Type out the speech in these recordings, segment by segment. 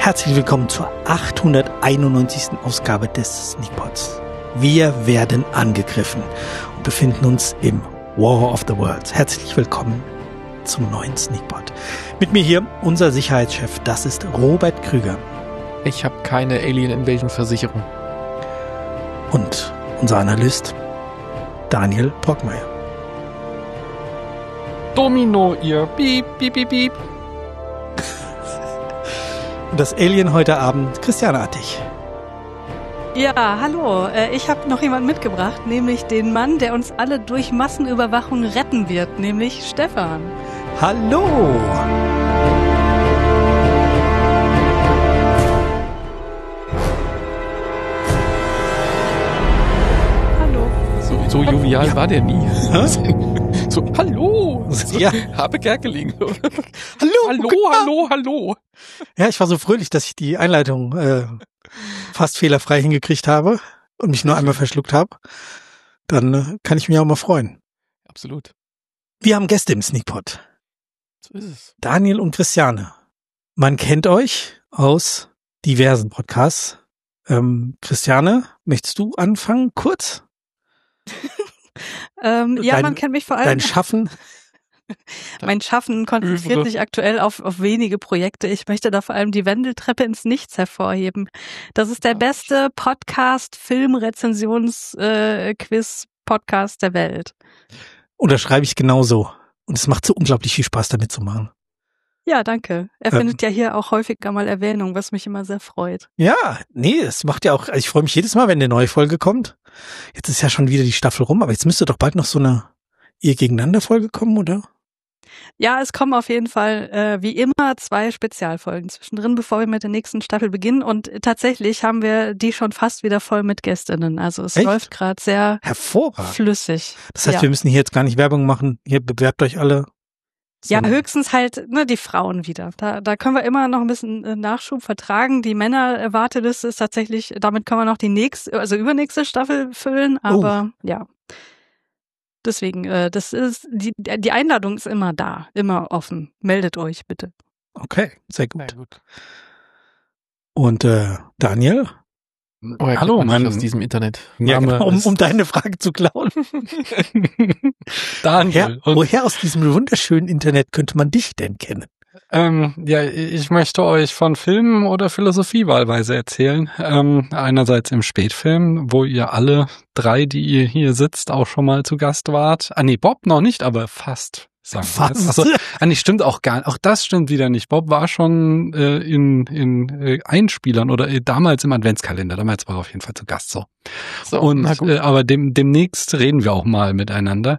Herzlich willkommen zur 891. Ausgabe des Sneakpods. Wir werden angegriffen und befinden uns im War of the Worlds. Herzlich willkommen zum neuen Sneakpod. Mit mir hier unser Sicherheitschef, das ist Robert Krüger. Ich habe keine Alien Invasion Versicherung. Und unser Analyst Daniel Brockmeier. Domino, ihr Piep, piep, piep, piep. Und das Alien heute Abend, Christiane Attich. Ja, hallo. Ich habe noch jemanden mitgebracht, nämlich den Mann, der uns alle durch Massenüberwachung retten wird, nämlich Stefan. Hallo! Hallo. So jovial Ja. war der nie. So, hallo! So, Ja. Habe Kerkeling. Hallo! Hallo. Ja, ich war so fröhlich, dass ich die Einleitung fast fehlerfrei hingekriegt habe und mich nur einmal verschluckt habe. Dann kann ich mich auch mal freuen. Absolut. Wir haben Gäste im Sneakpod. So ist es. Daniel und Christiane. Man kennt euch aus diversen Podcasts. Christiane, möchtest du anfangen, kurz? Ja, man kennt mich vor allem. Dein Schaffen? Mein Schaffen konzentriert Övre. sich aktuell auf wenige Projekte. Ich möchte da vor allem die Wendeltreppe ins Nichts hervorheben. Das ist der beste Podcast, Film-Rezensions-, Quiz-Podcast der Welt. Unterschreibe ich genauso. Und es macht so unglaublich viel Spaß, damit zu machen. Ja, danke. Er findet ja hier auch häufiger mal Erwähnung, was mich immer sehr freut. Ja, nee, es macht ja auch, also ich freue mich jedes Mal, wenn eine neue Folge kommt. Jetzt ist ja schon wieder die Staffel rum, aber jetzt müsste doch bald noch so eine Ihr gegeneinander Folge kommen, oder? Ja, es kommen auf jeden Fall wie immer 2 Spezialfolgen zwischendrin, bevor wir mit der nächsten Staffel beginnen. Und tatsächlich haben wir die schon fast wieder voll mit Gästinnen. Also es Echt? läuft gerade sehr Hervorragend. flüssig. Das heißt, ja. wir müssen hier jetzt gar nicht Werbung machen. Hier bewerbt euch alle. Ja, Sondern- höchstens halt die Frauen wieder. Da können wir immer noch ein bisschen Nachschub vertragen. Die Männer-Warteliste ist tatsächlich, damit können wir noch die nächste, also übernächste Staffel füllen. Aber ja, deswegen, das ist die Einladung ist immer da, immer offen. Meldet euch bitte. Okay, sehr Na gut. gut. Und Daniel? Woher Hallo, kennt man dich Mann. aus diesem Internet? Ja, Name genau, ist um deine Frage zu klauen. Daniel. Und, Woher aus diesem wunderschönen Internet könnte man dich denn kennen? ja, ich möchte euch von Filmen oder Philosophie wahlweise erzählen. Einerseits im Spätfilm, wo ihr alle 3, die ihr hier sitzt, auch schon mal zu Gast wart. Ah nee, Bob noch nicht, aber fast. Sagen wir jetzt. Fast. Also, nee, stimmt auch gar nicht. Auch das stimmt wieder nicht. Bob war schon in Einspielern oder damals im Adventskalender. Damals war er auf jeden Fall zu Gast so. So, Und na gut. aber demnächst reden wir auch mal miteinander.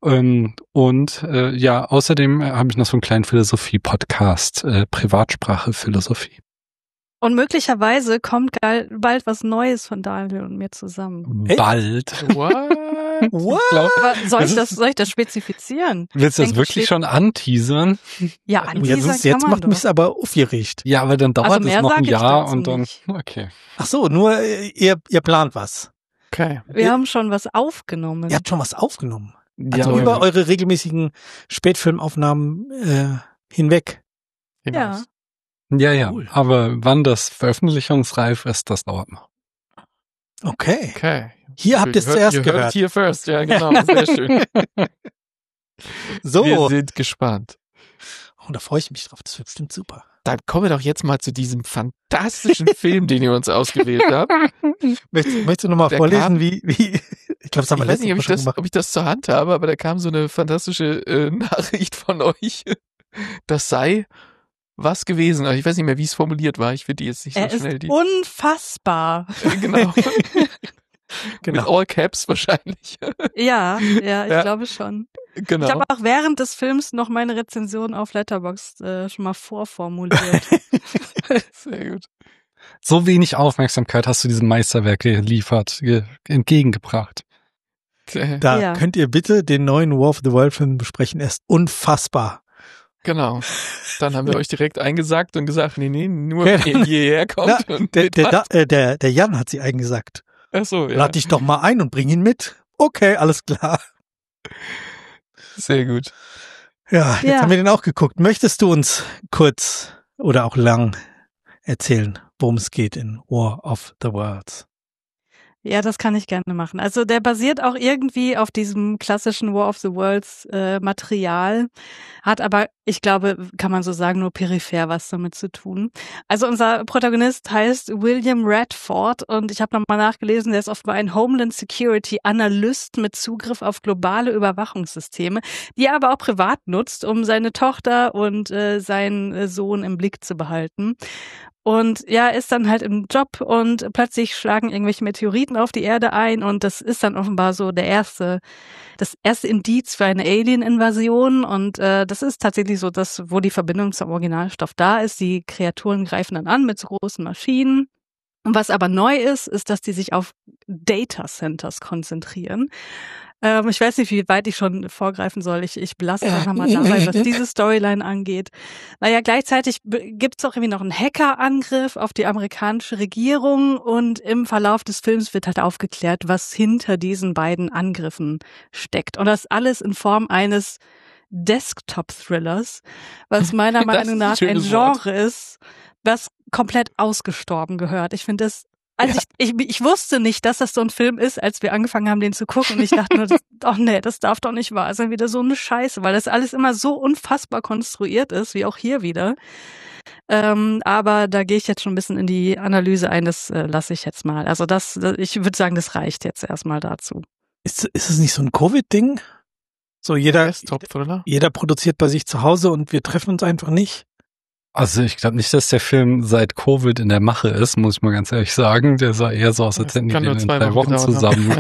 Ja, außerdem habe ich noch so einen kleinen Philosophie-Podcast, Privatsprache Philosophie. Und möglicherweise kommt bald was Neues von Daniel und mir zusammen. Echt? Bald. What? What? Aber soll ich das spezifizieren? Willst du das Denke, wirklich steht- schon anteasern? Ja, Ja, anteasern sonst, kann jetzt man macht doch. mich's aber aufgeregt. Ja, aber dann dauert Also es mehr noch sag ein ich Jahr dazu und dann, nicht. okay. Ach so, nur ihr plant was. Okay. Wir haben schon was aufgenommen. Ihr habt schon was aufgenommen. Ja, Also aber- über eure regelmäßigen Spätfilmaufnahmen hinweg. Ja. ja, Cool. aber wann das veröffentlichungsreif ist, das dauert noch. Okay. Okay. Hier habt ihr es zuerst Ihr hört gehört. hier first, ja genau, sehr schön. So. Wir sind gespannt. Und da freue ich mich drauf. Das wird bestimmt super. Dann kommen wir doch jetzt mal zu diesem fantastischen Film, den ihr uns ausgewählt habt. Möchtest du nochmal Der vorlesen, kam- wie, ich glaube, das haben wir Ich weiß letztes nicht, Mal schon gemacht. ob ich das zur Hand habe, aber da kam so eine fantastische Nachricht von euch. Das sei was gewesen. Also ich weiß nicht mehr, wie es formuliert war. Ich finde die jetzt nicht so Er ist schnell. Die unfassbar. genau. Mit Genau. all caps wahrscheinlich. Ja, ich Ja. glaube schon. Genau. Ich habe auch während des Films noch meine Rezension auf Letterboxd schon mal vorformuliert. Sehr gut. So wenig Aufmerksamkeit hast du diesem Meisterwerk geliefert, entgegengebracht. Da Ja. könnt ihr bitte den neuen War of the World Film besprechen. Er ist unfassbar. Genau. Dann haben wir euch direkt eingesagt und gesagt, nee, nur Ja. wenn ihr hierher kommt. Na, und der Jan hat sie eingesagt. Ach so, ja. Lad dich doch mal ein und bring ihn mit. Okay, alles klar. Sehr gut. Ja, jetzt Ja. haben wir den auch geguckt. Möchtest du uns kurz oder auch lang erzählen, worum es geht in War of the Worlds? Ja, das kann ich gerne machen. Also der basiert auch irgendwie auf diesem klassischen War of the Worlds Material, hat aber, ich glaube, kann man so sagen, nur peripher was damit zu tun. Also unser Protagonist heißt William Radford und ich habe nochmal nachgelesen, der ist offenbar ein Homeland Security Analyst mit Zugriff auf globale Überwachungssysteme, die er aber auch privat nutzt, um seine Tochter und seinen Sohn im Blick zu behalten. Und ja, ist dann halt im Job und plötzlich schlagen irgendwelche Meteoriten auf die Erde ein und das ist dann offenbar so das erste Indiz für eine Alien-Invasion und das ist tatsächlich so das, wo die Verbindung zum Originalstoff da ist. Die Kreaturen greifen dann an mit so großen Maschinen. Und was aber neu ist, ist, dass die sich auf Data Centers konzentrieren. Ich weiß nicht, wie weit ich schon vorgreifen soll. Ich belasse es einfach mal dabei, was diese Storyline angeht. Naja, gleichzeitig gibt es auch irgendwie noch einen Hackerangriff auf die amerikanische Regierung und im Verlauf des Films wird halt aufgeklärt, was hinter diesen beiden Angriffen steckt. Und das alles in Form eines Desktop-Thrillers, was meiner Meinung nach ein Genre ist, was komplett ausgestorben gehört. Ich finde das, ich wusste nicht, dass das so ein Film ist, als wir angefangen haben, den zu gucken. Und ich dachte nur, das darf doch nicht wahr sein, wieder so eine Scheiße, weil das alles immer so unfassbar konstruiert ist, wie auch hier wieder. Aber da gehe ich jetzt schon ein bisschen in die Analyse ein, das lasse ich jetzt mal. Also ich würde sagen, das reicht jetzt erstmal dazu. Ist es nicht so ein Covid-Ding? So jeder produziert bei sich zu Hause und wir treffen uns einfach nicht? Also ich glaube nicht, dass der Film seit Covid in der Mache ist, muss ich mal ganz ehrlich sagen. Der sah eher so aus, als hätten die den in 3 Wochen zusammen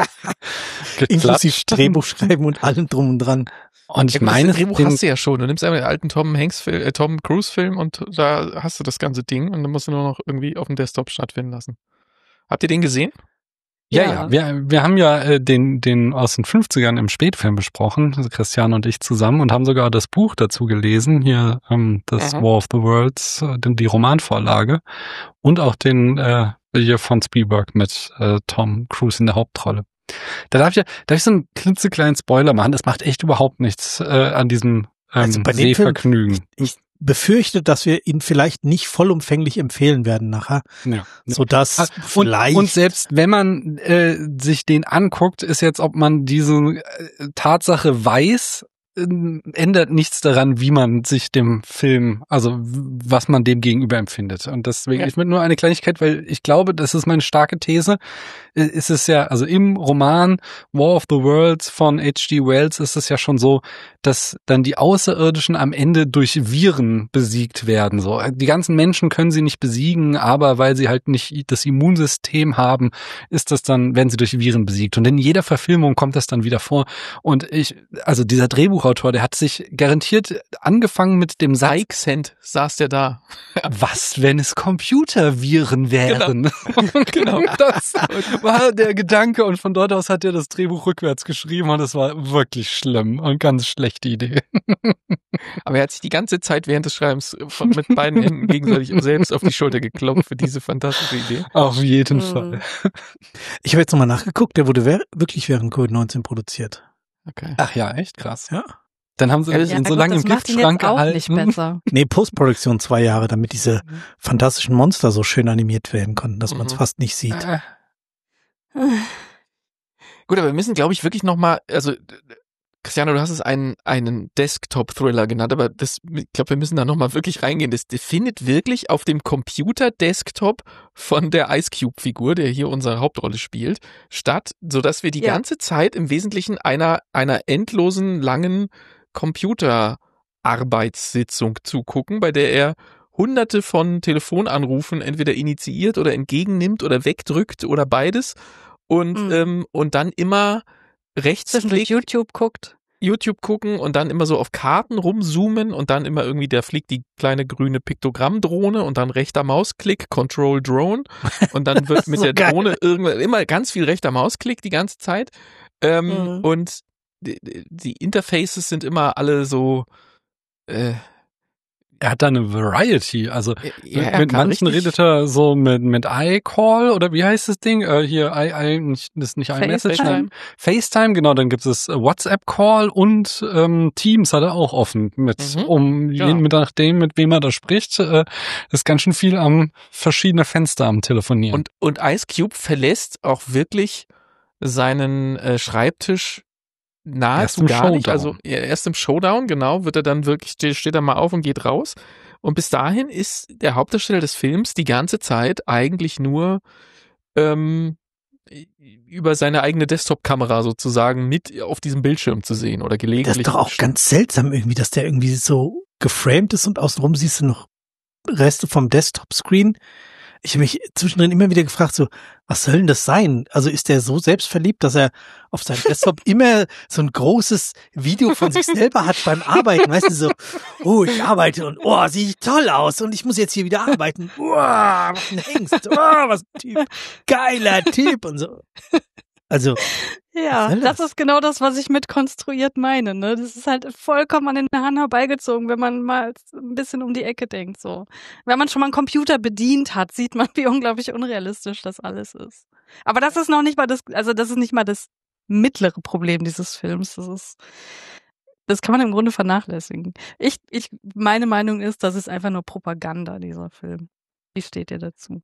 inklusive Drehbuch schreiben und allem drum und dran. Und ich meine, das Drehbuch hast du ja schon. Du nimmst einfach den alten Tom Cruise Film und da hast du das ganze Ding und dann musst du nur noch irgendwie auf dem Desktop stattfinden lassen. Habt ihr den gesehen? Ja. Wir haben ja den aus den 50ern im Spätfilm besprochen, also Christian und ich zusammen, und haben sogar das Buch dazu gelesen, hier das War of the Worlds, die Romanvorlage und auch den hier von Spielberg mit Tom Cruise in der Hauptrolle. Da darf ich so einen klitzekleinen Spoiler machen, das macht echt überhaupt nichts an diesem Sehvergnügen. Ich befürchte, dass wir ihn vielleicht nicht vollumfänglich empfehlen werden nachher, sodass vielleicht... Und selbst wenn man sich den anguckt, ist jetzt, ob man diese Tatsache weiß, ändert nichts daran, wie man sich dem Film, also was man dem gegenüber empfindet. Und deswegen, ich möchte nur eine Kleinigkeit, weil ich glaube, das ist meine starke These. Es ist ja, also im Roman War of the Worlds von H.G. Wells ist es ja schon so, dass dann die Außerirdischen am Ende durch Viren besiegt werden. So, die ganzen Menschen können sie nicht besiegen, aber weil sie halt nicht das Immunsystem haben, ist das dann, werden sie durch Viren besiegt. Und in jeder Verfilmung kommt das dann wieder vor. Und also dieser Drehbuchautor, der hat sich garantiert angefangen mit dem Satz, Cent saß der da. Was, wenn es Computerviren wären? Genau. Das war der Gedanke und von dort aus hat er das Drehbuch rückwärts geschrieben und es war wirklich schlimm und ganz schlechte Idee. Aber er hat sich die ganze Zeit während des Schreibens mit beiden Händen gegenseitig selbst auf die Schulter geklopft für diese fantastische Idee. Auf jeden Fall. Ich habe jetzt nochmal nachgeguckt, der wurde wirklich während Covid-19 produziert. Okay. Ach ja, echt krass. Ja. Dann haben sie ihn so lange im Giftschrank gehalten. Nicht besser. Nee, Postproduktion 2 Jahre, damit diese fantastischen Monster so schön animiert werden konnten, dass man es fast nicht sieht. Gut, aber wir müssen, glaube ich, wirklich nochmal, also Christiane, du hast es einen Desktop-Thriller genannt, aber ich glaube, wir müssen da nochmal wirklich reingehen. Das findet wirklich auf dem Computer-Desktop von der Ice Cube-Figur, der hier unsere Hauptrolle spielt, statt, sodass wir die ganze Zeit im Wesentlichen einer endlosen, langen Computerarbeitssitzung zugucken, bei der er hunderte von Telefonanrufen entweder initiiert oder entgegennimmt oder wegdrückt oder beides und dann immer rechtsklick YouTube gucken und dann immer so auf Karten rumzoomen und dann immer irgendwie, da fliegt die kleine grüne Piktogrammdrohne und dann rechter Mausklick, Control Drone und dann wird mit der Drohne irgendwann immer ganz viel rechter Mausklick die ganze Zeit und die Interfaces sind immer alle so er hat da eine Variety, also Ja, mit manchen richtig. redet er so mit iCall oder wie heißt das Ding? Hier das ist nicht iMessage, nein. FaceTime, genau, dann gibt es WhatsApp-Call und Teams hat er auch offen mit nachdem, mit wem er da spricht, ist ganz schön viel am verschiedene Fenster am Telefonieren. Und Ice Cube verlässt auch wirklich seinen Schreibtisch nahezu gar nicht. Also erst im Showdown, genau, wird er dann wirklich, steht er mal auf und geht raus. Und bis dahin ist der Hauptdarsteller des Films die ganze Zeit eigentlich nur über seine eigene Desktop-Kamera sozusagen mit auf diesem Bildschirm zu sehen oder gelegentlich. Das ist doch auch ganz seltsam irgendwie, dass der irgendwie so geframed ist und außenrum siehst du noch Reste vom Desktop-Screen. Ich habe mich zwischendrin immer wieder gefragt, so, was soll denn das sein? Also ist der so selbstverliebt, dass er auf seinem Desktop immer so ein großes Video von sich selber hat beim Arbeiten, weißt du, so, oh, ich arbeite und oh, sehe ich toll aus und ich muss jetzt hier wieder arbeiten. Oh, was ein Hengst, oh, was ein Typ, geiler Typ und so. Also, ja, das ist genau das, was ich mit konstruiert meine, ne? Das ist halt vollkommen an den Haaren herbeigezogen, wenn man mal ein bisschen um die Ecke denkt, so. Wenn man schon mal einen Computer bedient hat, sieht man, wie unglaublich unrealistisch das alles ist. Aber das ist noch nicht mal das ist nicht mal das mittlere Problem dieses Films. Das kann man im Grunde vernachlässigen. Meine Meinung ist, das ist einfach nur Propaganda, dieser Film. Wie steht ihr dazu?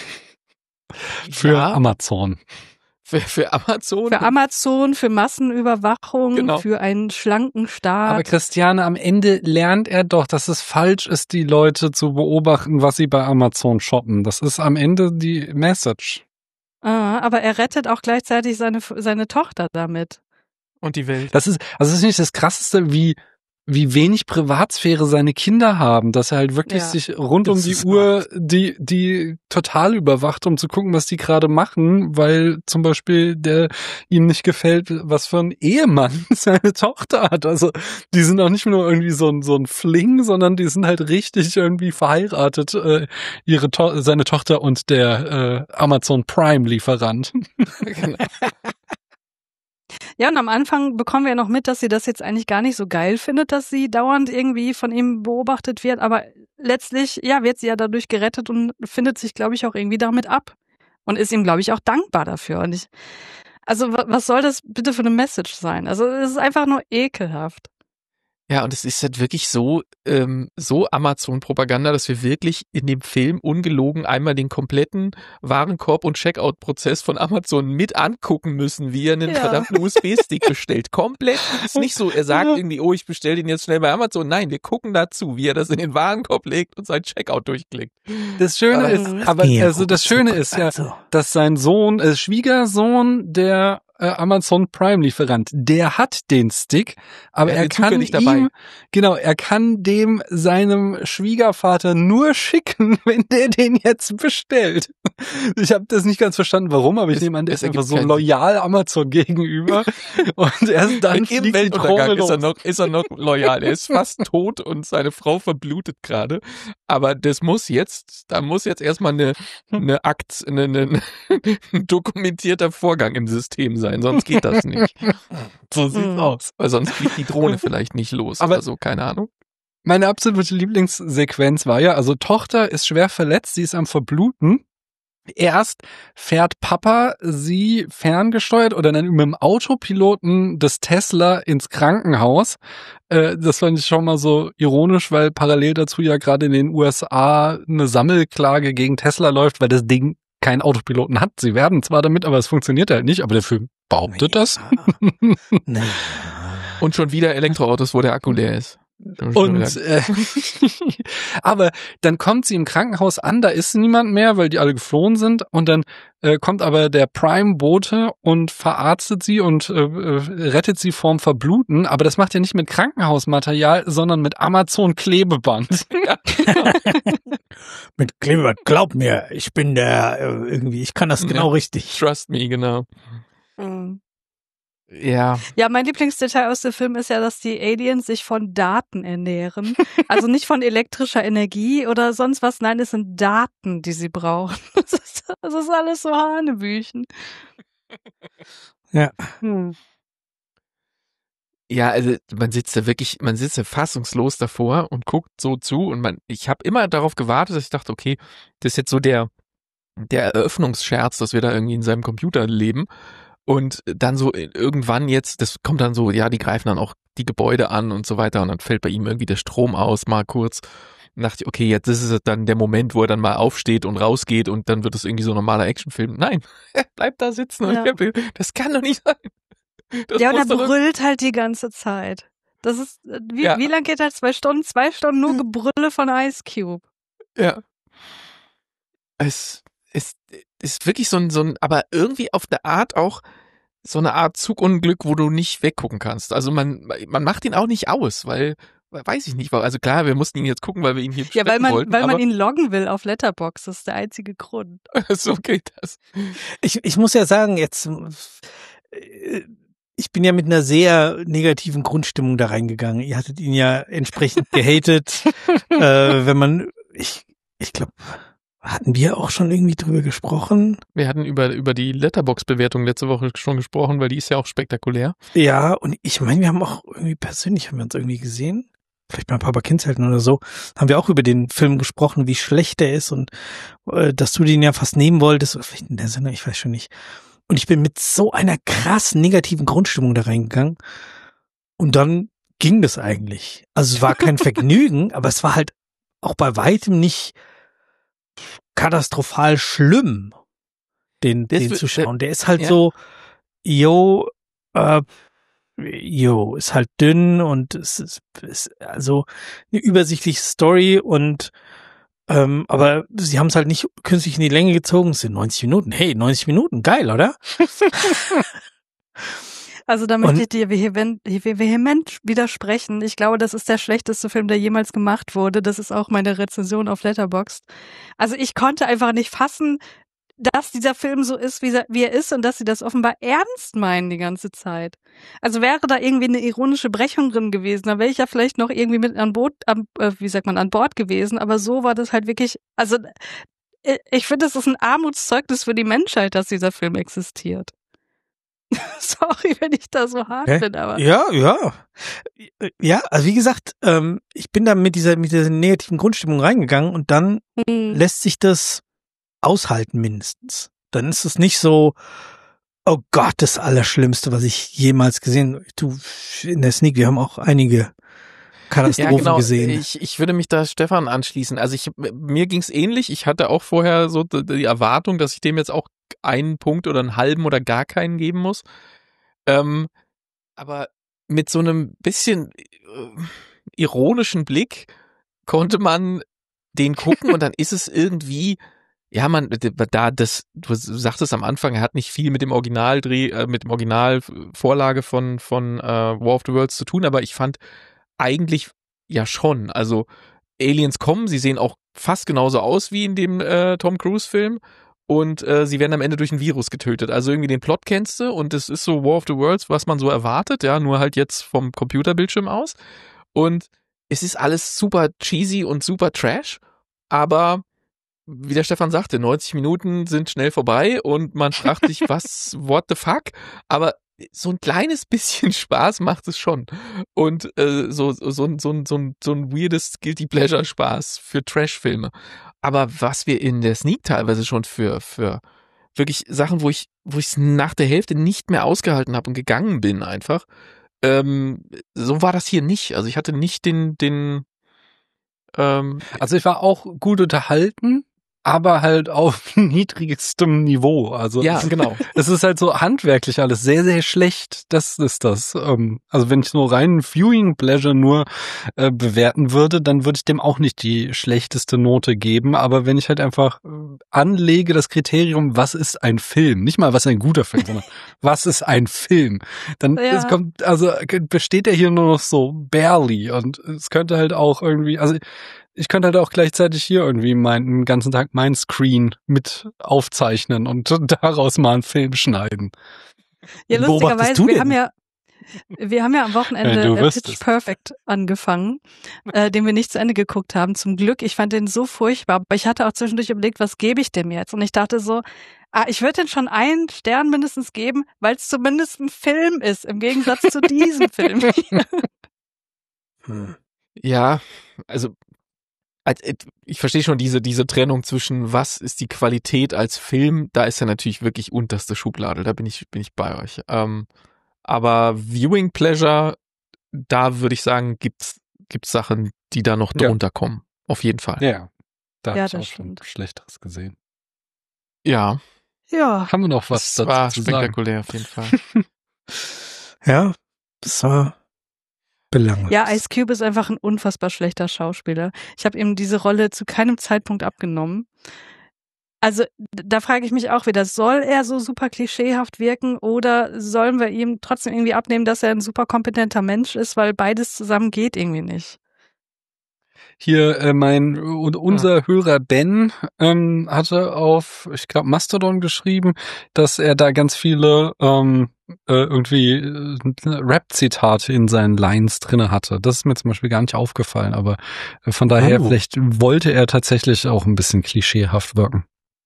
Für Amazon. Für Amazon? Für Amazon, für Massenüberwachung, genau. Für einen schlanken Staat. Aber Christiane, am Ende lernt er doch, dass es falsch ist, die Leute zu beobachten, was sie bei Amazon shoppen. Das ist am Ende die Message. Aber er rettet auch gleichzeitig seine Tochter damit. Und die Welt. Das ist nicht das Krasseste, wie wenig Privatsphäre seine Kinder haben, dass er halt wirklich sich rund um die Uhr die total überwacht, um zu gucken, was die gerade machen, weil zum Beispiel ihm nicht gefällt, was für ein Ehemann seine Tochter hat. Also die sind auch nicht nur irgendwie so ein Fling, sondern die sind halt richtig irgendwie verheiratet, seine Tochter und der Amazon Prime Lieferant. Genau. Ja, und am Anfang bekommen wir ja noch mit, dass sie das jetzt eigentlich gar nicht so geil findet, dass sie dauernd irgendwie von ihm beobachtet wird. Aber letztlich, wird sie ja dadurch gerettet und findet sich, glaube ich, auch irgendwie damit ab. Und ist ihm, glaube ich, auch dankbar dafür. Und was soll das bitte für eine Message sein? Also, es ist einfach nur ekelhaft. Ja, und es ist halt wirklich so Amazon-Propaganda, dass wir wirklich in dem Film ungelogen einmal den kompletten Warenkorb- und Checkout-Prozess von Amazon mit angucken müssen, wie er einen verdammten USB-Stick bestellt. Komplett. Ist nicht so, er sagt irgendwie, oh, ich bestelle den jetzt schnell bei Amazon. Nein, wir gucken dazu, wie er das in den Warenkorb legt und sein Checkout durchklickt. Das Schöne ist, dass sein Schwiegersohn, der Amazon Prime Lieferant, der hat den Stick, aber er kann dem seinem Schwiegervater nur schicken, wenn der den jetzt bestellt. Ich habe das nicht ganz verstanden, warum, aber ich nehme an, der ist einfach so loyal Amazon gegenüber und erst dann im Weltuntergang ist er noch loyal. Er ist fast tot und seine Frau verblutet gerade, aber da muss jetzt erstmal ein dokumentierter Vorgang im System sein. Sonst geht das nicht. So sieht's aus. Weil sonst fliegt die Drohne vielleicht nicht los oder so, keine Ahnung. Meine absolute Lieblingssequenz war ja, also Tochter ist schwer verletzt, sie ist am Verbluten. Erst fährt Papa sie ferngesteuert oder dann mit dem Autopiloten des Tesla ins Krankenhaus. Das fand ich schon mal so ironisch, weil parallel dazu ja gerade in den USA eine Sammelklage gegen Tesla läuft, weil das Ding keinen Autopiloten hat. Sie werden zwar damit, aber es funktioniert halt nicht, aber der Film behauptet das. Und schon wieder Elektroautos, wo der Akku leer ist. Aber dann kommt sie im Krankenhaus an, da ist niemand mehr, weil die alle geflohen sind und dann kommt aber der Prime-Bote und verarztet sie und rettet sie vorm Verbluten, aber das macht er nicht mit Krankenhausmaterial, sondern mit Amazon-Klebeband. Mit Klebeband, glaub mir, ich bin ich kann das genau richtig. Trust me, genau. Ja. Ja, mein Lieblingsdetail aus dem Film ist ja, dass die Aliens sich von Daten ernähren. Also nicht von elektrischer Energie oder sonst was. Nein, es sind Daten, die sie brauchen. Das ist alles so Hanebüchen. Ja. Ja, also man sitzt da fassungslos davor und guckt so zu und ich habe immer darauf gewartet, dass ich dachte, okay, das ist jetzt so der Eröffnungsscherz, dass wir da irgendwie in seinem Computer leben und dann so irgendwann jetzt, das kommt dann so, ja, die greifen dann auch die Gebäude an und so weiter und dann fällt bei ihm irgendwie der Strom aus, mal kurz. Und dachte ich, okay, jetzt ist es dann der Moment, wo er dann mal aufsteht und rausgeht und dann wird es irgendwie so ein normaler Actionfilm. Nein, er bleibt da sitzen und das kann doch nicht sein. Das ja, und muss er doch brüllt halt die ganze Zeit. Das ist, wie lang geht das? 2 Stunden? 2 Stunden nur Gebrülle von Ice Cube. Ja. Es ist wirklich so ein, aber irgendwie auf der Art auch so eine Art Zugunglück, wo du nicht weggucken kannst. Also man macht ihn auch nicht aus, weil, weiß ich nicht, also klar, wir mussten ihn jetzt gucken, weil wir ihn hier Ja, weil man wollten, ihn loggen will auf Letterboxd, das ist der einzige Grund. So geht das. Ich muss ja sagen, jetzt, ich bin ja mit einer sehr negativen Grundstimmung da reingegangen. Ihr hattet ihn ja entsprechend gehatet, wenn man, ich glaube, hatten wir auch schon irgendwie drüber gesprochen? Wir hatten über die Letterboxd-Bewertung letzte Woche schon gesprochen, weil die ist ja auch spektakulär. Ja, und ich meine, wir haben auch irgendwie persönlich, haben wir uns irgendwie gesehen, vielleicht bei Papa Kindshelden oder so, haben wir auch über den Film gesprochen, wie schlecht der ist und dass du den ja fast nehmen wolltest, oder vielleicht in der Sendung, ich weiß schon nicht. Und ich bin mit so einer krass negativen Grundstimmung da reingegangen und dann ging das eigentlich. Also es war kein Vergnügen, aber es war halt auch bei weitem nicht katastrophal schlimm, den zu schauen. Der ist halt so, ist halt dünn und es ist also eine übersichtliche Story und aber sie haben es halt nicht künstlich in die Länge gezogen. Es sind 90 Minuten. Hey, 90 Minuten, geil, oder? Also da möchte ich dir vehement widersprechen. Ich glaube, das ist der schlechteste Film, der jemals gemacht wurde. Das ist auch meine Rezension auf Letterboxd. Also ich konnte einfach nicht fassen, dass dieser Film so ist, wie er ist und dass sie das offenbar ernst meinen die ganze Zeit. Also wäre da irgendwie eine ironische Brechung drin gewesen, dann wäre ich ja vielleicht noch irgendwie mit an Bord gewesen, aber so war das halt wirklich, also ich finde, das ist ein Armutszeugnis für die Menschheit, dass dieser Film existiert. Sorry, wenn ich da so hart bin, aber. Ja, also wie gesagt, ich bin da mit dieser negativen Grundstimmung reingegangen und dann lässt sich das aushalten mindestens. Dann ist es nicht so, oh Gott, das Allerschlimmste, was ich jemals gesehen habe. Du, in der Sneak, wir haben auch einige Katastrophen gesehen. Ich würde mich da Stefan anschließen. Also mir ging's ähnlich. Ich hatte auch vorher so die Erwartung, dass ich dem jetzt auch einen Punkt oder einen halben oder gar keinen geben muss. Aber mit so einem bisschen ironischen Blick konnte man den gucken und dann ist es irgendwie, ja, du sagtest am Anfang, er hat nicht viel mit dem Originalvorlage von War of the Worlds zu tun, aber ich fand eigentlich ja schon. Also Aliens kommen, sie sehen auch fast genauso aus wie in dem Tom Cruise Film und sie werden am Ende durch ein Virus getötet. Also irgendwie den Plot kennst du und es ist so War of the Worlds, was man so erwartet, ja, nur halt jetzt vom Computerbildschirm aus und es ist alles super cheesy und super trash, aber wie der Stefan sagte, 90 Minuten sind schnell vorbei und man fragt sich, what the fuck? Aber so ein kleines bisschen Spaß macht es schon. Und so ein weirdes Guilty Pleasure Spaß für Trash-Filme. Aber was wir in der Sneak teilweise schon für wirklich Sachen, wo ich es nach der Hälfte nicht mehr ausgehalten habe und gegangen bin einfach, so war das hier nicht. Also ich hatte nicht also ich war auch gut unterhalten, aber halt auf niedrigstem Niveau. Also ja, genau. Es ist halt so handwerklich alles sehr, sehr schlecht. Das ist das. Also wenn ich so rein Viewing Pleasure nur bewerten würde, dann würde ich dem auch nicht die schlechteste Note geben. Aber wenn ich halt einfach anlege das Kriterium, was ist ein Film? Nicht mal, was ist ein guter Film, sondern was ist ein Film? Dann besteht er hier nur noch so barely. Und es könnte halt auch irgendwie, also ich könnte halt auch gleichzeitig hier irgendwie den ganzen Tag mein Screen mit aufzeichnen und daraus mal einen Film schneiden. Ja, lustigerweise, Wir haben ja am Wochenende Pitch Perfect angefangen, den wir nicht zu Ende geguckt haben. Zum Glück, ich fand den so furchtbar. Aber ich hatte auch zwischendurch überlegt, was gebe ich dem jetzt? Und ich dachte so, ich würde den schon 1 Stern mindestens geben, weil es zumindest ein Film ist, im Gegensatz zu diesem Film. Ja, also ich verstehe schon diese Trennung zwischen was ist die Qualität als Film, da ist ja natürlich wirklich unterste Schublade, da bin ich bei euch. Aber Viewing Pleasure, da würde ich sagen, gibt's Sachen, die da noch drunter kommen. Auf jeden Fall. Ja, da habe ich auch stimmt. schon Schlechteres gesehen. Ja. Ja. Haben wir noch was dazu war zu spektakulär sagen? auf jeden Fall. Ja, das war belanglos. Ja, Ice Cube ist einfach ein unfassbar schlechter Schauspieler. Ich habe ihm diese Rolle zu keinem Zeitpunkt abgenommen. Also da frage ich mich auch wieder, soll er so super klischeehaft wirken oder sollen wir ihm trotzdem irgendwie abnehmen, dass er ein super kompetenter Mensch ist, weil beides zusammen geht irgendwie nicht. Hier unser Hörer Ben hatte auf, ich glaube, Mastodon geschrieben, dass er da ganz viele Rap-Zitate in seinen Lines drinne hatte. Das ist mir zum Beispiel gar nicht aufgefallen, aber von daher vielleicht wollte er tatsächlich auch ein bisschen klischeehaft wirken.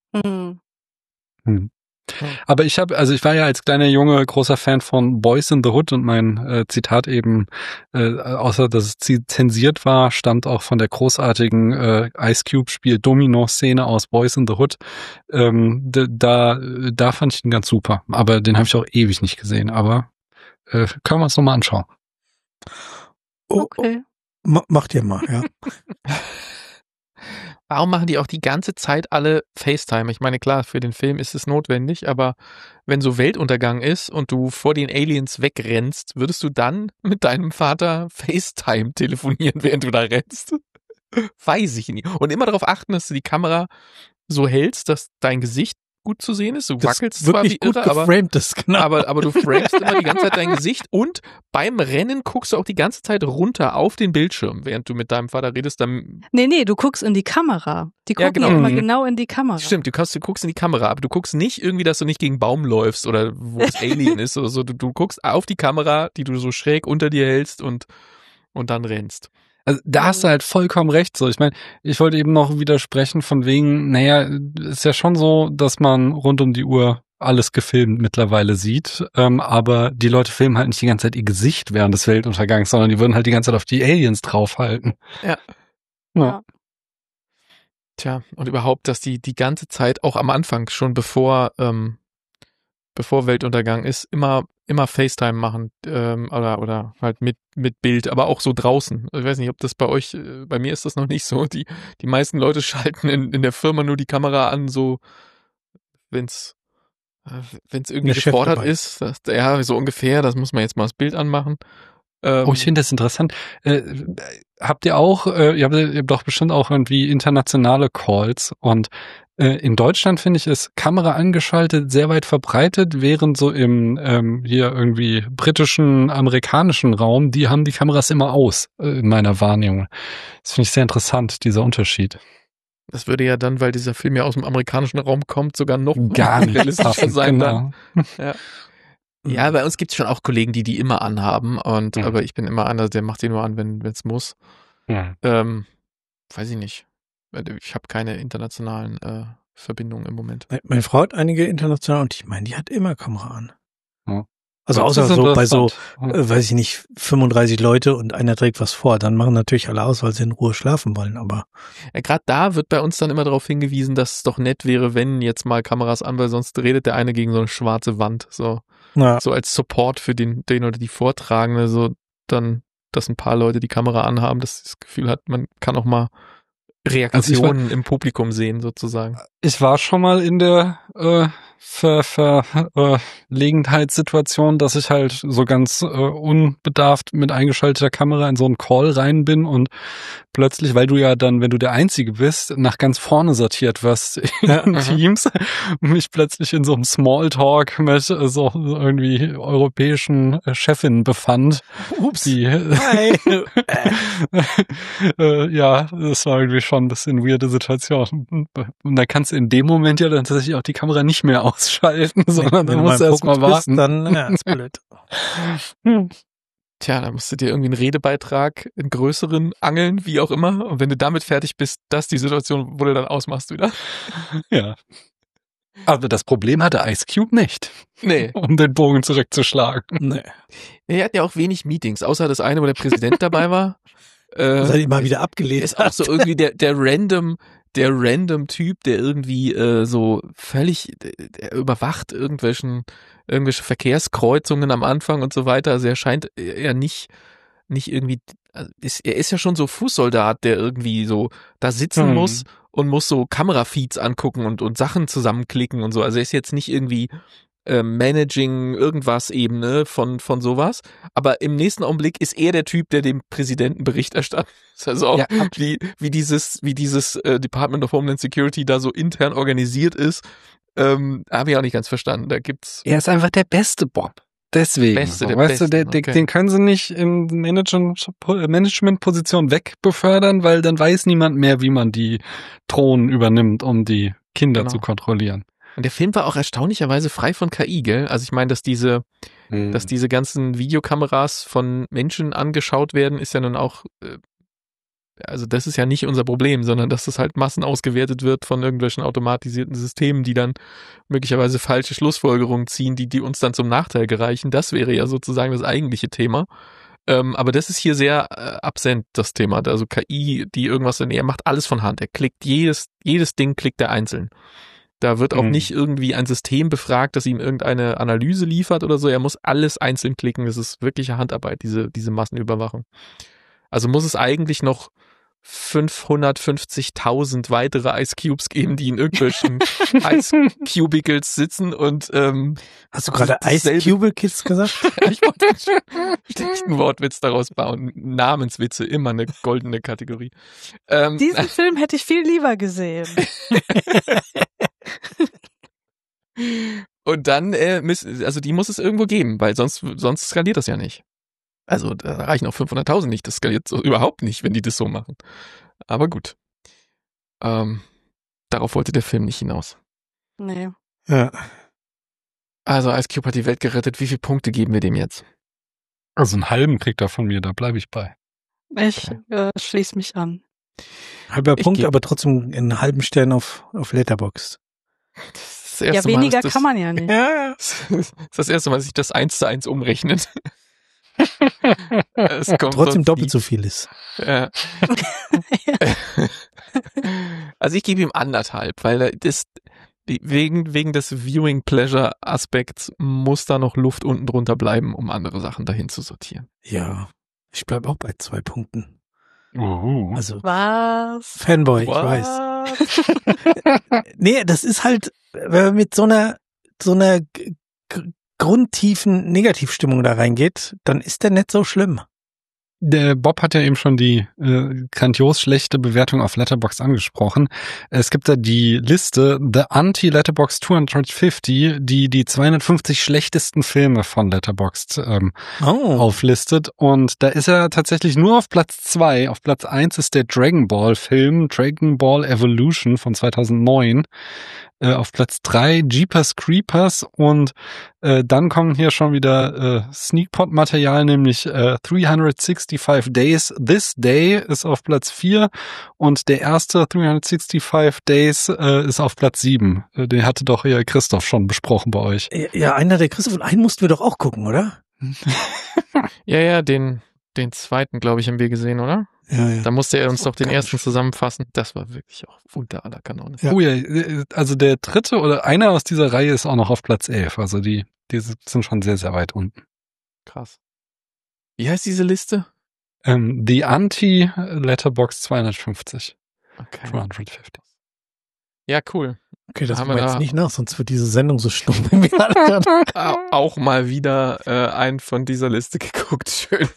Aber ich war ja als kleiner Junge großer Fan von Boys in the Hood und mein Zitat eben, außer dass es zensiert war, stammt auch von der großartigen Ice Cube Spiel Domino-Szene aus Boys in the Hood. Da fand ich ihn ganz super, aber den habe ich auch ewig nicht gesehen, aber können wir uns nochmal anschauen. Okay. Macht ihr mal, ja. Warum machen die auch die ganze Zeit alle FaceTime? Ich meine, klar, für den Film ist es notwendig, aber wenn so Weltuntergang ist und du vor den Aliens wegrennst, würdest du dann mit deinem Vater FaceTime telefonieren, während du da rennst? Weiß ich nicht. Und immer darauf achten, dass du die Kamera so hältst, dass dein Gesicht gut zu sehen ist. Du das wackelst zwar wie gut irre, geframed ist, genau. aber du framest immer die ganze Zeit dein Gesicht und beim Rennen guckst du auch die ganze Zeit runter auf den Bildschirm, während du mit deinem Vater redest. Dann Nee, du guckst in die Kamera. Die gucken immer genau in die Kamera. Stimmt, du guckst in die Kamera, aber du guckst nicht irgendwie, dass du nicht gegen einen Baum läufst oder wo das Alien ist oder so. Du guckst auf die Kamera, die du so schräg unter dir hältst und dann rennst. Also da hast du halt vollkommen recht. So, ich meine, ich wollte eben noch widersprechen von wegen, naja, ist ja schon so, dass man rund um die Uhr alles gefilmt mittlerweile sieht, aber die Leute filmen halt nicht die ganze Zeit ihr Gesicht während des Weltuntergangs, sondern die würden halt die ganze Zeit auf die Aliens draufhalten. Ja. Tja, und überhaupt, dass die ganze Zeit, auch am Anfang, schon bevor Weltuntergang ist, immer FaceTime machen oder halt mit Bild, aber auch so draußen. Ich weiß nicht, ob das bei euch, bei mir ist das noch nicht so. Die meisten Leute schalten in der Firma nur die Kamera an, so wenn's irgendwie gefordert ist. Ja, so ungefähr, das muss man jetzt mal das Bild anmachen. Ich finde das interessant. Habt ihr auch, ihr habt doch bestimmt auch irgendwie internationale Calls und in Deutschland finde ich es Kamera angeschaltet sehr weit verbreitet, während so im hier irgendwie britischen, amerikanischen Raum, die haben die Kameras immer aus, in meiner Wahrnehmung. Das finde ich sehr interessant, dieser Unterschied. Das würde ja dann, weil dieser Film ja aus dem amerikanischen Raum kommt, sogar noch gar nicht realistischer sein. Genau. Dann. Ja, bei uns gibt es schon auch Kollegen, die immer anhaben, aber ich bin immer einer, der macht die nur an, wenn es muss. Ja. Weiß ich nicht. Ich habe keine internationalen Verbindungen im Moment. Meine Frau hat einige internationale und ich meine, die hat immer Kamera an. Ja. Also außer so bei so, weiß ich nicht, 35 Leute und einer trägt was vor, dann machen natürlich alle aus, weil sie in Ruhe schlafen wollen, aber. Ja, gerade da wird bei uns dann immer darauf hingewiesen, dass es doch nett wäre, wenn jetzt mal Kameras an, weil sonst redet der eine gegen so eine schwarze Wand, so. Ja. So als Support für den oder die Vortragende, so dann, dass ein paar Leute die Kamera anhaben, dass das Gefühl hat, man kann auch mal Reaktionen im Publikum sehen, sozusagen. Ich war schon mal in der Verlegenheitssituation, dass ich halt so ganz unbedarft mit eingeschalteter Kamera in so einen Call rein bin und plötzlich, weil du ja dann, wenn du der Einzige bist, nach ganz vorne sortiert wirst in Teams, mich plötzlich in so einem Smalltalk mit so irgendwie europäischen Chefinnen befand. Ups. Die, ja, das war irgendwie schon ein bisschen weirde Situation. Und da kannst du in dem Moment ja dann tatsächlich auch die Kamera nicht mehr ausschalten, sondern Wenn dann du musst du mal im erstmal Fokus bist, warten. dann ja, ist blöd. Tja, da musst du dir irgendwie einen Redebeitrag, einen größeren angeln, wie auch immer. Und wenn du damit fertig bist, das ist die Situation, wo du dann ausmachst wieder. Ja. Aber das Problem hatte Ice Cube nicht, Nee. um den Bogen zurückzuschlagen. Nee. Er hat ja auch wenig Meetings, außer das eine, wo der Präsident dabei war. Das hat ihn mal wieder Er abgelehnt. ist auch so irgendwie der random Typ, der irgendwie so völlig, der überwacht irgendwelche Verkehrskreuzungen am Anfang und so weiter. Also er scheint ja nicht irgendwie, er ist ja schon so Fußsoldat, der irgendwie so da sitzen muss und muss so Kamerafeeds angucken und Sachen zusammenklicken und so. Also er ist jetzt nicht irgendwie Managing irgendwas Ebene von sowas. Aber im nächsten Augenblick ist er der Typ, der dem Präsidenten Bericht erstattet. Also auch wie dieses Department of Homeland Security da so intern organisiert ist, habe ich auch nicht ganz verstanden. Da gibt's. Er ist einfach der beste Bob. Deswegen. Der weißt Beste, du, okay. den können sie nicht in Managementposition wegbefördern, weil dann weiß niemand mehr, wie man die Thronen übernimmt, um die Kinder zu kontrollieren. Und der Film war auch erstaunlicherweise frei von KI, gell? Also ich meine, dass diese ganzen Videokameras von Menschen angeschaut werden, ist ja nun auch, also das ist ja nicht unser Problem, sondern dass das halt massenausgewertet wird von irgendwelchen automatisierten Systemen, die dann möglicherweise falsche Schlussfolgerungen ziehen, die uns dann zum Nachteil gereichen. Das wäre ja sozusagen das eigentliche Thema. Aber das ist hier sehr absent, das Thema. Also KI, die irgendwas, er macht alles von Hand. Er klickt jedes Ding klickt er einzeln. Da wird auch nicht irgendwie ein System befragt, das ihm irgendeine Analyse liefert oder so. Er muss alles einzeln klicken. Das ist wirkliche Handarbeit, diese Massenüberwachung. Also muss es eigentlich noch 550.000 weitere Ice Cubes geben, die in irgendwelchen Ice Cubicles sitzen und hast du gerade Ice Cubicles gesagt? Ich wollte einen Wortwitz daraus bauen. Namenswitze, immer eine goldene Kategorie. Diesen Film hätte ich viel lieber gesehen. Und dann, also die muss es irgendwo geben, weil sonst skaliert das ja nicht. Also da reichen auch 500.000 nicht, das skaliert so überhaupt nicht, wenn die das so machen. Aber gut. Darauf wollte der Film nicht hinaus. Nee. Ja. Also Ice Cube hat die Welt gerettet. Wie viele Punkte geben wir dem jetzt? Also einen halben kriegt er von mir, da bleibe ich bei. Ich schließe mich an. Halber Punkt, aber trotzdem einen halben Stern auf Letterboxd. Ja, weniger kann man ja nicht. Ja. Das ist das erste Mal, dass sich das 1:1 umrechnet. Es kommt trotzdem doppelt so viel ist. Ja. Also ich gebe ihm 1,5, weil wegen des Viewing Pleasure Aspekts muss da noch Luft unten drunter bleiben, um andere Sachen dahin zu sortieren. Ja, ich bleibe auch bei 2 Punkten. Also was? Fanboy, ich weiß. Nee, das ist halt, wenn man mit so einer grundtiefen Negativstimmung da reingeht, dann ist der nicht so schlimm. Der Bob hat ja eben schon die grandios schlechte Bewertung auf Letterboxd angesprochen. Es gibt da die Liste The Anti-Letterboxd 250, die 250 schlechtesten Filme von Letterboxd auflistet. Und da ist er tatsächlich nur auf Platz 2. Auf Platz 1 ist der Dragon Ball Film, Dragon Ball Evolution von 2009. Auf Platz 3 Jeepers Creepers und dann kommen hier schon wieder Sneakpot-Material, nämlich 365 Days. This Day ist auf Platz 4 und der erste 365 Days ist auf Platz 7. Den hatte doch ja Christoph schon besprochen bei euch. Ja, einer der Christoph und einen mussten wir doch auch gucken, oder? Ja, den zweiten, glaube ich, haben wir gesehen, oder? Ja. Da musste er uns doch den ersten zusammenfassen. Das war wirklich auch unter aller Kanone. Ja. Oh ja, also der dritte oder einer aus dieser Reihe ist auch noch auf Platz 11. Also die sind schon sehr, sehr weit unten. Krass. Wie heißt diese Liste? The Anti-Letterboxd 250. Okay. 250. Ja, cool. Okay, das haben haben wir wir jetzt da nicht nach, sonst wird diese Sendung so stumm, wenn wir alle auch mal wieder einen von dieser Liste geguckt. Schön.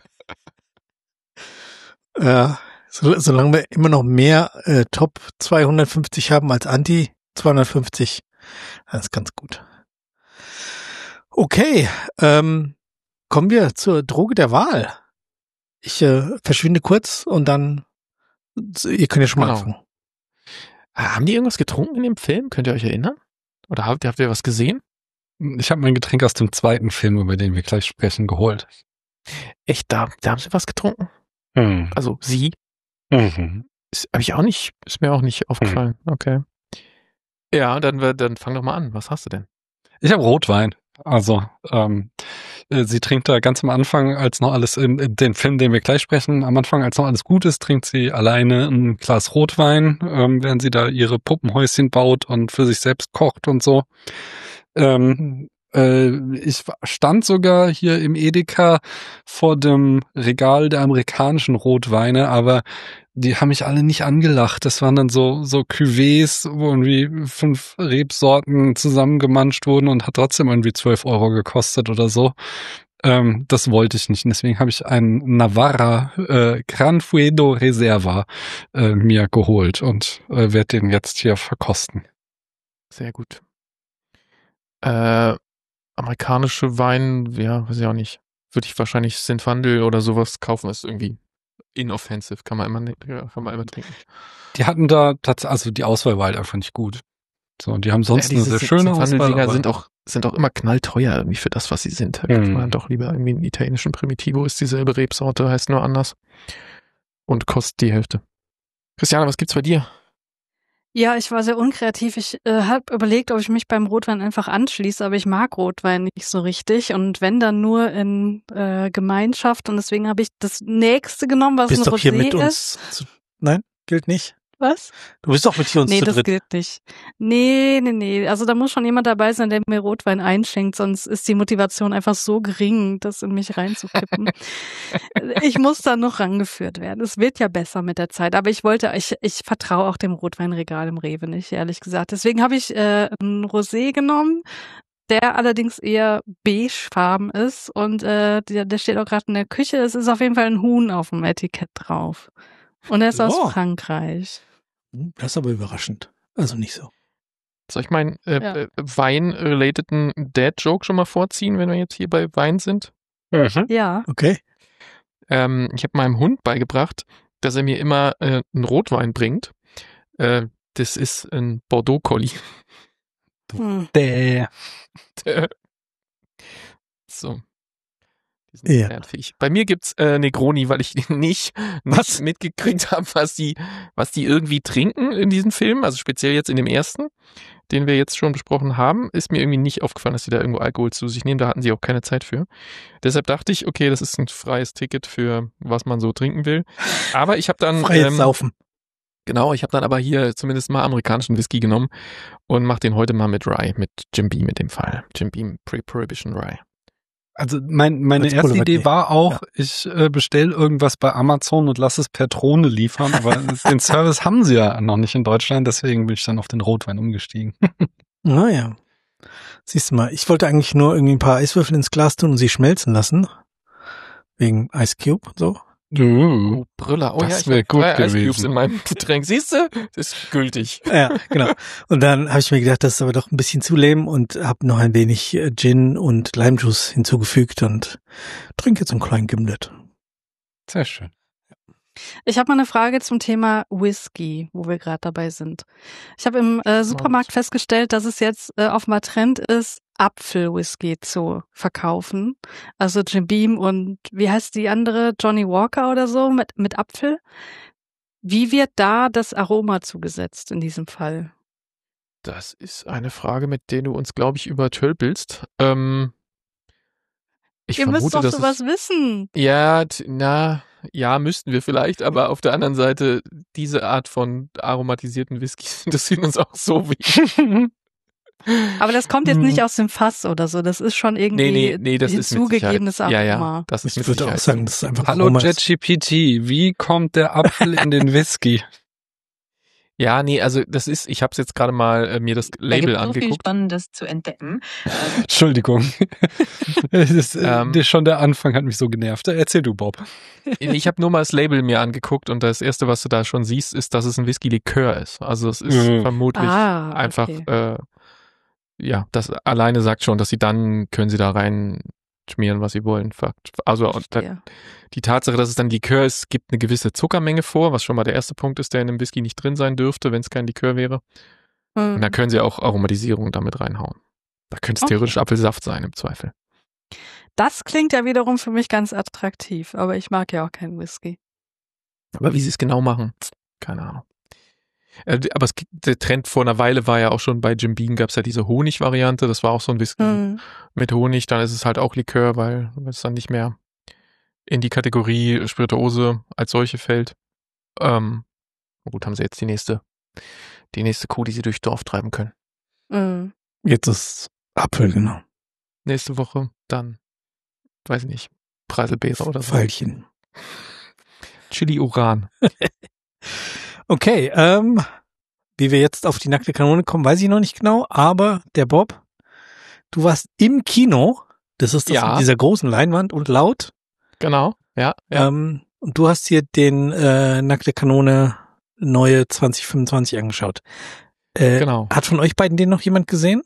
Ja, solange wir immer noch mehr Top 250 haben als Anti 250, das ist ganz gut. Okay, kommen wir zur Droge der Wahl. Ich verschwinde kurz und dann, ihr könnt ja schon mal anfangen. Haben die irgendwas getrunken in dem Film? Könnt ihr euch erinnern? Oder habt ihr was gesehen? Ich habe mein Getränk aus dem zweiten Film, über den wir gleich sprechen, geholt. Echt, da haben sie was getrunken? Also sie? Mhm. Habe ich auch nicht, ist mir auch nicht aufgefallen. Okay. Ja, dann fang doch mal an. Was hast du denn? Ich habe Rotwein. Also, sie trinkt da ganz am Anfang, als noch alles, in den Film, den wir gleich sprechen, am Anfang, als noch alles gut ist, trinkt sie alleine ein Glas Rotwein, während sie da ihre Puppenhäuschen baut und für sich selbst kocht und so. Ich stand sogar hier im Edeka vor dem Regal der amerikanischen Rotweine, aber die haben mich alle nicht angelacht. Das waren dann so Cuvées, wo irgendwie 5 Rebsorten zusammengemanscht wurden und hat trotzdem irgendwie 12 € gekostet oder so. Das wollte ich nicht. Und deswegen habe ich einen Navarra Gran Fuego Reserva mir geholt und werde den jetzt hier verkosten. Sehr gut. Amerikanische Wein, ja, weiß ich auch nicht. Würde ich wahrscheinlich Zinfandel oder sowas kaufen, ist irgendwie inoffensive, kann man immer trinken. Die hatten da tatsächlich, also die Auswahl war halt einfach nicht gut. So, und die haben sonst eine sehr schöne Auswahl. Zinfandel-Dinger sind auch immer knallteuer irgendwie für das, was sie sind. Da kauft man dann doch lieber irgendwie einen italienischen Primitivo, ist dieselbe Rebsorte, heißt nur anders. Und kostet die Hälfte. Christiane, was gibt's bei dir? Ja, ich war sehr unkreativ. Ich habe überlegt, ob ich mich beim Rotwein einfach anschließe, aber ich mag Rotwein nicht so richtig. Und wenn, dann nur in Gemeinschaft. Und deswegen habe ich das nächste genommen, was Bist ein doch hier Rosé mit ist. uns. Nein, gilt nicht. Was? Du bist doch mit hier uns Nee, zu das dritt. gilt nicht. Nee. Also da muss schon jemand dabei sein, der mir Rotwein einschenkt, sonst ist die Motivation einfach so gering, das in mich reinzukippen. Ich muss da noch rangeführt werden. Es wird ja besser mit der Zeit, aber ich vertraue auch dem Rotweinregal im Rewe nicht, ehrlich gesagt. Deswegen habe ich ein Rosé genommen, der allerdings eher beigefarben ist und der steht auch gerade in der Küche. Es ist auf jeden Fall ein Huhn auf dem Etikett drauf. Und er ist aus Frankreich. Das ist aber überraschend. Also nicht so. Soll ich meinen Wein-relateden Dad-Joke schon mal vorziehen, wenn wir jetzt hier bei Wein sind? Ja. Okay. Ich habe meinem Hund beigebracht, dass er mir immer einen Rotwein bringt. Das ist ein Bordeaux-Collie. So. Die sind lernfähig. Bei mir gibt's Negroni, weil ich nicht mitgekriegt habe, was die irgendwie trinken in diesem Film. Also speziell jetzt in dem ersten, den wir jetzt schon besprochen haben, ist mir irgendwie nicht aufgefallen, dass sie da irgendwo Alkohol zu sich nehmen. Da hatten sie auch keine Zeit für. Deshalb dachte ich, okay, das ist ein freies Ticket für was man so trinken will. Aber ich habe dann freies Saufen. Genau, ich habe dann aber hier zumindest mal amerikanischen Whisky genommen und mache den heute mal mit Rye, mit Jim Beam in dem Fall. Jim Beam Pre-Prohibition Rye. Also meine erste Idee war auch, ich bestelle irgendwas bei Amazon und lasse es per Drohne liefern, aber den Service haben sie ja noch nicht in Deutschland, deswegen bin ich dann auf den Rotwein umgestiegen. Naja. Siehst du mal, ich wollte eigentlich nur irgendwie ein paar Eiswürfel ins Glas tun und sie schmelzen lassen. Wegen Ice Cube und so. Oh, Brüller. Oh das ja, ich wäre gut Ice Cubes gewesen. in meinem Getränk. Siehst du? Das ist gültig. Ja, genau. Und dann habe ich mir gedacht, das ist aber doch ein bisschen zu lame und habe noch ein wenig Gin und Limejuice hinzugefügt und trinke jetzt einen kleinen Gimlet. Sehr schön. Ich habe mal eine Frage zum Thema Whisky, wo wir gerade dabei sind. Ich habe im Supermarkt festgestellt, dass es jetzt offenbar Trend ist, Apfelwhisky zu verkaufen. Also Jim Beam und wie heißt die andere? Johnny Walker oder so mit Apfel. Wie wird da das Aroma zugesetzt in diesem Fall? Das ist eine Frage, mit der du uns, glaube ich, übertölpelst. Ihr müsst doch sowas wissen. Ja, müssten wir vielleicht, aber auf der anderen Seite, diese Art von aromatisierten Whiskys interessieren uns auch so wenig. Aber das kommt jetzt nicht aus dem Fass oder so, das ist schon irgendwie nee, das hinzugegebenes ist mit Sicherheit. Aroma. Ja, das ist Ich würde auch sagen, das ist einfach Hallo ChatGPT, wie kommt der Apfel in den Whisky? Ja, nee, also ich habe es jetzt gerade mal mir das Label angeguckt. So viel Spannendes zu entdecken. Entschuldigung. Schon der Anfang hat mich so genervt. Erzähl du, Bob. Ich habe nur mal das Label mir angeguckt und das Erste, was du da schon siehst, ist, dass es ein Whisky-Likör ist. Also es ist vermutlich einfach, das alleine sagt schon, dass dann können sie da rein schmieren, was sie wollen. Also die Tatsache, dass es dann Likör ist, gibt eine gewisse Zuckermenge vor, was schon mal der erste Punkt ist, der in einem Whisky nicht drin sein dürfte, wenn es kein Likör wäre. Und dann können sie auch Aromatisierung damit reinhauen. Da könnte es theoretisch Apfelsaft sein im Zweifel. Das klingt ja wiederum für mich ganz attraktiv, aber ich mag ja auch keinen Whisky. Aber wie sie es genau machen, keine Ahnung. Aber der Trend vor einer Weile war ja auch schon, bei Jim Beam gab es ja diese Honig-Variante, das war auch so ein Whisky mit Honig, dann ist es halt auch Likör, weil es dann nicht mehr in die Kategorie Spirituose als solche fällt. Gut, haben sie jetzt die nächste Kuh, die sie durchs Dorf treiben können. Jetzt ist Apfel, genau. Nächste Woche dann, weiß ich nicht, Preiselbeere oder so. Veilchen. Chili Uran. Okay, wie wir jetzt auf die nackte Kanone kommen, weiß ich noch nicht genau, aber der Bob, du warst im Kino, das ist das mit dieser großen Leinwand und laut. Genau, ja. Und du hast hier den nackte Kanone neue 2025 angeschaut. Genau. Hat von euch beiden den noch jemand gesehen?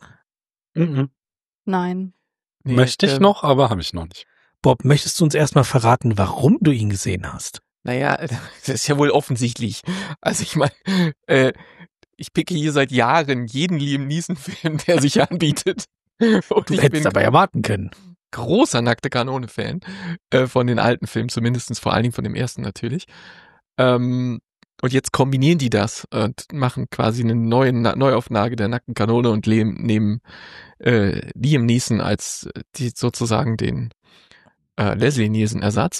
Nein. Nee, Möchte ich noch, aber habe ich noch nicht. Bob, möchtest du uns erstmal verraten, warum du ihn gesehen hast? Naja, das ist ja wohl offensichtlich. Also ich meine, ich picke hier seit Jahren jeden Liam Neeson-Film, der sich anbietet. Und Du hättest aber erwarten können. Großer nackte Kanone-Fan von den alten Filmen, zumindest vor allen Dingen von dem ersten natürlich. Und jetzt kombinieren die das und machen quasi eine Neuauflage der nackten Kanone und nehmen Liam Neeson als sozusagen den Leslie Nielsen-Ersatz,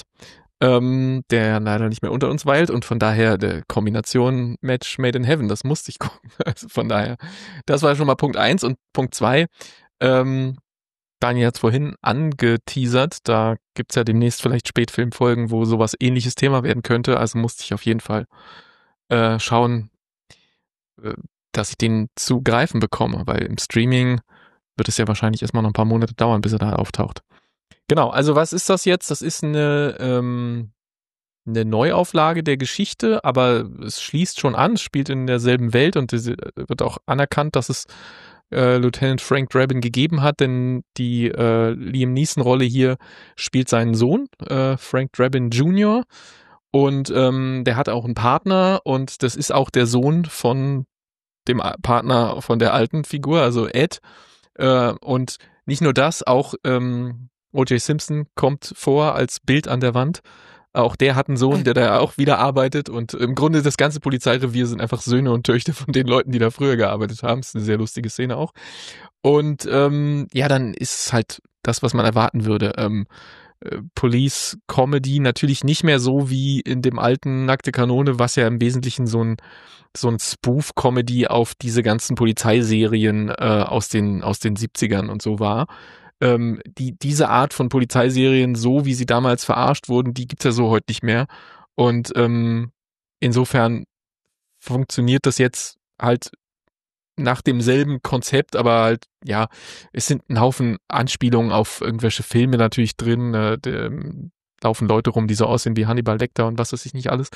der leider nicht mehr unter uns weilt und von daher der Kombination Match Made in Heaven, das musste ich gucken. Also von daher, das war schon mal Punkt 1 und Punkt 2, Daniel hat es vorhin angeteasert, da gibt's ja demnächst vielleicht Spätfilmfolgen, wo sowas ähnliches Thema werden könnte, also musste ich auf jeden Fall schauen, dass ich den zu greifen bekomme, weil im Streaming wird es ja wahrscheinlich erstmal noch ein paar Monate dauern, bis er da auftaucht. Genau, also was ist das jetzt? Das ist eine Neuauflage der Geschichte, aber es schließt schon an, es spielt in derselben Welt und es wird auch anerkannt, dass es Lieutenant Frank Drabin gegeben hat, denn die Liam Neeson-Rolle hier spielt seinen Sohn, Frank Drabin Jr., und der hat auch einen Partner und das ist auch der Sohn von dem Partner von der alten Figur, also Ed. Und nicht nur das, auch O.J. Simpson kommt vor als Bild an der Wand. Auch der hat einen Sohn, der da auch wieder arbeitet und im Grunde das ganze Polizeirevier sind einfach Söhne und Töchter von den Leuten, die da früher gearbeitet haben. Das ist eine sehr lustige Szene auch. Und ja, dann ist es halt das, was man erwarten würde. Police Comedy, natürlich nicht mehr so wie in dem alten Nackte Kanone, was ja im Wesentlichen so ein Spoof-Comedy auf diese ganzen Polizeiserien aus den 70ern und so war. Diese Art von Polizeiserien, so wie sie damals verarscht wurden, die gibt's ja so heute nicht mehr. Und insofern funktioniert das jetzt halt nach demselben Konzept, aber halt, ja, es sind ein Haufen Anspielungen auf irgendwelche Filme natürlich drin, laufen Leute rum, die so aussehen wie Hannibal Lecter und was weiß ich nicht alles.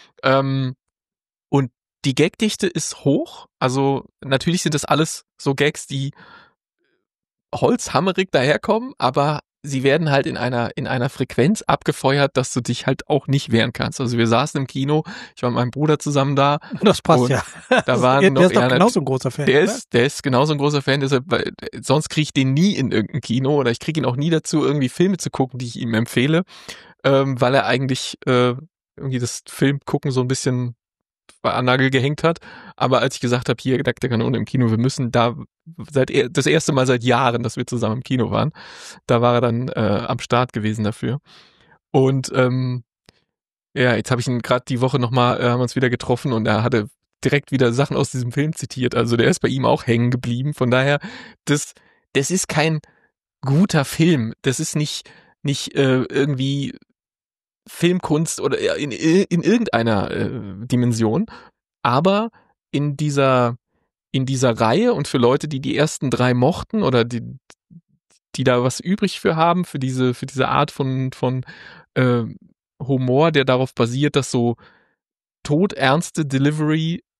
Und die Gagdichte ist hoch, also natürlich sind das alles so Gags, die holzhammerig daherkommen, aber sie werden halt in einer Frequenz abgefeuert, dass du dich halt auch nicht wehren kannst. Also wir saßen im Kino, ich war mit meinem Bruder zusammen da. Das passt ja. Da waren der noch, ist doch genauso ein großer Fan. Der ist genauso ein großer Fan, deshalb, sonst kriege ich den nie in irgendein Kino oder ich kriege ihn auch nie dazu, irgendwie Filme zu gucken, die ich ihm empfehle, weil er eigentlich irgendwie das Film gucken so ein bisschen an Nagel gehängt hat. Aber als ich gesagt habe, hier, Nackte Kanone im Kino, wir müssen da das erste Mal seit Jahren, dass wir zusammen im Kino waren, da war er dann am Start gewesen dafür. Und ja, jetzt habe ich ihn gerade die Woche nochmal, haben uns wieder getroffen und er hatte direkt wieder Sachen aus diesem Film zitiert. Also der ist bei ihm auch hängen geblieben. Von daher, das ist kein guter Film. Das ist nicht irgendwie Filmkunst oder in irgendeiner Dimension, aber in dieser Reihe und für Leute, die ersten 3 mochten oder die da was übrig für haben, für diese Art von Humor, der darauf basiert, dass so todernste Delivery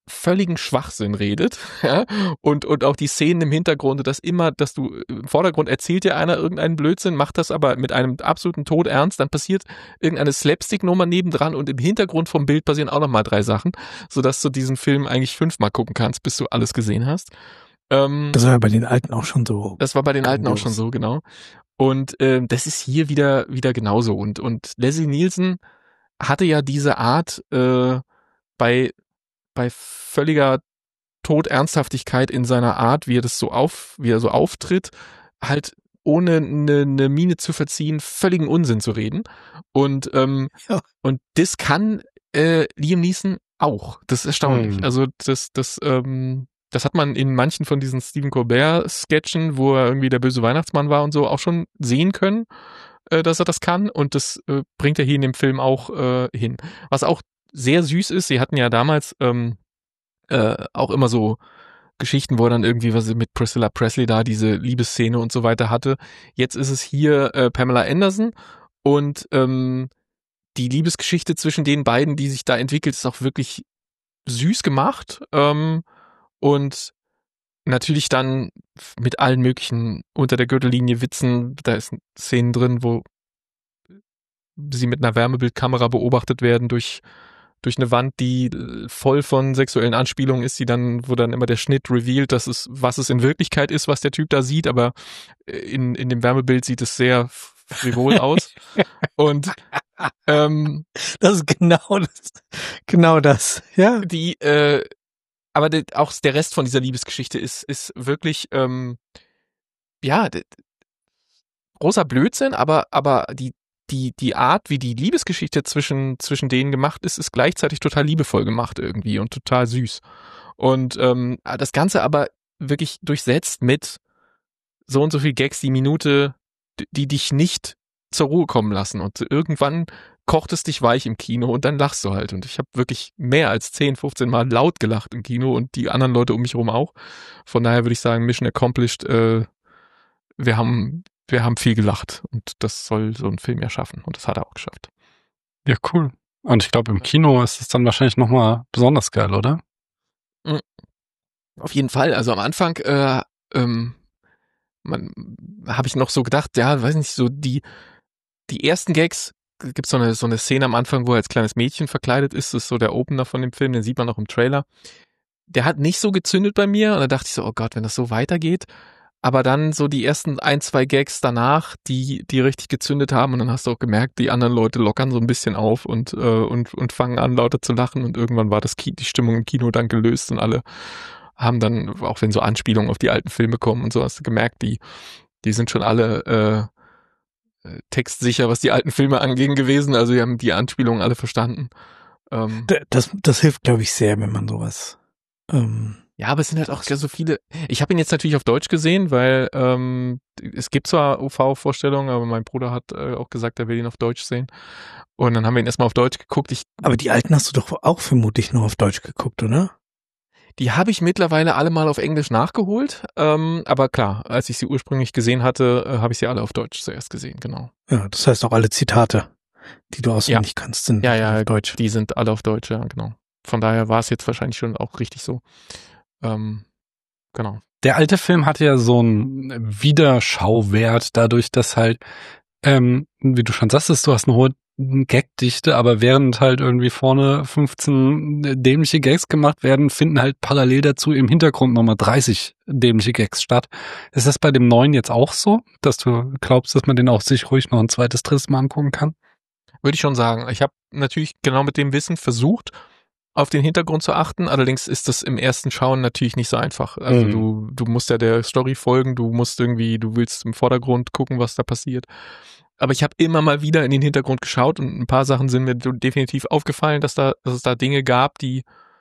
völligen Schwachsinn redet, ja, und auch die Szenen im Hintergrund, dass du im Vordergrund erzählt dir einer irgendeinen Blödsinn, macht das aber mit einem absoluten Todernst, dann passiert irgendeine Slapstick-Nummer nebendran und im Hintergrund vom Bild passieren auch nochmal 3 Sachen, sodass du diesen Film eigentlich 5-mal gucken kannst, bis du alles gesehen hast. Das war ja bei den Alten auch schon so. Das war bei den Alten auch schon so, genau. Und das ist hier wieder genauso. Und Leslie Nielsen hatte ja diese Art bei völliger Todernsthaftigkeit in seiner Art, wie er so auftritt, halt ohne eine Miene zu verziehen, völligen Unsinn zu reden. Und und das kann Liam Neeson auch. Das ist erstaunlich. Also das hat man in manchen von diesen Stephen Colbert-Sketchen, wo er irgendwie der böse Weihnachtsmann war und so, auch schon sehen können, dass er das kann. Und das bringt er hier in dem Film auch hin. Was auch sehr süß ist, sie hatten ja damals auch immer so Geschichten, wo er dann irgendwie was mit Priscilla Presley da diese Liebesszene und so weiter hatte. Jetzt ist es hier Pamela Anderson und die Liebesgeschichte zwischen den beiden, die sich da entwickelt, ist auch wirklich süß gemacht. Und natürlich dann mit allen möglichen unter der Gürtellinie Witzen, da ist Szenen drin, wo sie mit einer Wärmebildkamera beobachtet werden durch eine Wand, die voll von sexuellen Anspielungen ist, wo dann immer der Schnitt revealed, was es in Wirklichkeit ist, was der Typ da sieht, aber in dem Wärmebild sieht es sehr frivol aus. Und das ist genau das, ja. Aber auch der Rest von dieser Liebesgeschichte ist wirklich, großer Blödsinn, aber die Art, wie die Liebesgeschichte zwischen denen gemacht ist gleichzeitig total liebevoll gemacht irgendwie und total süß. Und das Ganze aber wirklich durchsetzt mit so und so viel Gags die Minute, die dich nicht zur Ruhe kommen lassen. Und irgendwann kocht es dich weich im Kino und dann lachst du halt. Und ich habe wirklich mehr als 10, 15 Mal laut gelacht im Kino und die anderen Leute um mich herum auch. Von daher würde ich sagen, Mission accomplished. Wir haben viel gelacht und das soll so ein Film ja schaffen und das hat er auch geschafft. Ja, cool. Und ich glaube, im Kino ist es dann wahrscheinlich nochmal besonders geil, oder? Auf jeden Fall. Also am Anfang habe ich noch so gedacht, ja, weiß nicht, so die ersten Gags, gibt so eine Szene am Anfang, wo er als kleines Mädchen verkleidet ist, das ist so der Opener von dem Film, den sieht man auch im Trailer. Der hat nicht so gezündet bei mir und da dachte ich so, oh Gott, wenn das so weitergeht. Aber dann so die ersten 1, 2 Gags danach, die richtig gezündet haben und dann hast du auch gemerkt, die anderen Leute lockern so ein bisschen auf und fangen an lauter zu lachen und irgendwann war die Stimmung im Kino dann gelöst und alle haben dann, auch wenn so Anspielungen auf die alten Filme kommen und so, hast du gemerkt, die sind schon alle textsicher, was die alten Filme angehen gewesen, also die haben die Anspielungen alle verstanden. Das hilft, glaube ich, sehr, wenn man sowas ja, aber es sind halt auch so viele. Ich habe ihn jetzt natürlich auf Deutsch gesehen, weil es gibt zwar OV-Vorstellungen, aber mein Bruder hat auch gesagt, er will ihn auf Deutsch sehen. Und dann haben wir ihn erstmal auf Deutsch geguckt. Aber die alten hast du doch auch vermutlich noch auf Deutsch geguckt, oder? Die habe ich mittlerweile alle mal auf Englisch nachgeholt. Aber klar, als ich sie ursprünglich gesehen hatte, habe ich sie alle auf Deutsch zuerst gesehen, genau. Ja, das heißt auch alle Zitate, die du auswendig kannst, sind auf Deutsch. Die sind alle auf Deutsch, ja, genau. Von daher war es jetzt wahrscheinlich schon auch richtig so. Genau. Der alte Film hatte ja so einen Wiederschauwert, dadurch, dass halt, wie du schon sagtest, du hast eine hohe Gagdichte, aber während halt irgendwie vorne 15 dämliche Gags gemacht werden, finden halt parallel dazu im Hintergrund nochmal 30 dämliche Gags statt. Ist das bei dem neuen jetzt auch so, dass du glaubst, dass man den auch sich ruhig noch ein zweites, drittes Mal angucken kann? Würde ich schon sagen. Ich habe natürlich genau mit dem Wissen versucht, auf den Hintergrund zu achten, allerdings ist das im ersten Schauen natürlich nicht so einfach. Also du musst ja der Story folgen, du willst im Vordergrund gucken, was da passiert. Aber ich habe immer mal wieder in den Hintergrund geschaut und ein paar Sachen sind mir definitiv aufgefallen, dass es da Dinge gab, die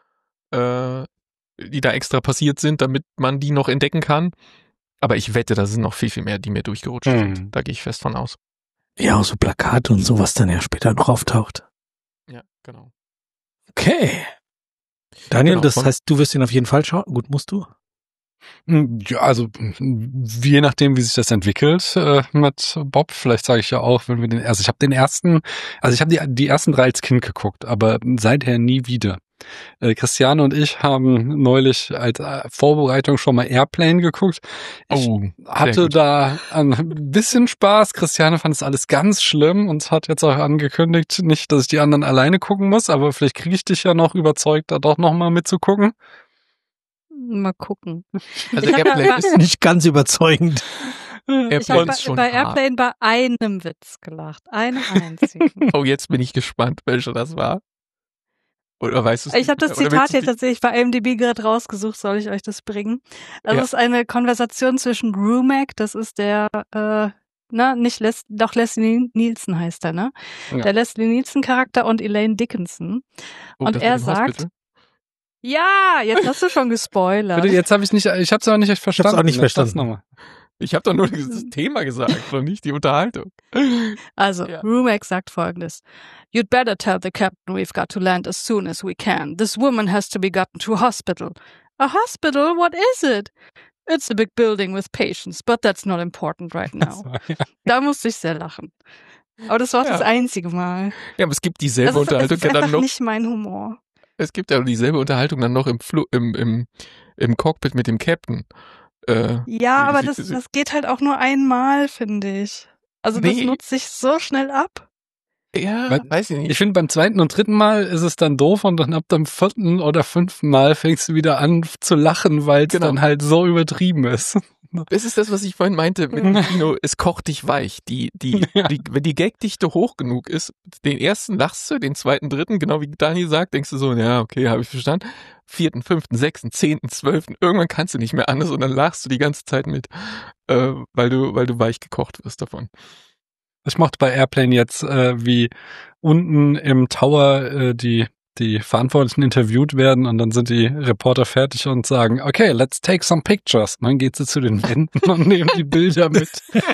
da extra passiert sind, damit man die noch entdecken kann. Aber ich wette, da sind noch viel, viel mehr, die mir durchgerutscht sind. Da gehe ich fest von aus. Ja, auch so Plakate und sowas dann ja später noch auftaucht. Ja, genau. Okay. Daniel, das heißt, du wirst ihn auf jeden Fall schauen? Gut, musst du? Ja, also je nachdem, wie sich das entwickelt mit Bob, vielleicht sage ich ja auch, wenn wir ich habe die ersten 3 als Kind geguckt, aber seither nie wieder. Christiane und ich haben neulich als Vorbereitung schon mal Airplane geguckt. Ich hatte da ein bisschen Spaß. Christiane fand es alles ganz schlimm und hat jetzt auch angekündigt, nicht, dass ich die anderen alleine gucken muss, aber vielleicht kriege ich dich ja noch überzeugt, da doch noch mal mitzugucken. Mal gucken. Also Airplane ist Nicht ganz überzeugend. Ich habe bei Airplane bei einem Witz gelacht. Einem einzigen. Oh, jetzt bin ich gespannt, welcher das war. Oder weißt du es Ich habe das nicht mehr? Oder Zitat willst du hier tatsächlich bei IMDb gerade rausgesucht. Soll ich euch das bringen? Das ist eine Konversation zwischen Rumack, das ist der, Leslie Nielsen heißt er, ne? Ja. Der Leslie Nielsen-Charakter und Elaine Dickinson. Und er sagt, ja, jetzt hast du schon gespoilert. Bitte, jetzt habe ich hab's aber nicht verstanden. Ich hab's auch nicht verstanden. Ich habe doch nur das Thema gesagt und nicht die Unterhaltung. Also, Ja. Rumack sagt Folgendes. You'd better tell the captain we've got to land as soon as we can. This woman has to be gotten to a hospital. A hospital? What is it? It's a big building with patients, but that's not important right now. Da musste ich sehr lachen. Aber das war das einzige Mal. Ja, aber es gibt dieselbe Das Unterhaltung ist ja dann einfach noch. nicht mein Humor. Es gibt ja dieselbe Unterhaltung dann noch im Cockpit mit dem Captain. Ja, aber das geht halt auch nur einmal, finde ich. Also das nutzt sich so schnell ab. Ja, weiß ich nicht. Ich finde, beim zweiten und dritten Mal ist es dann doof und dann ab dem vierten oder fünften Mal fängst du wieder an zu lachen, weil es dann halt so übertrieben ist. Das ist das, was ich vorhin meinte mit dem Kino, es kocht dich weich. Wenn die Gagdichte hoch genug ist, den ersten lachst du, den zweiten, dritten, genau wie Daniel sagt, denkst du so, ja, okay, habe ich verstanden. 4., 5., 6., 10., 12., irgendwann kannst du nicht mehr anders und dann lachst du die ganze Zeit mit, weil du weich gekocht wirst davon. Ich mochte bei Airplane jetzt, wie unten im Tower die Verantwortlichen interviewt werden und dann sind die Reporter fertig und sagen, okay, let's take some pictures. Und dann geht sie zu den Wänden und nehmen die Bilder mit.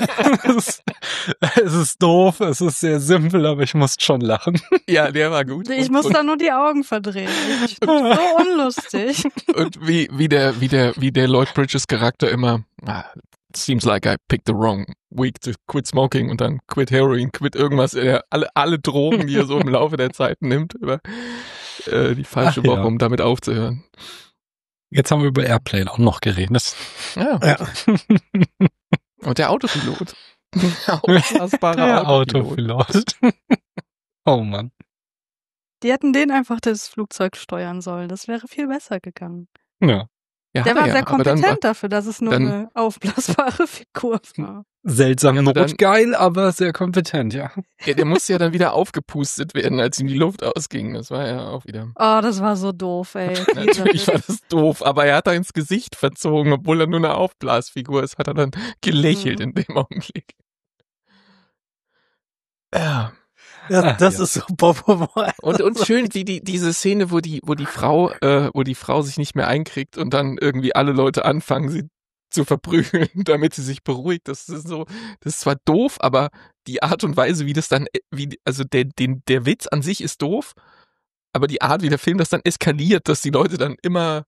Es ist doof, es ist sehr simpel, aber ich musste schon lachen. Ja, der war gut. Ich muss da nur die Augen verdrehen. Ich bin so unlustig. Und wie der Lloyd Bridges Charakter immer, seems like I picked the wrong week to quit smoking und dann quit Heroin, quit irgendwas, alle Drogen, die er so im Laufe der Zeit nimmt, über die falsche Woche, um damit aufzuhören. Jetzt haben wir über Airplane auch noch geredet. Ja. Und der Autopilot. Der Autopilot. Oh Mann. Die hätten den einfach das Flugzeug steuern sollen. Das wäre viel besser gegangen. Ja. Ja, der war sehr kompetent dafür, dass es nur eine aufblasbare Figur war. Seltsam notgeil, aber sehr kompetent, ja. Ja, der musste ja dann wieder aufgepustet werden, als ihm die Luft ausging. Das war ja auch wieder... Oh, das war so doof, ey. Natürlich war das doof, aber er hat da ins Gesicht verzogen, obwohl er nur eine Aufblasfigur ist, hat er dann gelächelt in dem Augenblick. Ja. Ja, das ist super. Und schön diese Szene, wo die Frau sich nicht mehr einkriegt und dann irgendwie alle Leute anfangen, sie zu verprügeln, damit sie sich beruhigt. Das ist zwar doof, aber die Art und Weise, wie das dann, der Witz an sich ist doof, aber die Art, wie der Film das dann eskaliert, dass die Leute dann immer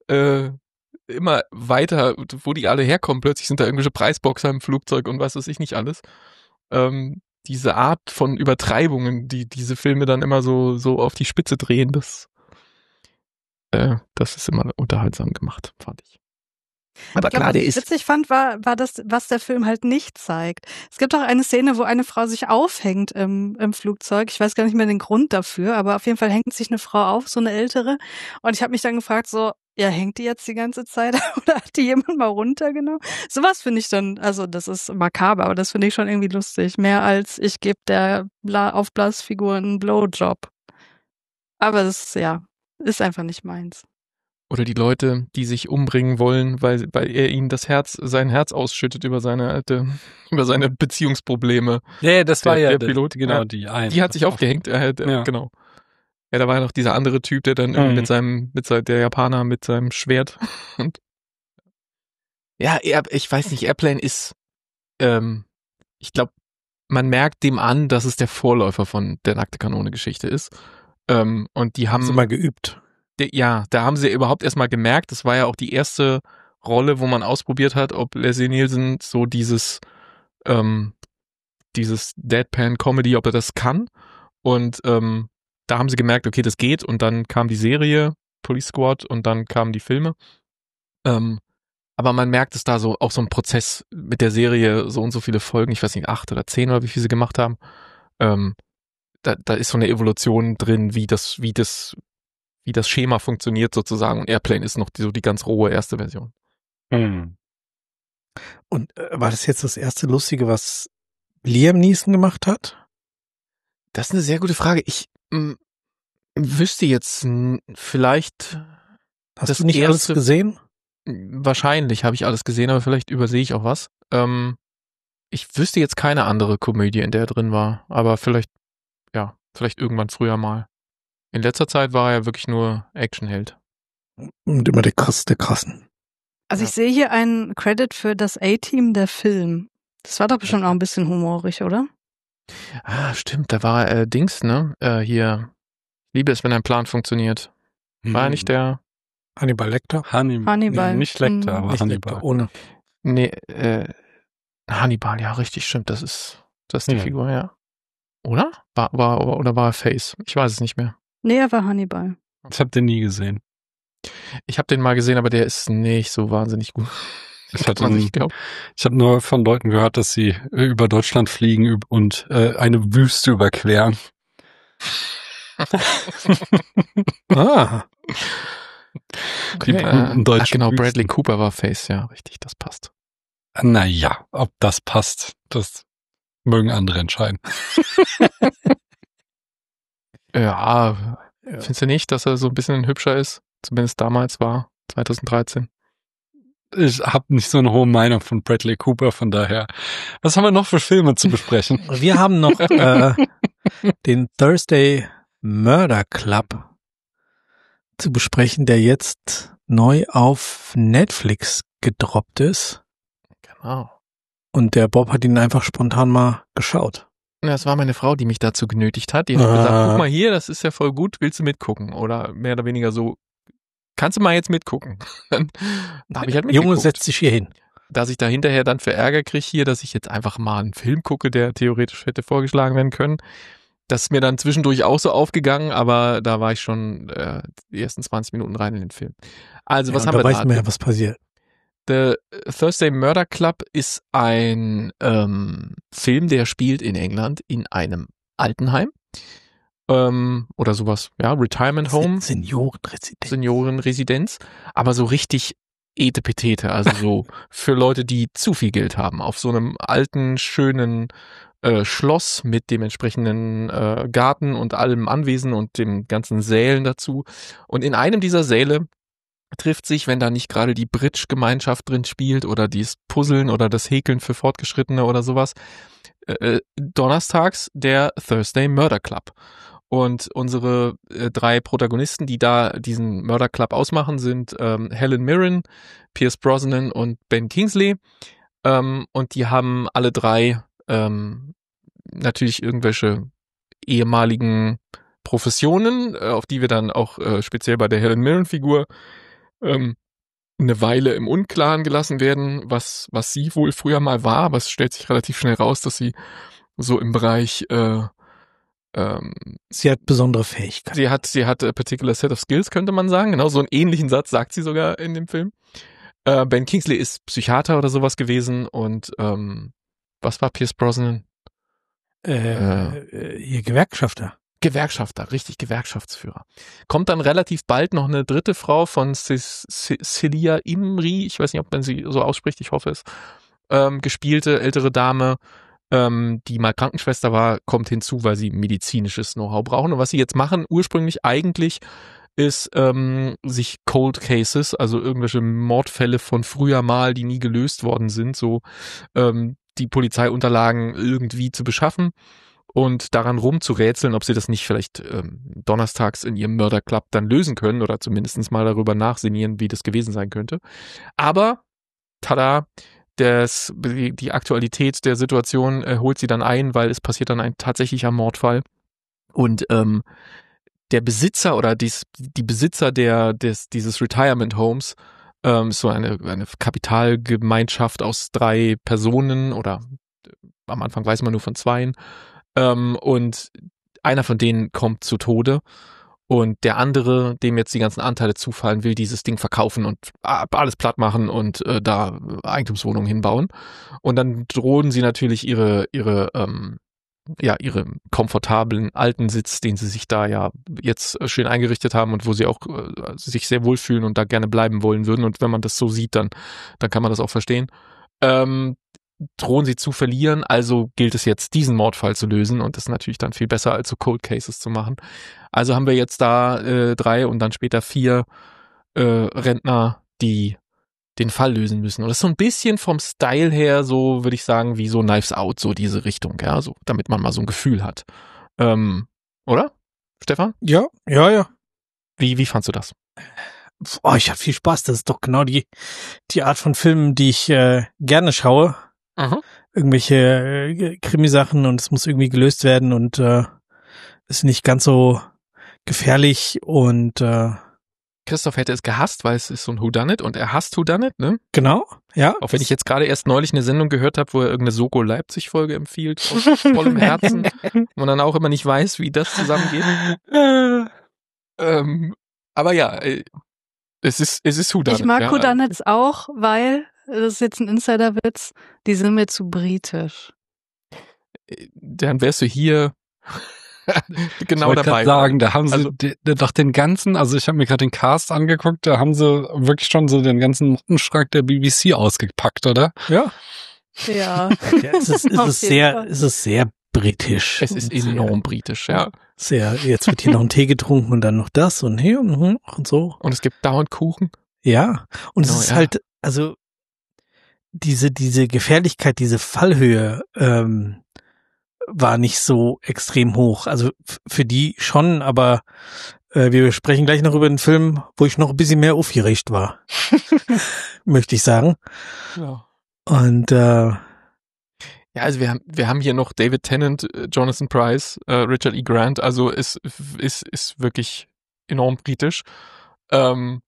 weiter, wo die alle herkommen, plötzlich sind da irgendwelche Preisboxer im Flugzeug und was weiß ich nicht alles. Diese Art von Übertreibungen, die diese Filme dann immer so auf die Spitze drehen, das ist immer unterhaltsam gemacht, fand ich. Aber klar, was ich witzig fand, war das, was der Film halt nicht zeigt. Es gibt auch eine Szene, wo eine Frau sich aufhängt im Flugzeug. Ich weiß gar nicht mehr den Grund dafür, aber auf jeden Fall hängt sich eine Frau auf, so eine ältere. Und ich habe mich dann gefragt, so, ja, hängt die jetzt die ganze Zeit oder hat die jemand mal runtergenommen? Sowas finde ich dann, also das ist makaber, aber das finde ich schon irgendwie lustig. Mehr als ich gebe der Aufblasfigur einen Blowjob. Aber das, ist einfach nicht meins. Oder die Leute, die sich umbringen wollen, weil er ihnen sein Herz ausschüttet über seine Beziehungsprobleme. Ja, das war ja der Pilot, genau, die hat sich aufgehängt, genau. Ja, da war ja noch dieser andere Typ, der dann der Japaner mit seinem Schwert und ja, ich weiß nicht, Airplane ist, ich glaube, man merkt dem an, dass es der Vorläufer von der nackte Kanone-Geschichte ist. Und die haben mal geübt. Da haben sie überhaupt erstmal gemerkt, das war ja auch die erste Rolle, wo man ausprobiert hat, ob Leslie Nielsen so dieses Deadpan-Comedy, ob er das kann. Und da haben sie gemerkt, okay, das geht, und dann kam die Serie Police Squad und dann kamen die Filme. Aber man merkt es da so, auch so ein Prozess mit der Serie, so und so viele Folgen, ich weiß nicht, 8 oder 10 oder wie viel sie gemacht haben. Da ist so eine Evolution drin, wie das Schema funktioniert sozusagen, und Airplane ist noch die ganz rohe erste Version. Und war das jetzt das erste Lustige, was Liam Neeson gemacht hat? Das ist eine sehr gute Frage. Ich wüsste jetzt vielleicht. Hast du nicht alles gesehen? Wahrscheinlich habe ich alles gesehen, aber vielleicht übersehe ich auch was. Ich wüsste jetzt keine andere Komödie, in der er drin war, aber vielleicht irgendwann früher mal. In letzter Zeit war er wirklich nur Actionheld. Und immer der Krassen. Also ich sehe hier einen Credit für das A-Team der Film. Das war doch bestimmt auch ein bisschen humorig, oder? Ah, stimmt, da war Dings, ne? Hier, Liebe ist, wenn ein Plan funktioniert. War er nicht der... Hannibal Lecter? Hannibal. Nee, nicht Lecter, aber Nicht Hannibal. Lecter, ohne. Nee, Hannibal, ja, richtig, stimmt, das ist die Figur, ja. Oder? Oder war er Face? Ich weiß es nicht mehr. Nee, er war Hannibal. Ich habe den nie gesehen. Ich habe den mal gesehen, aber der ist nicht so wahnsinnig gut. Ich habe nur von Leuten gehört, dass sie über Deutschland fliegen und eine Wüste überqueren. Ah. Okay. Genau, Bradley Cooper war Face, ja, richtig, das passt. Naja, ob das passt, das mögen andere entscheiden. Ja, findest du nicht, dass er so ein bisschen hübscher ist? Zumindest damals war, 2013. Ich habe nicht so eine hohe Meinung von Bradley Cooper, von daher. Was haben wir noch für Filme zu besprechen? Wir haben noch den Thursday Murder Club zu besprechen, der jetzt neu auf Netflix gedroppt ist. Genau. Und der Bob hat ihn einfach spontan mal geschaut. Ja, es war meine Frau, die mich dazu genötigt hat. Die hat gesagt, guck mal hier, das ist ja voll gut, willst du mitgucken? Oder mehr oder weniger so, kannst du mal jetzt mitgucken? Dann habe ich halt mitgeguckt. Junge, setz dich hier hin. Dass ich da hinterher dann für Ärger kriege hier, dass ich jetzt einfach mal einen Film gucke, der theoretisch hätte vorgeschlagen werden können. Das ist mir dann zwischendurch auch so aufgegangen, aber da war ich schon die ersten 20 Minuten rein in den Film. Also, was haben wir da? Da weiß man ja, was passiert. The Thursday Murder Club ist ein Film, der spielt in England in einem Altenheim oder sowas, ja, Retirement Home. Seniorenresidenz, aber so richtig Etepetete, also so für Leute, die zu viel Geld haben, auf so einem alten, schönen Schloss mit dem entsprechenden Garten und allem Anwesen und dem ganzen Sälen dazu. Und in einem dieser Säle trifft sich, wenn da nicht gerade die Bridge-Gemeinschaft drin spielt oder das Puzzeln oder das Häkeln für Fortgeschrittene oder sowas, donnerstags der Thursday Murder Club. Und unsere 3 Protagonisten, die da diesen Murder Club ausmachen, sind Helen Mirren, Pierce Brosnan und Ben Kingsley. Und die haben alle 3 natürlich irgendwelche ehemaligen Professionen, auf die wir dann auch speziell bei der Helen Mirren-Figur eine Weile im Unklaren gelassen werden, was sie wohl früher mal war, aber es stellt sich relativ schnell raus, dass sie so im Bereich sie hat besondere Fähigkeiten. Sie hat a particular set of skills, könnte man sagen. Genau, so einen ähnlichen Satz sagt sie sogar in dem Film. Ben Kingsley ist Psychiater oder sowas gewesen und was war Pierce Brosnan? Ihr Gewerkschafter. Gewerkschafter, richtig, Gewerkschaftsführer. Kommt dann relativ bald noch eine dritte Frau von Celia Imrie, ich weiß nicht, ob man sie so ausspricht, ich hoffe es, gespielte ältere Dame, die mal Krankenschwester war, kommt hinzu, weil sie medizinisches Know-how brauchen. Und was sie jetzt machen, ursprünglich eigentlich, ist sich Cold Cases, also irgendwelche Mordfälle von früher mal, die nie gelöst worden sind, so die Polizeiunterlagen irgendwie zu beschaffen und daran rumzurätseln, ob sie das nicht vielleicht donnerstags in ihrem Murder Club dann lösen können oder zumindest mal darüber nachsinnieren, wie das gewesen sein könnte. Aber, tada, die Aktualität der Situation holt sie dann ein, weil es passiert dann ein tatsächlicher Mordfall. Und der Besitzer oder die Besitzer dieses Retirement Homes ist so eine Kapitalgemeinschaft aus 3 Personen oder am Anfang weiß man nur von 2. Und einer von denen kommt zu Tode und der andere, dem jetzt die ganzen Anteile zufallen, will dieses Ding verkaufen und alles platt machen und da Eigentumswohnungen hinbauen. Und dann drohen sie natürlich ihre komfortablen alten Sitz, den sie sich da ja jetzt schön eingerichtet haben und wo sie auch sich sehr wohlfühlen und da gerne bleiben wollen würden. Und wenn man das so sieht, dann kann man das auch verstehen. Drohen sie zu verlieren, also gilt es jetzt, diesen Mordfall zu lösen und das ist natürlich dann viel besser, als so Cold Cases zu machen. Also haben wir jetzt da 3 und dann später 4 Rentner, die den Fall lösen müssen. Und das ist so ein bisschen vom Style her, so würde ich sagen, wie so Knives Out, so diese Richtung, ja, so, damit man mal so ein Gefühl hat. Oder? Stefan? Ja. Wie fandst du das? Oh, ich hatte viel Spaß. Das ist doch genau die Art von Filmen, die ich gerne schaue. Aha. Irgendwelche Krimisachen und es muss irgendwie gelöst werden und ist nicht ganz so gefährlich und Christoph hätte es gehasst, weil es ist so ein Whodunit und er hasst Whodunit, ne? genau, ja. Auch wenn ich jetzt gerade erst neulich eine Sendung gehört habe, wo er irgendeine Soko Leipzig-Folge empfiehlt, aus vollem Herzen, wo man dann auch immer nicht weiß, wie das zusammengeht. Aber ja, es ist Whodunit. Ich mag ja. Whodunits auch, weil, das ist jetzt ein Insiderwitz, die sind mir zu britisch. Dann wärst du hier genau ich dabei. Sagen, da haben sie Also, doch den ganzen, also ich habe mir gerade den Cast angeguckt, da haben sie wirklich schon so den ganzen Mottenschrank der BBC ausgepackt, oder? Ja. Ja. Ja, es ist sehr britisch. es ist enorm britisch, ja. Sehr, jetzt wird hier noch ein Tee getrunken und dann noch das und hier und so. Und es gibt dauernd Kuchen. Ja. Und es Genau, ist ja. halt, also diese Gefährlichkeit, diese Fallhöhe, war nicht so extrem hoch. Also für die schon, aber wir sprechen gleich noch über einen Film, wo ich noch ein bisschen mehr aufgeregt war. Möchte ich sagen. Ja. Und Ja, also wir haben hier noch David Tennant, Jonathan Pryce, Richard E. Grant, also es ist wirklich enorm britisch. Und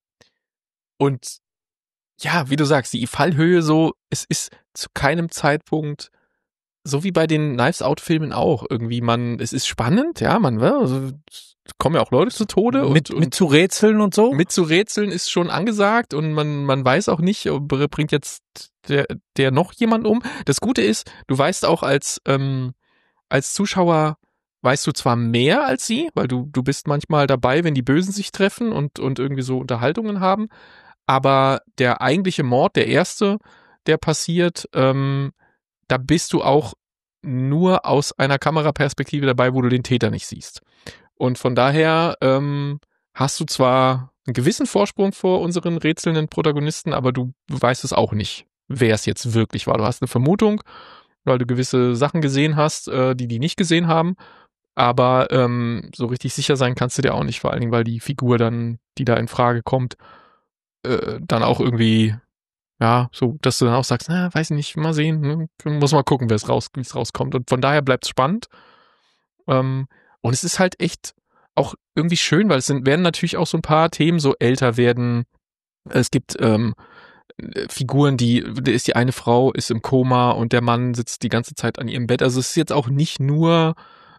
ja, wie du sagst, die Fallhöhe so, es ist zu keinem Zeitpunkt, so wie bei den Knives Out Filmen auch, irgendwie es ist spannend, ja, also kommen ja auch Leute zu Tode mit zu rätseln und so. mit zu rätseln ist schon angesagt und man weiß auch nicht, bringt jetzt der noch jemand um. Das Gute ist, du weißt auch als Zuschauer, weißt du zwar mehr als sie, weil du bist manchmal dabei, wenn die Bösen sich treffen und irgendwie so Unterhaltungen haben, aber der eigentliche Mord, der erste, der passiert, da bist du auch nur aus einer Kameraperspektive dabei, wo du den Täter nicht siehst. Und von daher hast du zwar einen gewissen Vorsprung vor unseren rätselnden Protagonisten, aber du weißt es auch nicht, wer es jetzt wirklich war. Du hast eine Vermutung, weil du gewisse Sachen gesehen hast, die nicht gesehen haben, aber so richtig sicher sein kannst du dir auch nicht, vor allen Dingen, weil die Figur dann, die da in Frage kommt, dann auch irgendwie, ja, so, dass du dann auch sagst, na, weiß nicht, mal sehen, ne? Muss mal gucken, wie es rauskommt. Und von daher bleibt es spannend. Und es ist halt echt auch irgendwie schön, weil werden natürlich auch so ein paar Themen so älter werden. Es gibt Figuren, die eine Frau ist im Koma und der Mann sitzt die ganze Zeit an ihrem Bett. Also es ist jetzt auch nicht nur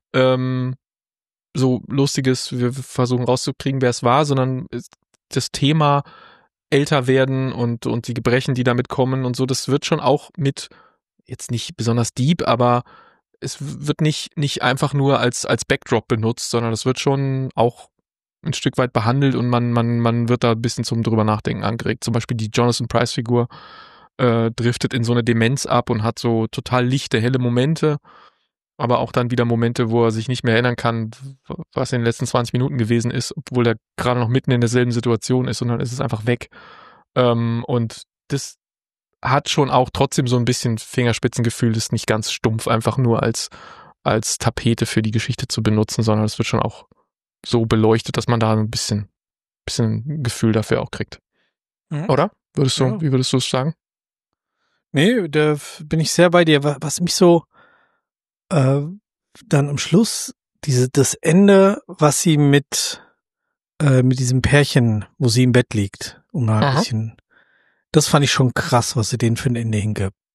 so lustiges, wir versuchen rauszukriegen, wer es war, sondern das Thema älter werden und die Gebrechen, die damit kommen und so, das wird schon auch mit, jetzt nicht besonders deep, aber es wird nicht einfach nur als Backdrop benutzt, sondern es wird schon auch ein Stück weit behandelt und man wird da ein bisschen zum drüber nachdenken angeregt. Zum Beispiel die Jonathan Pryce Figur driftet in so eine Demenz ab und hat so total lichte, helle Momente, aber auch dann wieder Momente, wo er sich nicht mehr erinnern kann, was in den letzten 20 Minuten gewesen ist, obwohl er gerade noch mitten in derselben Situation ist und dann ist es einfach weg. Und das hat schon auch trotzdem so ein bisschen Fingerspitzengefühl, das nicht ganz stumpf einfach nur als Tapete für die Geschichte zu benutzen, sondern es wird schon auch so beleuchtet, dass man da ein bisschen Gefühl dafür auch kriegt. Mhm. Oder? Ja. Wie würdest du es sagen? Nee, da bin ich sehr bei dir. Was mich so dann am Schluss, das Ende, was sie mit diesem Pärchen, wo sie im Bett liegt, um mal ein bisschen, das fand ich schon krass, was sie denen für ein Ende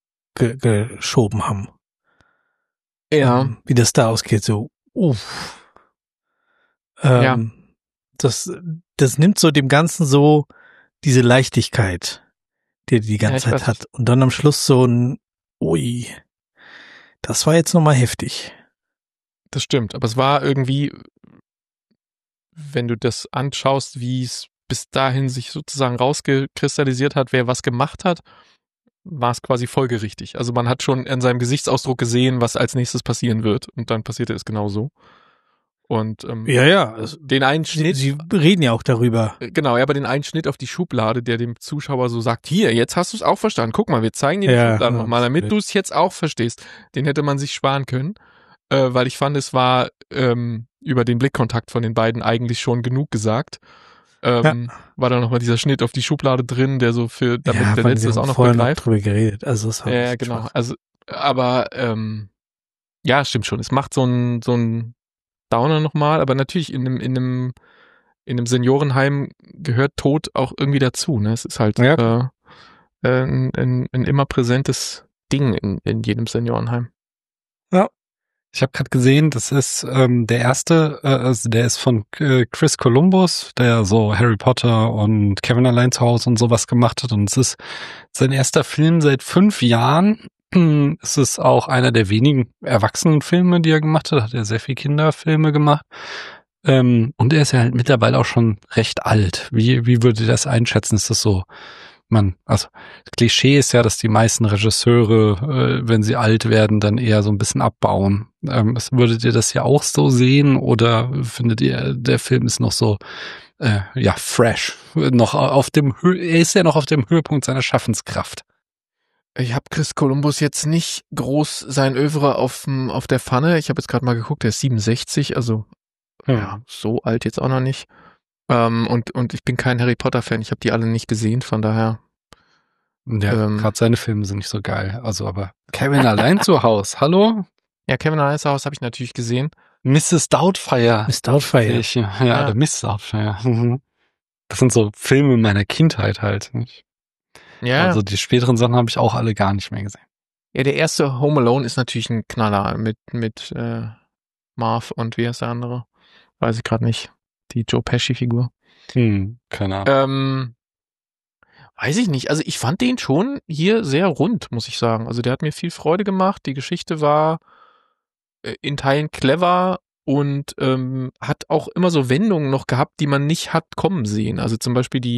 hingeschoben haben. Ja. Wie das da ausgeht, so, Das nimmt so dem Ganzen so diese Leichtigkeit, die er die ganze Zeit hat. Und dann am Schluss so ein, ui, das war jetzt nochmal heftig. Das stimmt, aber es war irgendwie, wenn du das anschaust, wie es bis dahin sich sozusagen rausgekristallisiert hat, wer was gemacht hat, war es quasi folgerichtig. Also man hat schon an seinem Gesichtsausdruck gesehen, was als nächstes passieren wird. Und dann passierte es genauso. Und also den einen Schnitt. Sie reden ja auch darüber. Genau, aber den einen Schnitt auf die Schublade, der dem Zuschauer so sagt, hier, jetzt hast du es auch verstanden. Guck mal, wir zeigen dir die Schublade nochmal, damit du es jetzt auch verstehst. Den hätte man sich sparen können. Weil ich fand, es war über den Blickkontakt von den beiden eigentlich schon genug gesagt. War da nochmal dieser Schnitt auf die Schublade drin, der so damit der Letzte es auch noch begreift. Drüber geredet. Also es war genau. Spaß. Also, aber stimmt schon. Es macht so ein Downer nochmal, aber natürlich in einem Seniorenheim gehört Tod auch irgendwie dazu. Ne? Es ist halt ein immer präsentes Ding in jedem Seniorenheim. Ja. Ich habe gerade gesehen, das ist der erste, also der ist von Chris Columbus, der so Harry Potter und Kevin allein zu Hause und sowas gemacht hat. Und es ist sein erster Film seit 5 Jahren. Es ist auch einer der wenigen Erwachsenenfilme, die er gemacht hat. Hat er sehr viel Kinderfilme gemacht. Und er ist ja halt mittlerweile auch schon recht alt. Wie würdet ihr das einschätzen? Ist das so? Also das Klischee ist ja, dass die meisten Regisseure, wenn sie alt werden, dann eher so ein bisschen abbauen. Würdet ihr das ja auch so sehen oder findet ihr, der Film ist noch so, fresh? Er ist ja noch auf dem Höhepunkt seiner Schaffenskraft. Ich habe Chris Columbus jetzt nicht groß sein Övre auf der Pfanne. Ich habe jetzt gerade mal geguckt, der ist 67, also so alt jetzt auch noch nicht. Und ich bin kein Harry Potter Fan. Ich habe die alle nicht gesehen, von daher. Ja, gerade seine Filme sind nicht so geil. Also, aber Kevin allein zu Hause, hallo? Ja, Kevin allein zu Hause habe ich natürlich gesehen. Mrs. Doubtfire. Miss Doubtfire. Oder Miss Doubtfire. Das sind so Filme meiner Kindheit halt. Ja. Also die späteren Sachen habe ich auch alle gar nicht mehr gesehen. Ja, der erste Home Alone ist natürlich ein Knaller mit Marv und wie heißt der andere? Weiß ich gerade nicht. Die Joe Pesci-Figur. Keine Ahnung. Weiß ich nicht. Also ich fand den schon hier sehr rund, muss ich sagen. Also der hat mir viel Freude gemacht. Die Geschichte war in Teilen clever und hat auch immer so Wendungen noch gehabt, die man nicht hat kommen sehen. Also zum Beispiel die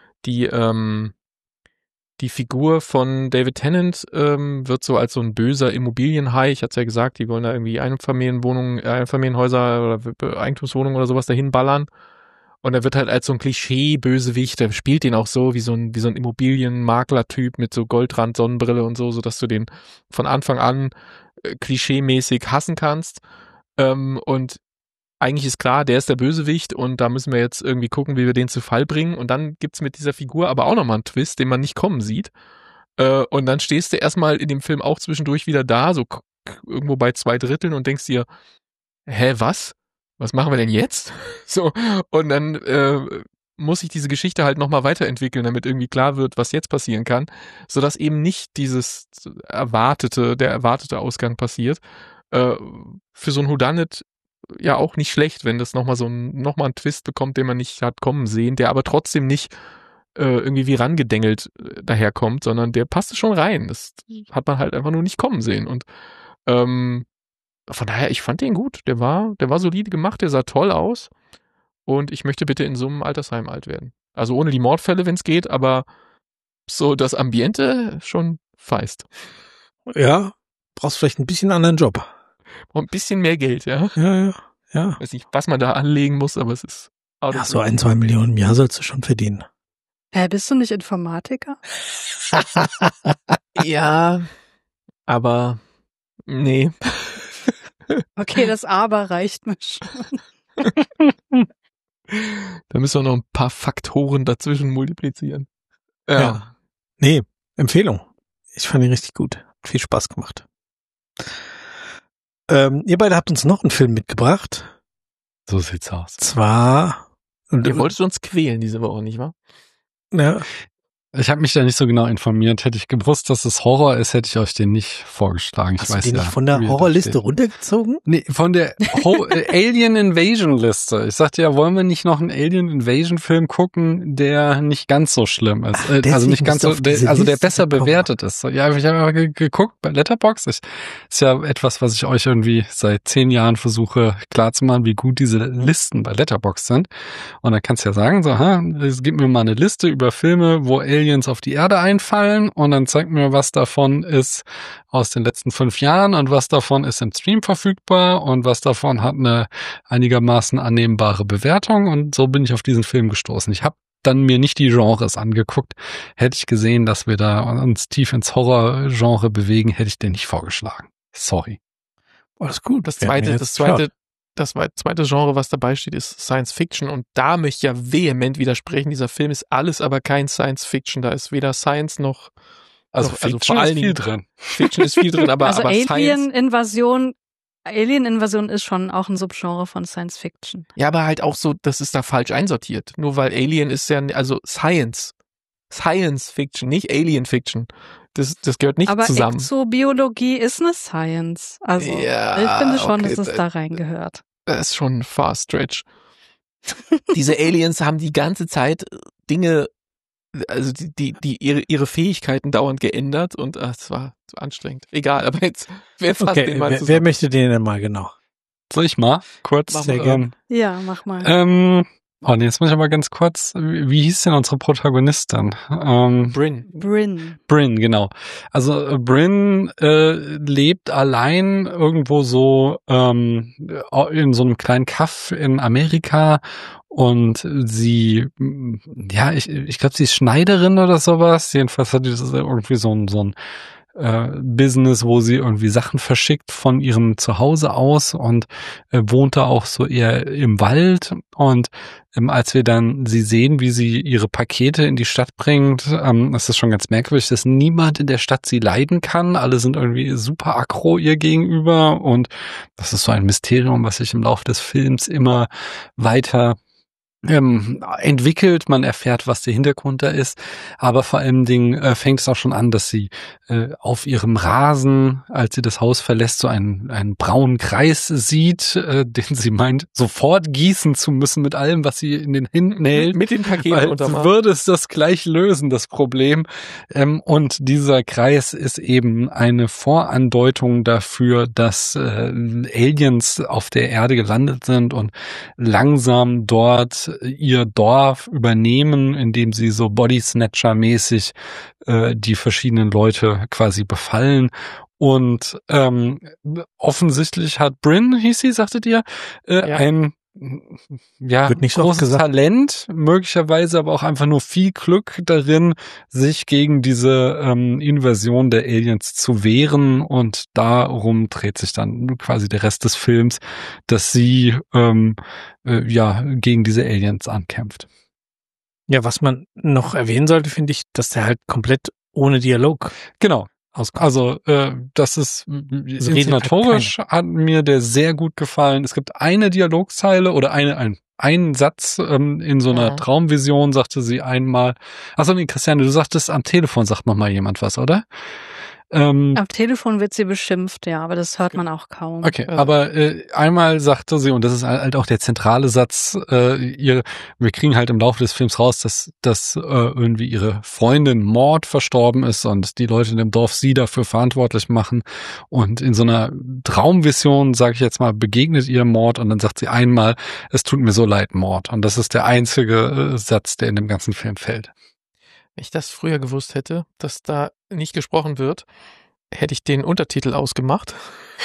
Figur von David Tennant wird so als so ein böser Immobilienhai, ich hatte es ja gesagt, die wollen da irgendwie Einfamilienhäuser oder Eigentumswohnungen oder sowas dahin ballern. Und er wird halt als so ein Klischee-Bösewicht, der spielt den auch so wie so ein Immobilienmakler-Typ mit so Goldrand, Sonnenbrille und so, sodass du den von Anfang an klischeemäßig hassen kannst. Und eigentlich ist klar, der ist der Bösewicht und da müssen wir jetzt irgendwie gucken, wie wir den zu Fall bringen. Und dann gibt's mit dieser Figur aber auch nochmal einen Twist, den man nicht kommen sieht. Und dann stehst du erstmal in dem Film auch zwischendurch wieder da, so irgendwo bei 2/3 und denkst dir, hä, was? Was machen wir denn jetzt? So, und dann muss sich diese Geschichte halt nochmal weiterentwickeln, damit irgendwie klar wird, was jetzt passieren kann, sodass eben nicht der erwartete Ausgang passiert. Für so ein Whodunit ja auch nicht schlecht, wenn das nochmal nochmal einen Twist bekommt, den man nicht hat kommen sehen, der aber trotzdem nicht irgendwie wie rangedengelt daherkommt, sondern der passte schon rein. Das hat man halt einfach nur nicht kommen sehen. Und von daher, ich fand den gut. Der war solide gemacht, der sah toll aus. Und ich möchte bitte in so einem Altersheim alt werden. Also ohne die Mordfälle, wenn es geht, aber so das Ambiente schon feist. Ja, brauchst vielleicht ein bisschen anderen Job. Braucht ein bisschen mehr Geld, ja. Ja. Weiß nicht, was man da anlegen muss, aber es ist... Ja, so 1-2 Millionen im Jahr sollst du schon verdienen. Bist du nicht Informatiker? Ja, aber nee. Okay, das Aber reicht mir schon. Da müssen wir noch ein paar Faktoren dazwischen multiplizieren. Ja. Nee, Empfehlung. Ich fand ihn richtig gut. Hat viel Spaß gemacht. Ihr beide habt uns noch einen Film mitgebracht. So sieht's aus. Zwar... Ihr wolltet uns quälen diese Woche, nicht wahr? Ja. Ich habe mich da nicht so genau informiert. Hätte ich gewusst, dass es Horror ist, hätte ich euch den nicht vorgeschlagen. Hast du den nicht von der Horrorliste runtergezogen? Nee, von der Alien Invasion Liste. Ich sagte ja, wollen wir nicht noch einen Alien Invasion Film gucken, der nicht ganz so schlimm ist. Also nicht ganz so, der besser bewertet ist. Ja, ich habe aber geguckt bei Letterboxd. Ist ja etwas, was ich euch irgendwie seit 10 Jahren versuche klarzumachen, wie gut diese Listen bei Letterboxd sind. Und dann kannst du ja sagen, es gibt mir mal eine Liste über Filme, wo Aliens auf die Erde einfallen, und dann zeigt mir, was davon ist aus den letzten 5 Jahren und was davon ist im Stream verfügbar und was davon hat eine einigermaßen annehmbare Bewertung, und so bin ich auf diesen Film gestoßen. Ich habe dann mir nicht die Genres angeguckt. Hätte ich gesehen, dass wir da uns tief ins Horror-Genre bewegen, hätte ich den nicht vorgeschlagen. Sorry. Alles gut. Das zweite Genre, was dabei steht, ist Science Fiction, und da möchte ich ja vehement widersprechen. Dieser Film ist alles aber kein Science Fiction. Da ist weder Science noch, Fiction vor allen Dingen ist viel drin. Fiction ist viel drin, aber Alien-Invasion ist schon auch ein Subgenre von Science Fiction. Ja, aber halt auch so, das ist da falsch einsortiert. Nur weil Alien ist ja, also Science Fiction, nicht Alien Fiction. Das gehört nicht zusammen. Aber Exobiologie ist eine Science. Also ja, ich finde schon, okay, dass es da reingehört. Das ist schon ein far stretch. Diese Aliens haben die ganze Zeit Dinge, also die ihre Fähigkeiten dauernd geändert, und es war zu anstrengend. Egal, aber jetzt, wer fasst den mal zusammen? Wer möchte den denn mal genau? Soll ich mal kurz? Sehr gern. Ja, mach mal. Jetzt muss ich aber ganz kurz, wie hieß denn unsere Protagonistin? Bryn, genau. Also Bryn lebt allein irgendwo so in so einem kleinen Kaff in Amerika, und sie, ja, ich glaube, sie ist Schneiderin oder sowas. Jedenfalls hat sie irgendwie so ein Business, wo sie irgendwie Sachen verschickt von ihrem Zuhause aus, und wohnt da auch so eher im Wald. Und als wir dann sie sehen, wie sie ihre Pakete in die Stadt bringt, ist das schon ganz merkwürdig, dass niemand in der Stadt sie leiden kann. Alle sind irgendwie super aggro ihr gegenüber, und das ist so ein Mysterium, was sich im Laufe des Films immer weiter entwickelt. Man erfährt, was der Hintergrund da ist, aber vor allen Dingen fängt es auch schon an, dass sie auf ihrem Rasen, als sie das Haus verlässt, so einen braunen Kreis sieht, den sie meint, sofort gießen zu müssen mit allem, was sie in den Händen hält. Mit den Paketen untermacht. Würde es das gleich lösen, das Problem. Und dieser Kreis ist eben eine Vorandeutung dafür, dass Aliens auf der Erde gelandet sind und langsam dort ihr Dorf übernehmen, indem sie so Body-Snatcher-mäßig die verschiedenen Leute quasi befallen. Und offensichtlich hat Bryn, hieß sie, sagtet ihr, ein Wird nicht so großes Talent, möglicherweise aber auch einfach nur viel Glück darin, sich gegen diese Invasion der Aliens zu wehren, und darum dreht sich dann quasi der Rest des Films, dass sie gegen diese Aliens ankämpft. Ja, was man noch erwähnen sollte, finde ich, dass der halt komplett ohne Dialog genau auskommt. Also das ist inszenatorisch hat mir der sehr gut gefallen. Es gibt eine Dialogzeile oder einen Satz in so einer Traumvision, sagte sie einmal. Achso, nee, Christiane, du sagtest, am Telefon sagt noch mal jemand was, oder? Am Telefon wird sie beschimpft, ja, aber das hört man auch kaum. Okay, aber einmal sagte sie, und das ist halt auch der zentrale Satz, wir kriegen halt im Laufe des Films raus, dass irgendwie ihre Freundin Maud verstorben ist und die Leute in dem Dorf sie dafür verantwortlich machen. Und in so einer Traumvision, sage ich jetzt mal, begegnet ihr Maud, und dann sagt sie einmal, es tut mir so leid, Maud. Und das ist der einzige Satz, der in dem ganzen Film fällt. Wenn ich das früher gewusst hätte, dass da nicht gesprochen wird, hätte ich den Untertitel ausgemacht.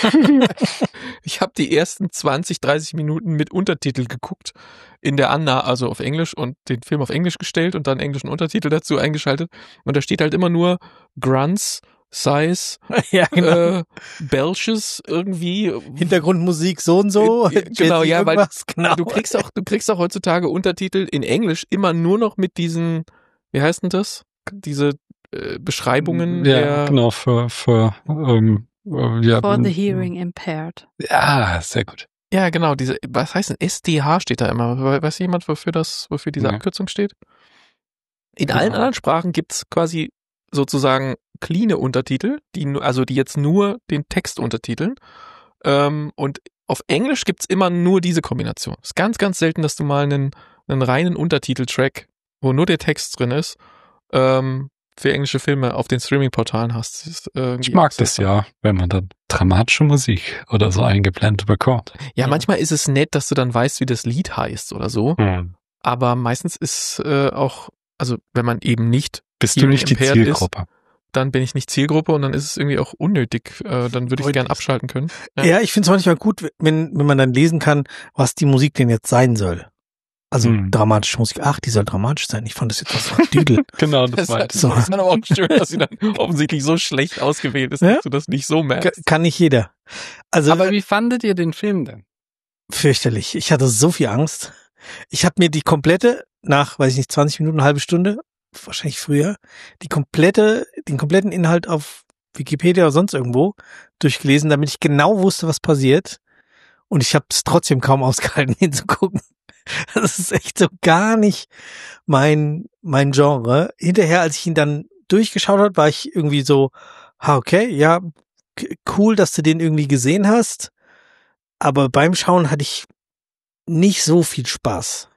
Ich habe die ersten 20, 30 Minuten mit Untertitel geguckt in der Anna, also auf Englisch, und den Film auf Englisch gestellt und dann englischen Untertitel dazu eingeschaltet. Und da steht halt immer nur Grunts, Sighs, ja, genau. Belches irgendwie. Hintergrundmusik so und so. Genau, ja, weil du kriegst auch heutzutage Untertitel in Englisch immer nur noch mit diesen, wie heißt denn das? Diese Beschreibungen. Ja, genau, für For the hearing impaired. Ja, sehr gut. Ja, genau, was heißt denn SDH steht da immer? Weiß jemand, wofür diese Abkürzung steht? In allen anderen Sprachen gibt's quasi sozusagen cleane Untertitel, die jetzt nur den Text untertiteln. Und auf Englisch gibt's immer nur diese Kombination. Es ist ganz, ganz selten, dass du mal einen reinen Untertiteltrack, wo nur der Text drin ist, für englische Filme auf den Streaming-Portalen hast. Ich mag das ja, wenn man dann dramatische Musik oder so eingeblendet bekommt. Ja, manchmal ist es nett, dass du dann weißt, wie das Lied heißt oder so. Aber meistens ist auch, also wenn man eben nicht bist du nicht die Zielgruppe? Dann bin ich nicht Zielgruppe und dann ist es irgendwie auch unnötig. Dann würde ich gern abschalten können. Ja, ich finde es manchmal gut, wenn man dann lesen kann, was die Musik denn jetzt sein soll. Also dramatische Musik. Ach, die soll dramatisch sein. Ich fand das jetzt was von Düdel. Genau, das war so. Das ist dann aber auch schön, dass sie dann offensichtlich so schlecht ausgewählt ist, dass du das nicht so merkst. Kann nicht jeder. Also, aber wie fandet ihr den Film denn? Fürchterlich. Ich hatte so viel Angst. Ich habe mir die komplette, nach, weiß ich nicht, 20 Minuten, eine halbe Stunde, wahrscheinlich früher, den kompletten Inhalt auf Wikipedia oder sonst irgendwo durchgelesen, damit ich genau wusste, was passiert. Und ich habe es trotzdem kaum ausgehalten, hinzugucken. Das ist echt so gar nicht mein Genre. Hinterher, als ich ihn dann durchgeschaut habe, war ich irgendwie so, okay, ja, cool, dass du den irgendwie gesehen hast. Aber beim Schauen hatte ich nicht so viel Spaß.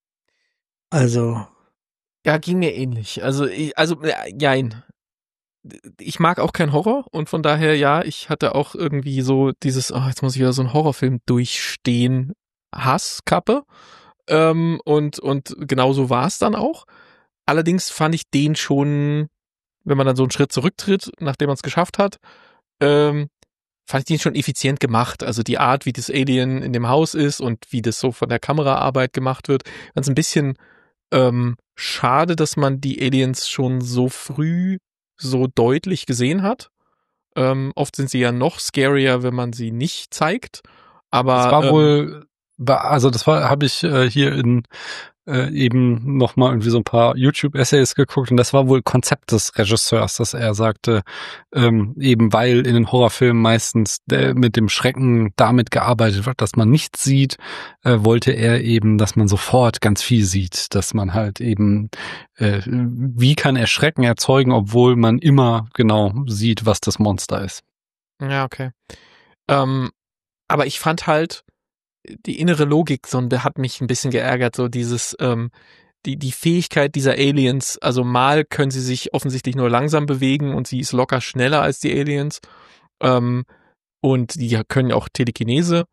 Also. Ja, ging mir ähnlich. Also, jein. Ich mag auch keinen Horror und von daher, ja, ich hatte auch irgendwie so dieses, jetzt muss ich wieder so einen Horrorfilm durchstehen, Hasskappe. Und genauso war es dann auch. Allerdings fand ich den schon, wenn man dann so einen Schritt zurücktritt, nachdem man es geschafft hat, fand ich den schon effizient gemacht. Also die Art, wie das Alien in dem Haus ist und wie das so von der Kameraarbeit gemacht wird, fand es ein bisschen schade, dass man die Aliens schon so früh so deutlich gesehen hat. Oft sind sie ja noch scarier, wenn man sie nicht zeigt. Aber das war wohl, habe ich hier in eben nochmal irgendwie so ein paar YouTube-Essays geguckt und das war wohl Konzept des Regisseurs, dass er sagte, eben weil in den Horrorfilmen meistens mit dem Schrecken damit gearbeitet wird, dass man nichts sieht, wollte er eben, dass man sofort ganz viel sieht, dass man halt eben, wie kann er Schrecken erzeugen, obwohl man immer genau sieht, was das Monster ist. Ja, okay. Aber ich fand halt, die innere Logik, der hat mich ein bisschen geärgert, so dieses, die Fähigkeit dieser Aliens, also mal können sie sich offensichtlich nur langsam bewegen und sie ist locker schneller als die Aliens, und die können auch Telekinese,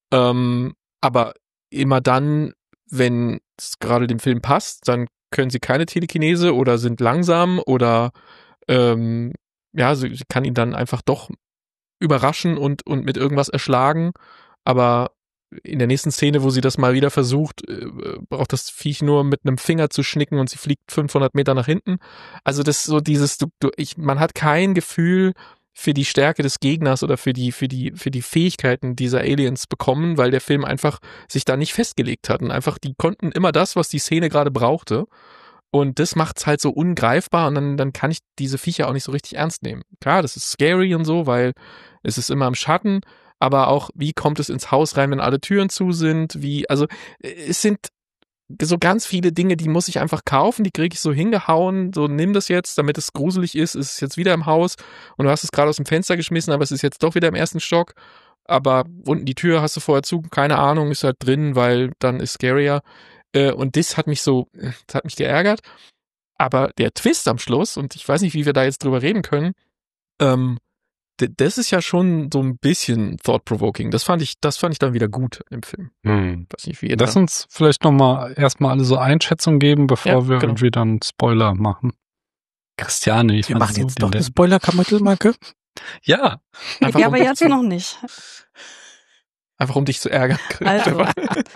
aber immer dann, wenn es gerade dem Film passt, dann können sie keine Telekinese oder sind langsam oder, sie kann ihn dann einfach doch überraschen und mit irgendwas erschlagen, aber in der nächsten Szene, wo sie das mal wieder versucht, braucht das Viech nur mit einem Finger zu schnicken und sie fliegt 500 Meter nach hinten. Also das ist so dieses, man hat kein Gefühl für die Stärke des Gegners oder für die Fähigkeiten dieser Aliens bekommen, weil der Film einfach sich da nicht festgelegt hat und einfach, die konnten immer das, was die Szene gerade brauchte. Und das macht's halt so ungreifbar und dann kann ich diese Viecher auch nicht so richtig ernst nehmen. Klar, das ist scary und so, weil es ist immer im Schatten, aber auch, wie kommt es ins Haus rein, wenn alle Türen zu sind? Es sind so ganz viele Dinge, die muss ich einfach kaufen, die kriege ich so hingehauen, so nimm das jetzt, damit es gruselig ist es jetzt wieder im Haus und du hast es gerade aus dem Fenster geschmissen, aber es ist jetzt doch wieder im ersten Stock, aber unten die Tür hast du vorher zu, keine Ahnung, ist halt drin, weil dann ist scarier. Und das hat mich geärgert. Aber der Twist am Schluss, und ich weiß nicht, wie wir da jetzt drüber reden können, das ist ja schon so ein bisschen thought-provoking. Das fand ich dann wieder gut im Film. Weiß nicht, wie ihr Lass uns vielleicht nochmal erstmal alle so Einschätzungen geben, bevor wir irgendwie dann Spoiler machen. Christiane, wir machen jetzt doch eine Spoiler-Kapitelmarke? Ja. Aber jetzt noch nicht. Einfach um dich zu ärgern. Also.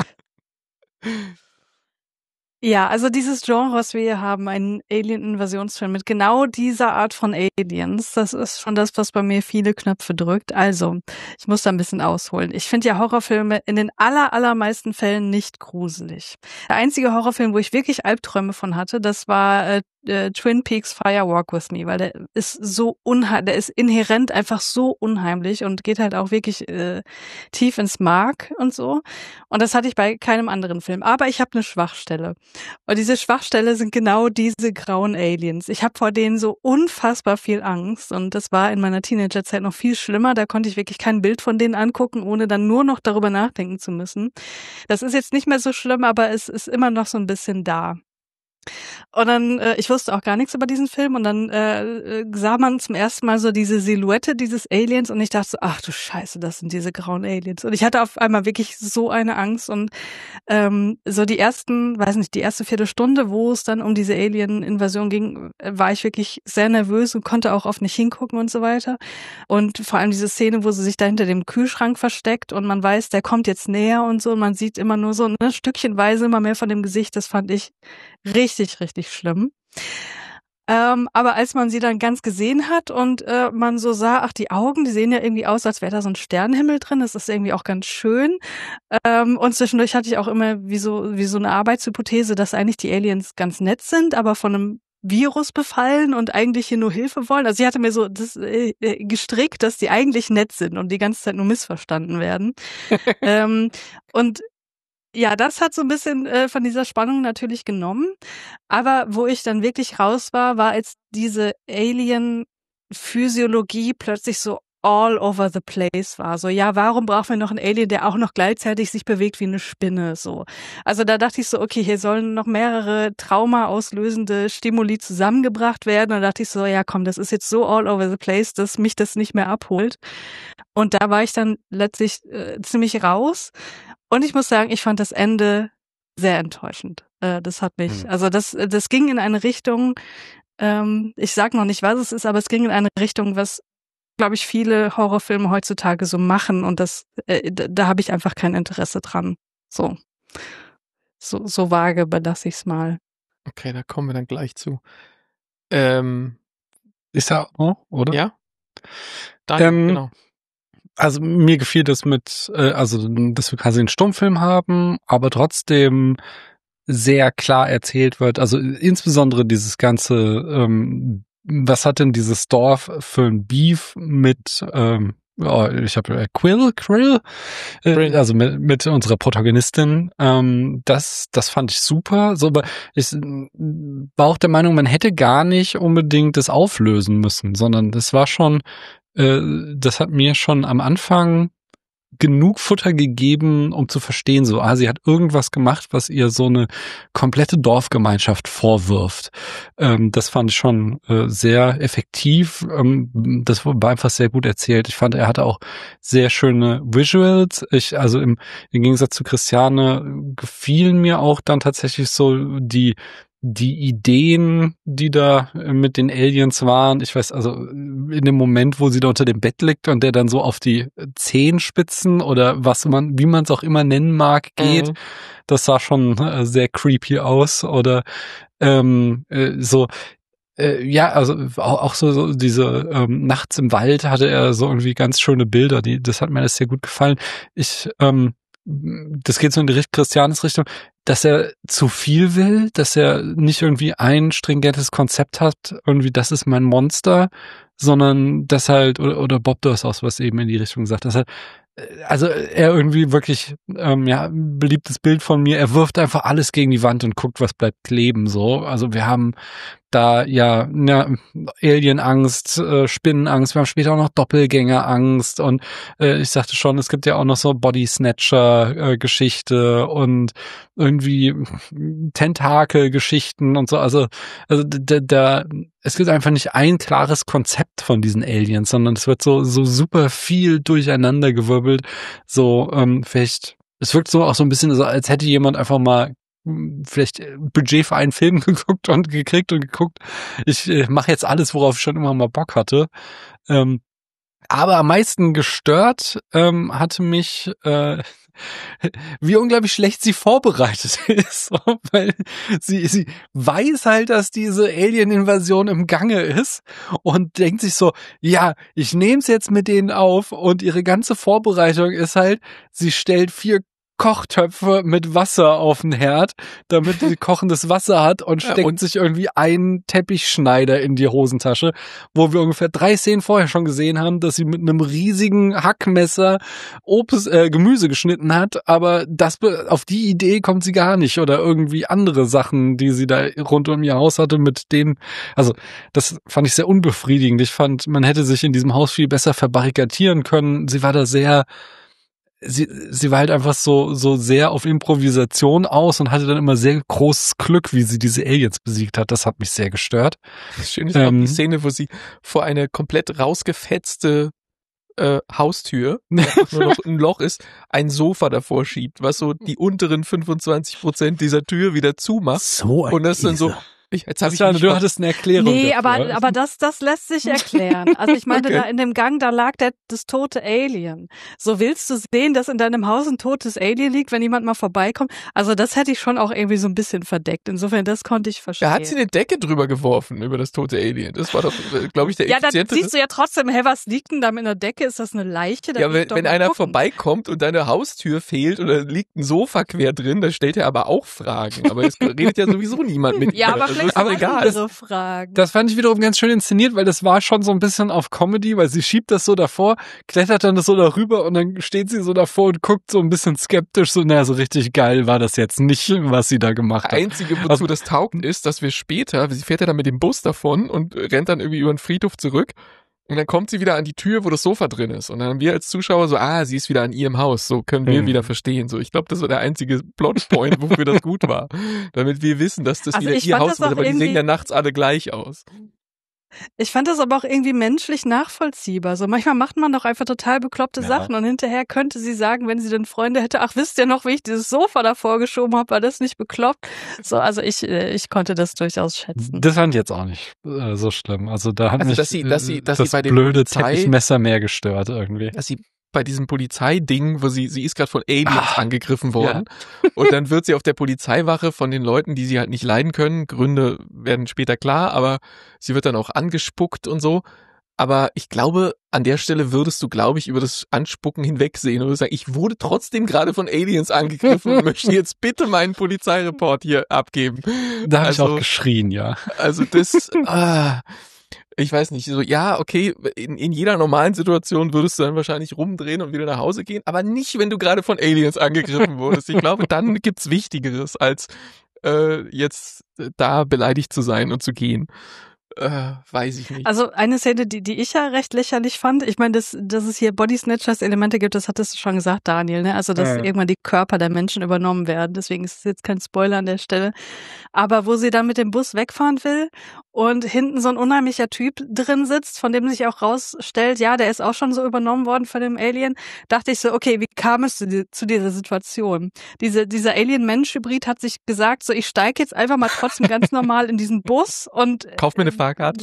Ja, also dieses Genre, was wir hier haben, ein Alien-Invasionsfilm mit genau dieser Art von Aliens, das ist schon das, was bei mir viele Knöpfe drückt. Also, ich muss da ein bisschen ausholen. Ich finde ja Horrorfilme in den allermeisten Fällen nicht gruselig. Der einzige Horrorfilm, wo ich wirklich Albträume von hatte, das war Twin Peaks Fire Walk With Me, weil der ist der ist inhärent einfach so unheimlich und geht halt auch wirklich tief ins Mark und so. Und das hatte ich bei keinem anderen Film. Aber ich habe eine Schwachstelle. Und diese Schwachstelle sind genau diese grauen Aliens. Ich habe vor denen so unfassbar viel Angst und das war in meiner Teenagerzeit noch viel schlimmer. Da konnte ich wirklich kein Bild von denen angucken, ohne dann nur noch darüber nachdenken zu müssen. Das ist jetzt nicht mehr so schlimm, aber es ist immer noch so ein bisschen da. Und dann, ich wusste auch gar nichts über diesen Film und dann sah man zum ersten Mal so diese Silhouette dieses Aliens und ich dachte so, ach du Scheiße, das sind diese grauen Aliens. Und ich hatte auf einmal wirklich so eine Angst und so die erste Viertelstunde, wo es dann um diese Alien-Invasion ging, war ich wirklich sehr nervös und konnte auch oft nicht hingucken und so weiter. Und vor allem diese Szene, wo sie sich da hinter dem Kühlschrank versteckt und man weiß, der kommt jetzt näher und so und man sieht immer nur so stückchenweise immer mehr von dem Gesicht, das fand ich richtig, richtig schlimm. Aber als man sie dann ganz gesehen hat und man so sah, ach, die Augen, die sehen ja irgendwie aus, als wäre da so ein Sternenhimmel drin. Das ist irgendwie auch ganz schön. Und zwischendurch hatte ich auch immer wie so eine Arbeitshypothese, dass eigentlich die Aliens ganz nett sind, aber von einem Virus befallen und eigentlich hier nur Hilfe wollen. Also sie hatte mir so das gestrickt, dass die eigentlich nett sind und die ganze Zeit nur missverstanden werden. Und ja, das hat so ein bisschen von dieser Spannung natürlich genommen. Aber wo ich dann wirklich raus war, als diese Alien-Physiologie plötzlich so all over the place war. So, ja, warum brauchen wir noch einen Alien, der auch noch gleichzeitig sich bewegt wie eine Spinne? So. Also da dachte ich so, okay, hier sollen noch mehrere traumaauslösende Stimuli zusammengebracht werden. Und da dachte ich so, ja komm, das ist jetzt so all over the place, dass mich das nicht mehr abholt. Und da war ich dann letztlich ziemlich raus. Und ich muss sagen, ich fand das Ende sehr enttäuschend. Das hat mich, also das ging in eine Richtung, ich sag noch nicht, was es ist, aber es ging in eine Richtung, was, glaube ich, viele Horrorfilme heutzutage so machen und da habe ich einfach kein Interesse dran. So vage belasse ich es mal. Okay, da kommen wir dann gleich zu. Ist ja auch, oder? Ja. Dann, genau. Also mir gefiel das dass wir quasi einen Stummfilm haben, aber trotzdem sehr klar erzählt wird. Also insbesondere dieses ganze, was hat denn dieses Dorf für ein Beef mit, ich habe Krill, also mit unserer Protagonistin. Das fand ich super. So, aber ich war auch der Meinung, man hätte gar nicht unbedingt das auflösen müssen, sondern das war schon das hat mir schon am Anfang genug Futter gegeben, um zu verstehen, so, sie hat irgendwas gemacht, was ihr so eine komplette Dorfgemeinschaft vorwirft. Das fand ich schon sehr effektiv. Das war einfach sehr gut erzählt. Ich fand, er hatte auch sehr schöne Visuals. Im Gegensatz zu Christiane gefielen mir auch dann tatsächlich so die Ideen, die da mit den Aliens waren. Ich weiß, also in dem Moment, wo sie da unter dem Bett liegt und der dann so auf die Zehenspitzen oder wie man es auch immer nennen mag, geht, das sah schon sehr creepy aus. Oder ja, also auch so diese nachts im Wald hatte er so irgendwie ganz schöne Bilder. Das hat mir alles sehr gut gefallen. Das geht so in die Christianes Richtung, dass er zu viel will, dass er nicht irgendwie ein stringentes Konzept hat, irgendwie das ist mein Monster, sondern dass halt, oder Bob Durst was eben in die Richtung sagt, dass er irgendwie wirklich, beliebtes Bild von mir, er wirft einfach alles gegen die Wand und guckt, was bleibt kleben, so. Also wir haben da Alienangst, Spinnenangst, wir haben später auch noch Doppelgängerangst und ich sagte schon, es gibt ja auch noch so Body-Snatcher-Geschichte und irgendwie Tentakel-Geschichten und so. Also es gibt einfach nicht ein klares Konzept von diesen Aliens, sondern es wird so super viel durcheinander gewirbelt. So, vielleicht, es wirkt so auch so ein bisschen so, als hätte jemand einfach mal vielleicht Budget für einen Film geguckt und geguckt. Ich mache jetzt alles, worauf ich schon immer mal Bock hatte. Aber am meisten gestört hatte mich, wie unglaublich schlecht sie vorbereitet ist, weil sie weiß halt, dass diese Alien-Invasion im Gange ist und denkt sich so, ja, ich nehme es jetzt mit denen auf und ihre ganze Vorbereitung ist halt, sie stellt 4 Kochtöpfe mit Wasser auf den Herd, damit sie kochendes Wasser hat und steckt sich irgendwie einen Teppichschneider in die Hosentasche, wo wir ungefähr 3 Szenen vorher schon gesehen haben, dass sie mit einem riesigen Hackmesser Gemüse geschnitten hat, aber auf die Idee kommt sie gar nicht oder irgendwie andere Sachen, die sie da rund um ihr Haus hatte, mit denen, also das fand ich sehr unbefriedigend. Ich fand, man hätte sich in diesem Haus viel besser verbarrikadieren können. Sie war da sehr Sie war halt einfach so sehr auf Improvisation aus und hatte dann immer sehr großes Glück, wie sie diese Aliens besiegt hat. Das hat mich sehr gestört. Das Schöne ist auch die Szene, wo sie vor eine komplett rausgefetzte Haustür, nur noch ein Loch ist, ein Sofa davor schiebt, was so die unteren 25% dieser Tür wieder zumacht. So ein und das dann so, du hattest eine Erklärung. Nee, dafür. aber das lässt sich erklären. Also ich meinte, da in dem Gang, da lag das tote Alien. So, willst du sehen, dass in deinem Haus ein totes Alien liegt, wenn jemand mal vorbeikommt? Also das hätte ich schon auch irgendwie so ein bisschen verdeckt. Insofern, das konnte ich verstehen. Da hat sie eine Decke drüber geworfen über das tote Alien. Das war doch, glaube ich, der effizientere. Ja, dann siehst du ja trotzdem, was liegt denn da mit einer Decke? Ist das eine Leiche? Da ja, wenn einer vorbeikommt und deine Haustür fehlt oder liegt ein Sofa quer drin, dann stellt er aber auch Fragen. Aber es redet ja sowieso niemand mit ihm. Ja, aber aber egal. Fragen. Das fand ich wiederum ganz schön inszeniert, weil das war schon so ein bisschen auf Comedy, weil sie schiebt das so davor, klettert dann das so darüber und dann steht sie so davor und guckt so ein bisschen skeptisch, so, so richtig geil war das jetzt nicht, was sie da gemacht hat. Das Einzige, wozu das taugt, ist, dass wir später, sie fährt ja dann mit dem Bus davon und rennt dann irgendwie über den Friedhof zurück. Und dann kommt sie wieder an die Tür, wo das Sofa drin ist. Und dann haben wir als Zuschauer so, sie ist wieder an ihrem Haus. So können wir wieder verstehen. So, ich glaube, das war der einzige Plotpoint, wofür das gut war. Damit wir wissen, dass das wieder ihr Haus ist. Aber die sehen ja nachts alle gleich aus. Ich fand das aber auch irgendwie menschlich nachvollziehbar. So manchmal macht man doch einfach total bekloppte Sachen und hinterher könnte sie sagen, wenn sie dann Freunde hätte, ach, wisst ihr noch, wie ich dieses Sofa davor geschoben habe, war das nicht bekloppt? So, also ich konnte das durchaus schätzen. Das fand ich jetzt auch nicht so schlimm. Also da hat mich dass sie das bei dem blöde Teppichmesser mehr gestört irgendwie. Dass sie bei diesem Polizeiding, wo sie ist gerade von Aliens angegriffen worden und dann wird sie auf der Polizeiwache von den Leuten, die sie halt nicht leiden können, Gründe werden später klar, aber sie wird dann auch angespuckt und so. Aber ich glaube, an der Stelle würdest du, glaube ich, über das Anspucken hinwegsehen und sagen, ich wurde trotzdem gerade von Aliens angegriffen und möchte jetzt bitte meinen Polizeireport hier abgeben. Da habe ich auch geschrien, ja. Also das... ich weiß nicht, so, ja, okay, in jeder normalen Situation würdest du dann wahrscheinlich rumdrehen und wieder nach Hause gehen, aber nicht, wenn du gerade von Aliens angegriffen wurdest. Ich glaube, dann gibt's Wichtigeres, als jetzt da beleidigt zu sein und zu gehen. Weiß ich nicht. Also eine Szene, die ich ja recht lächerlich fand, ich meine, dass es hier Body Snatchers Elemente gibt, das hattest du schon gesagt, Daniel, ne? Also dass irgendwann die Körper der Menschen übernommen werden, deswegen ist es jetzt kein Spoiler an der Stelle. Aber wo sie dann mit dem Bus wegfahren will und hinten so ein unheimlicher Typ drin sitzt, von dem sich auch rausstellt, ja, der ist auch schon so übernommen worden von dem Alien, dachte ich so, okay, wie kam es zu dieser Situation? Dieser Alien-Mensch-Hybrid hat sich gesagt, so, ich steige jetzt einfach mal trotzdem ganz normal in diesen Bus und kauf mir eine Fahrkarte.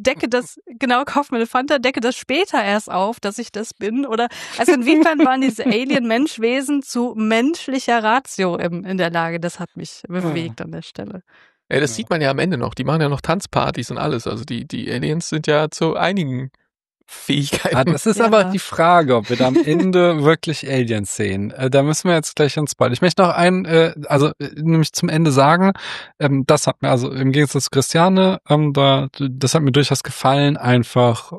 Kauf mir eine Fanta, decke das später erst auf, dass ich das bin, oder, also inwiefern waren diese Alien-Menschwesen zu menschlicher Ratio in der Lage? Das hat mich bewegt an der Stelle. Ja, das sieht man ja am Ende noch. Die machen ja noch Tanzpartys und alles. Also die Aliens sind ja zu einigen Fähigkeiten. Das ist aber die Frage, ob wir da am Ende wirklich Aliens sehen. Da müssen wir jetzt gleich ins Spoiler. Ich möchte noch nämlich zum Ende sagen, das hat mir, also im Gegensatz zu Christiane, das hat mir durchaus gefallen, einfach,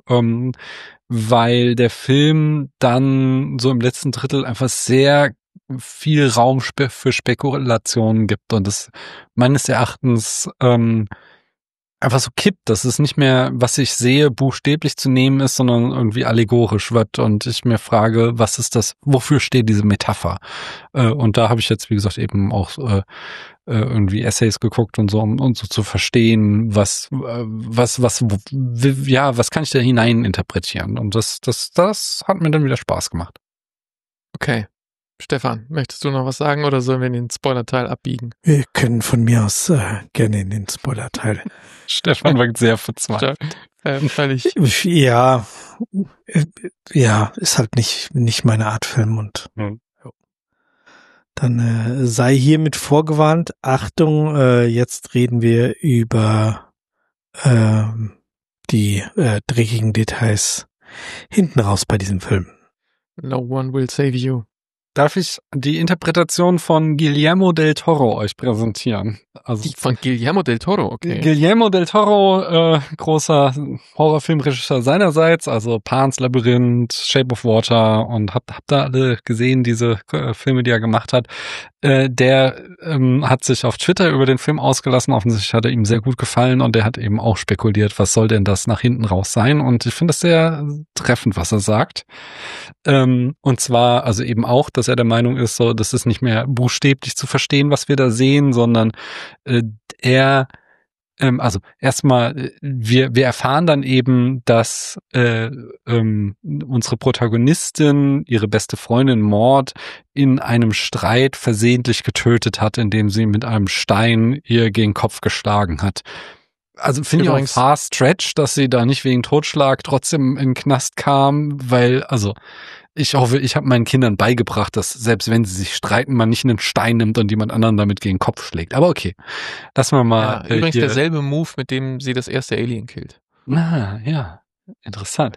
weil der Film dann so im letzten Drittel einfach sehr viel Raum für Spekulationen gibt und es meines Erachtens einfach so kippt, dass es nicht mehr, was ich sehe, buchstäblich zu nehmen ist, sondern irgendwie allegorisch wird und ich mir frage, was ist das, wofür steht diese Metapher? Und da habe ich jetzt, wie gesagt, eben auch irgendwie Essays geguckt und so, um so zu verstehen, was kann ich da hinein interpretieren? Und das hat mir dann wieder Spaß gemacht. Okay. Stefan, möchtest du noch was sagen oder sollen wir in den Spoiler-Teil abbiegen? Wir können von mir aus gerne in den Spoiler-Teil. Stefan wirkt sehr verzweifelt. Ja, ist halt nicht meine Art Film und dann sei hiermit vorgewarnt. Achtung, jetzt reden wir über die dreckigen Details hinten raus bei diesem Film. No one will save you. Darf ich die Interpretation von Guillermo del Toro euch präsentieren? Also Die von Guillermo del Toro, okay. Guillermo del Toro, großer Horrorfilmregisseur seinerseits, also Pan's Labyrinth, Shape of Water und habt da alle gesehen, diese Filme, die er gemacht hat. Der hat sich auf Twitter über den Film ausgelassen, offensichtlich hat er ihm sehr gut gefallen und er hat eben auch spekuliert, was soll denn das nach hinten raus sein, und ich finde das sehr treffend, was er sagt. Und zwar, also eben auch, dass er der Meinung ist, so, das ist nicht mehr buchstäblich zu verstehen, was wir da sehen, sondern also erstmal, wir erfahren dann eben, dass unsere Protagonistin ihre beste Freundin Maud in einem Streit versehentlich getötet hat, indem sie mit einem Stein ihr gegen den Kopf geschlagen hat. Also finde ich auch ein far stretch, dass sie da nicht wegen Totschlag trotzdem in den Knast kam, weil, also ich hoffe, ich habe meinen Kindern beigebracht, dass selbst wenn sie sich streiten, man nicht einen Stein nimmt und jemand anderen damit gegen den Kopf schlägt. Aber okay, lassen wir mal. Ja, übrigens derselbe Move, mit dem sie das erste Alien killt. Ah, ja, interessant.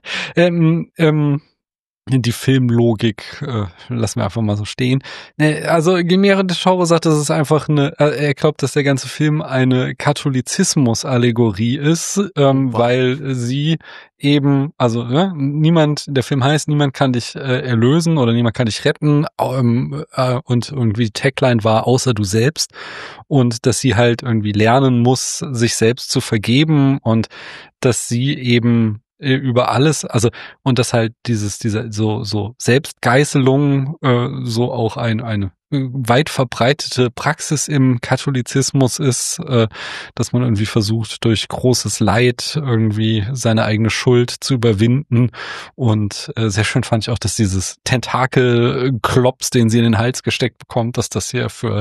Die Filmlogik lassen wir einfach mal so stehen. Also Guillermo del Toro sagt, das ist einfach er glaubt, dass der ganze Film eine Katholizismus-Allegorie ist, weil sie eben, also der Film heißt, niemand kann dich erlösen oder niemand kann dich retten, und irgendwie die Tagline war, außer du selbst, und dass sie halt irgendwie lernen muss, sich selbst zu vergeben, und dass sie eben über alles, also, und dass halt diese so Selbstgeißelung so auch eine weit verbreitete Praxis im Katholizismus ist, dass man irgendwie versucht, durch großes Leid irgendwie seine eigene Schuld zu überwinden. Und sehr schön fand ich auch, dass dieses Tentakelklops, den sie in den Hals gesteckt bekommt, dass das hier für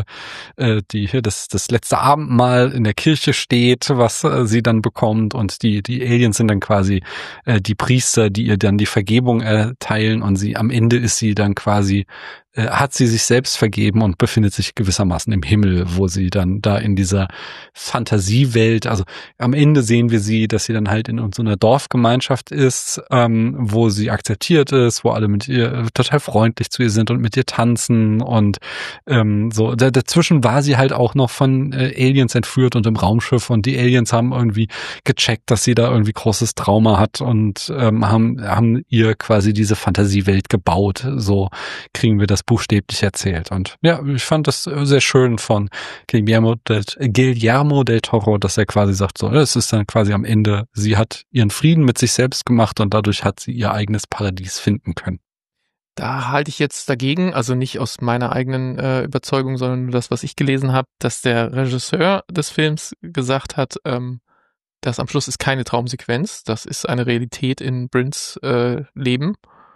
das letzte Abendmahl in der Kirche steht, was sie dann bekommt, und die Aliens sind dann quasi die Priester, die ihr dann die Vergebung erteilen, und am Ende ist sie dann quasi, hat sie sich selbst vergeben und befindet sich gewissermaßen im Himmel, wo sie dann da in dieser Fantasiewelt, also am Ende sehen wir sie, dass sie dann halt in so einer Dorfgemeinschaft ist, wo sie akzeptiert ist, wo alle mit ihr total freundlich zu ihr sind und mit ihr tanzen, und so. Dazwischen war sie halt auch noch von Aliens entführt und im Raumschiff, und die Aliens haben irgendwie gecheckt, dass sie da irgendwie großes Trauma hat, und haben ihr quasi diese Fantasiewelt gebaut. So kriegen wir das buchstäblich erzählt. Und ja, ich fand das sehr schön von Guillermo del Toro, dass er quasi sagt, so, es ist dann quasi am Ende, sie hat ihren Frieden mit sich selbst gemacht, und dadurch hat sie ihr eigenes Paradies finden können. Da halte ich jetzt dagegen, also nicht aus meiner eigenen Überzeugung, sondern nur das, was ich gelesen habe, dass der Regisseur des Films gesagt hat, dass am Schluss ist keine Traumsequenz, das ist eine Realität in Bryns Leben.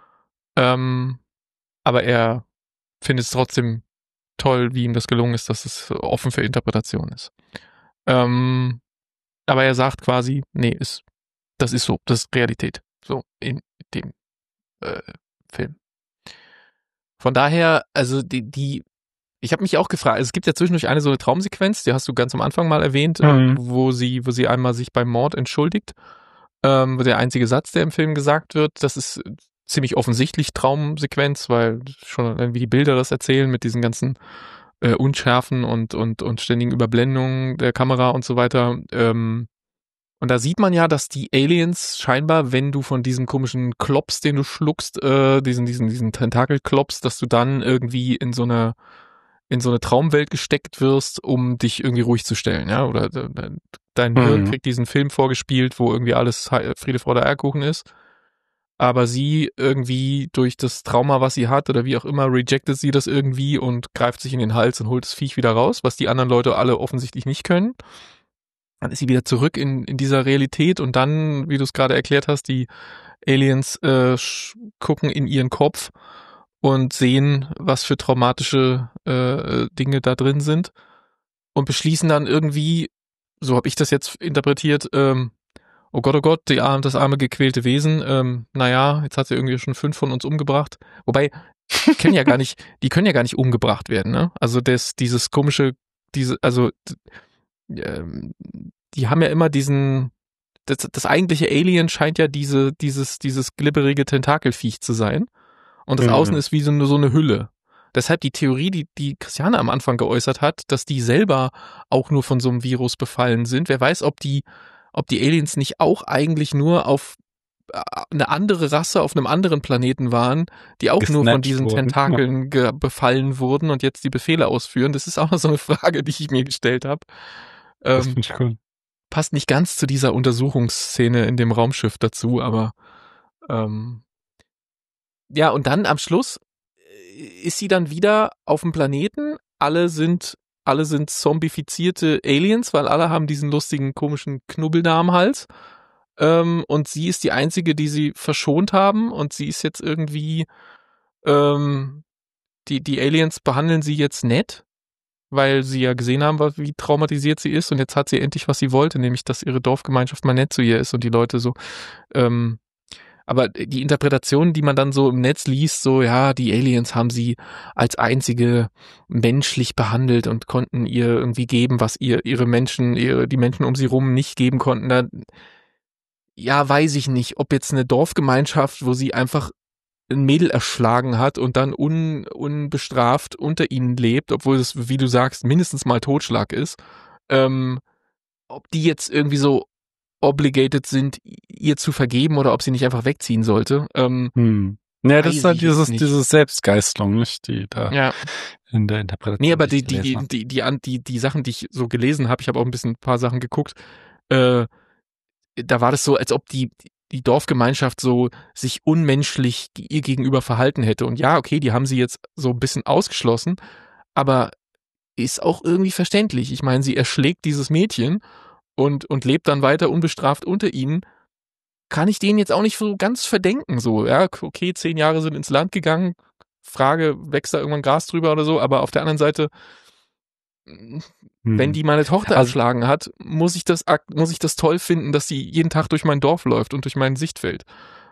Aber er findet es trotzdem toll, wie ihm das gelungen ist, dass es offen für Interpretation ist. Aber er sagt quasi, nee, das ist so, das ist Realität, so in dem Film. Von daher, also ich habe mich auch gefragt, also es gibt ja zwischendurch so eine Traumsequenz, die hast du ganz am Anfang mal erwähnt, wo sie einmal sich beim Mord entschuldigt. Der einzige Satz, der im Film gesagt wird, das ist ziemlich offensichtlich Traumsequenz, weil schon irgendwie die Bilder das erzählen mit diesen ganzen Unschärfen und ständigen Überblendungen der Kamera und so weiter. Und da sieht man ja, dass die Aliens scheinbar, wenn du von diesem komischen Klops, den du schluckst, diesen Tentakelklops, dass du dann irgendwie in so eine Traumwelt gesteckt wirst, um dich irgendwie ruhig zu stellen, ja, oder dein Hirn kriegt diesen Film vorgespielt, wo irgendwie alles Friede, Freude, Eierkuchen ist. Aber sie irgendwie durch das Trauma, was sie hat oder wie auch immer, rejectet sie das irgendwie und greift sich in den Hals und holt das Viech wieder raus, was die anderen Leute alle offensichtlich nicht können. Dann ist sie wieder zurück in dieser Realität, und dann, wie du es gerade erklärt hast, die Aliens gucken in ihren Kopf und sehen, was für traumatische Dinge da drin sind, und beschließen dann irgendwie, so habe ich das jetzt interpretiert, oh Gott, das arme gequälte Wesen, naja, jetzt hat sie irgendwie schon 5 von uns umgebracht. Wobei, die können ja gar nicht umgebracht werden, ne? Also dieses komische, die haben ja immer das eigentliche Alien scheint ja dieses glibberige Tentakelviech zu sein. Und das Außen ist wie so eine Hülle. deshalb die Theorie, die Christiane am Anfang geäußert hat, dass die selber auch nur von so einem Virus befallen sind. Wer weiß, ob die Aliens nicht auch eigentlich nur auf eine andere Rasse auf einem anderen Planeten waren, die auch nur von diesen Tentakeln befallen wurden und jetzt die Befehle ausführen. Das ist auch noch so eine Frage, die ich mir gestellt habe. Das finde ich cool. Passt nicht ganz zu dieser Untersuchungsszene in dem Raumschiff dazu, aber ja, und dann am Schluss ist sie dann wieder auf dem Planeten. Alle sind zombifizierte Aliens, weil alle haben diesen lustigen, komischen Knubbel da am Hals. Und sie ist die Einzige, die sie verschont haben, und sie ist jetzt irgendwie, die Aliens behandeln sie jetzt nett, weil sie ja gesehen haben, wie traumatisiert sie ist, und jetzt hat sie endlich, was sie wollte, nämlich, dass ihre Dorfgemeinschaft mal nett zu ihr ist und die Leute so, aber die Interpretation, die man dann so im Netz liest, so, ja, die Aliens haben sie als einzige menschlich behandelt und konnten ihr irgendwie geben, was die Menschen um sie rum nicht geben konnten. Ja, weiß ich nicht, ob jetzt eine Dorfgemeinschaft, wo sie einfach ein Mädel erschlagen hat und dann unbestraft unter ihnen lebt, obwohl es, wie du sagst, mindestens mal Totschlag ist, ob die jetzt irgendwie so obligated sind, ihr zu vergeben, oder ob sie nicht einfach wegziehen sollte. Ja, das ist halt dieses Selbstgeißelung, nicht, die da in der Interpretation. Nee, aber die Sachen, die ich so gelesen habe, ich habe auch ein paar Sachen geguckt, da war das so, als ob die Dorfgemeinschaft so sich unmenschlich ihr gegenüber verhalten hätte. Und ja, okay, die haben sie jetzt so ein bisschen ausgeschlossen, aber ist auch irgendwie verständlich. Ich meine, sie erschlägt dieses Mädchen und lebt dann weiter unbestraft unter ihnen. Kann ich denen jetzt auch nicht so ganz verdenken, so, ja, okay, 10 Jahre sind ins Land gegangen, Frage, wächst da irgendwann Gras drüber oder so, aber auf der anderen Seite, wenn die meine Tochter erschlagen hat, muss ich das toll finden, dass sie jeden Tag durch mein Dorf läuft und durch mein Sichtfeld.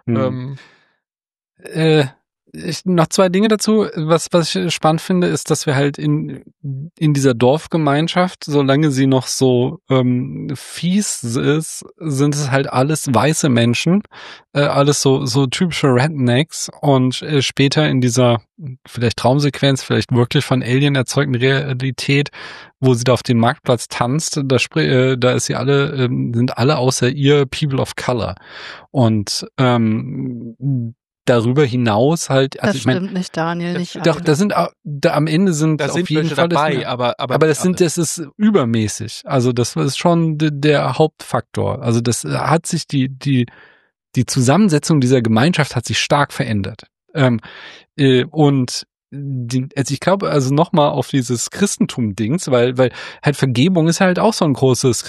Noch 2 Dinge dazu. Was ich spannend finde, ist, dass wir halt in dieser Dorfgemeinschaft, solange sie noch so fies ist, sind es halt alles weiße Menschen, alles so typische Rednecks, und später in dieser vielleicht Traumsequenz, vielleicht wirklich von Alien erzeugten Realität, wo sie da auf dem Marktplatz tanzt, da ist sie sind alle außer ihr People of Color. Und darüber hinaus halt, also das stimmt nicht, Daniel, nicht doch, am Ende sind auf jeden Fall dabei, aber das ist übermäßig. Also das ist schon der Hauptfaktor. Also das hat sich die Zusammensetzung dieser Gemeinschaft hat sich stark verändert. Und ich glaube, also nochmal auf dieses Christentum-Dings, weil halt Vergebung ist halt auch so ein großes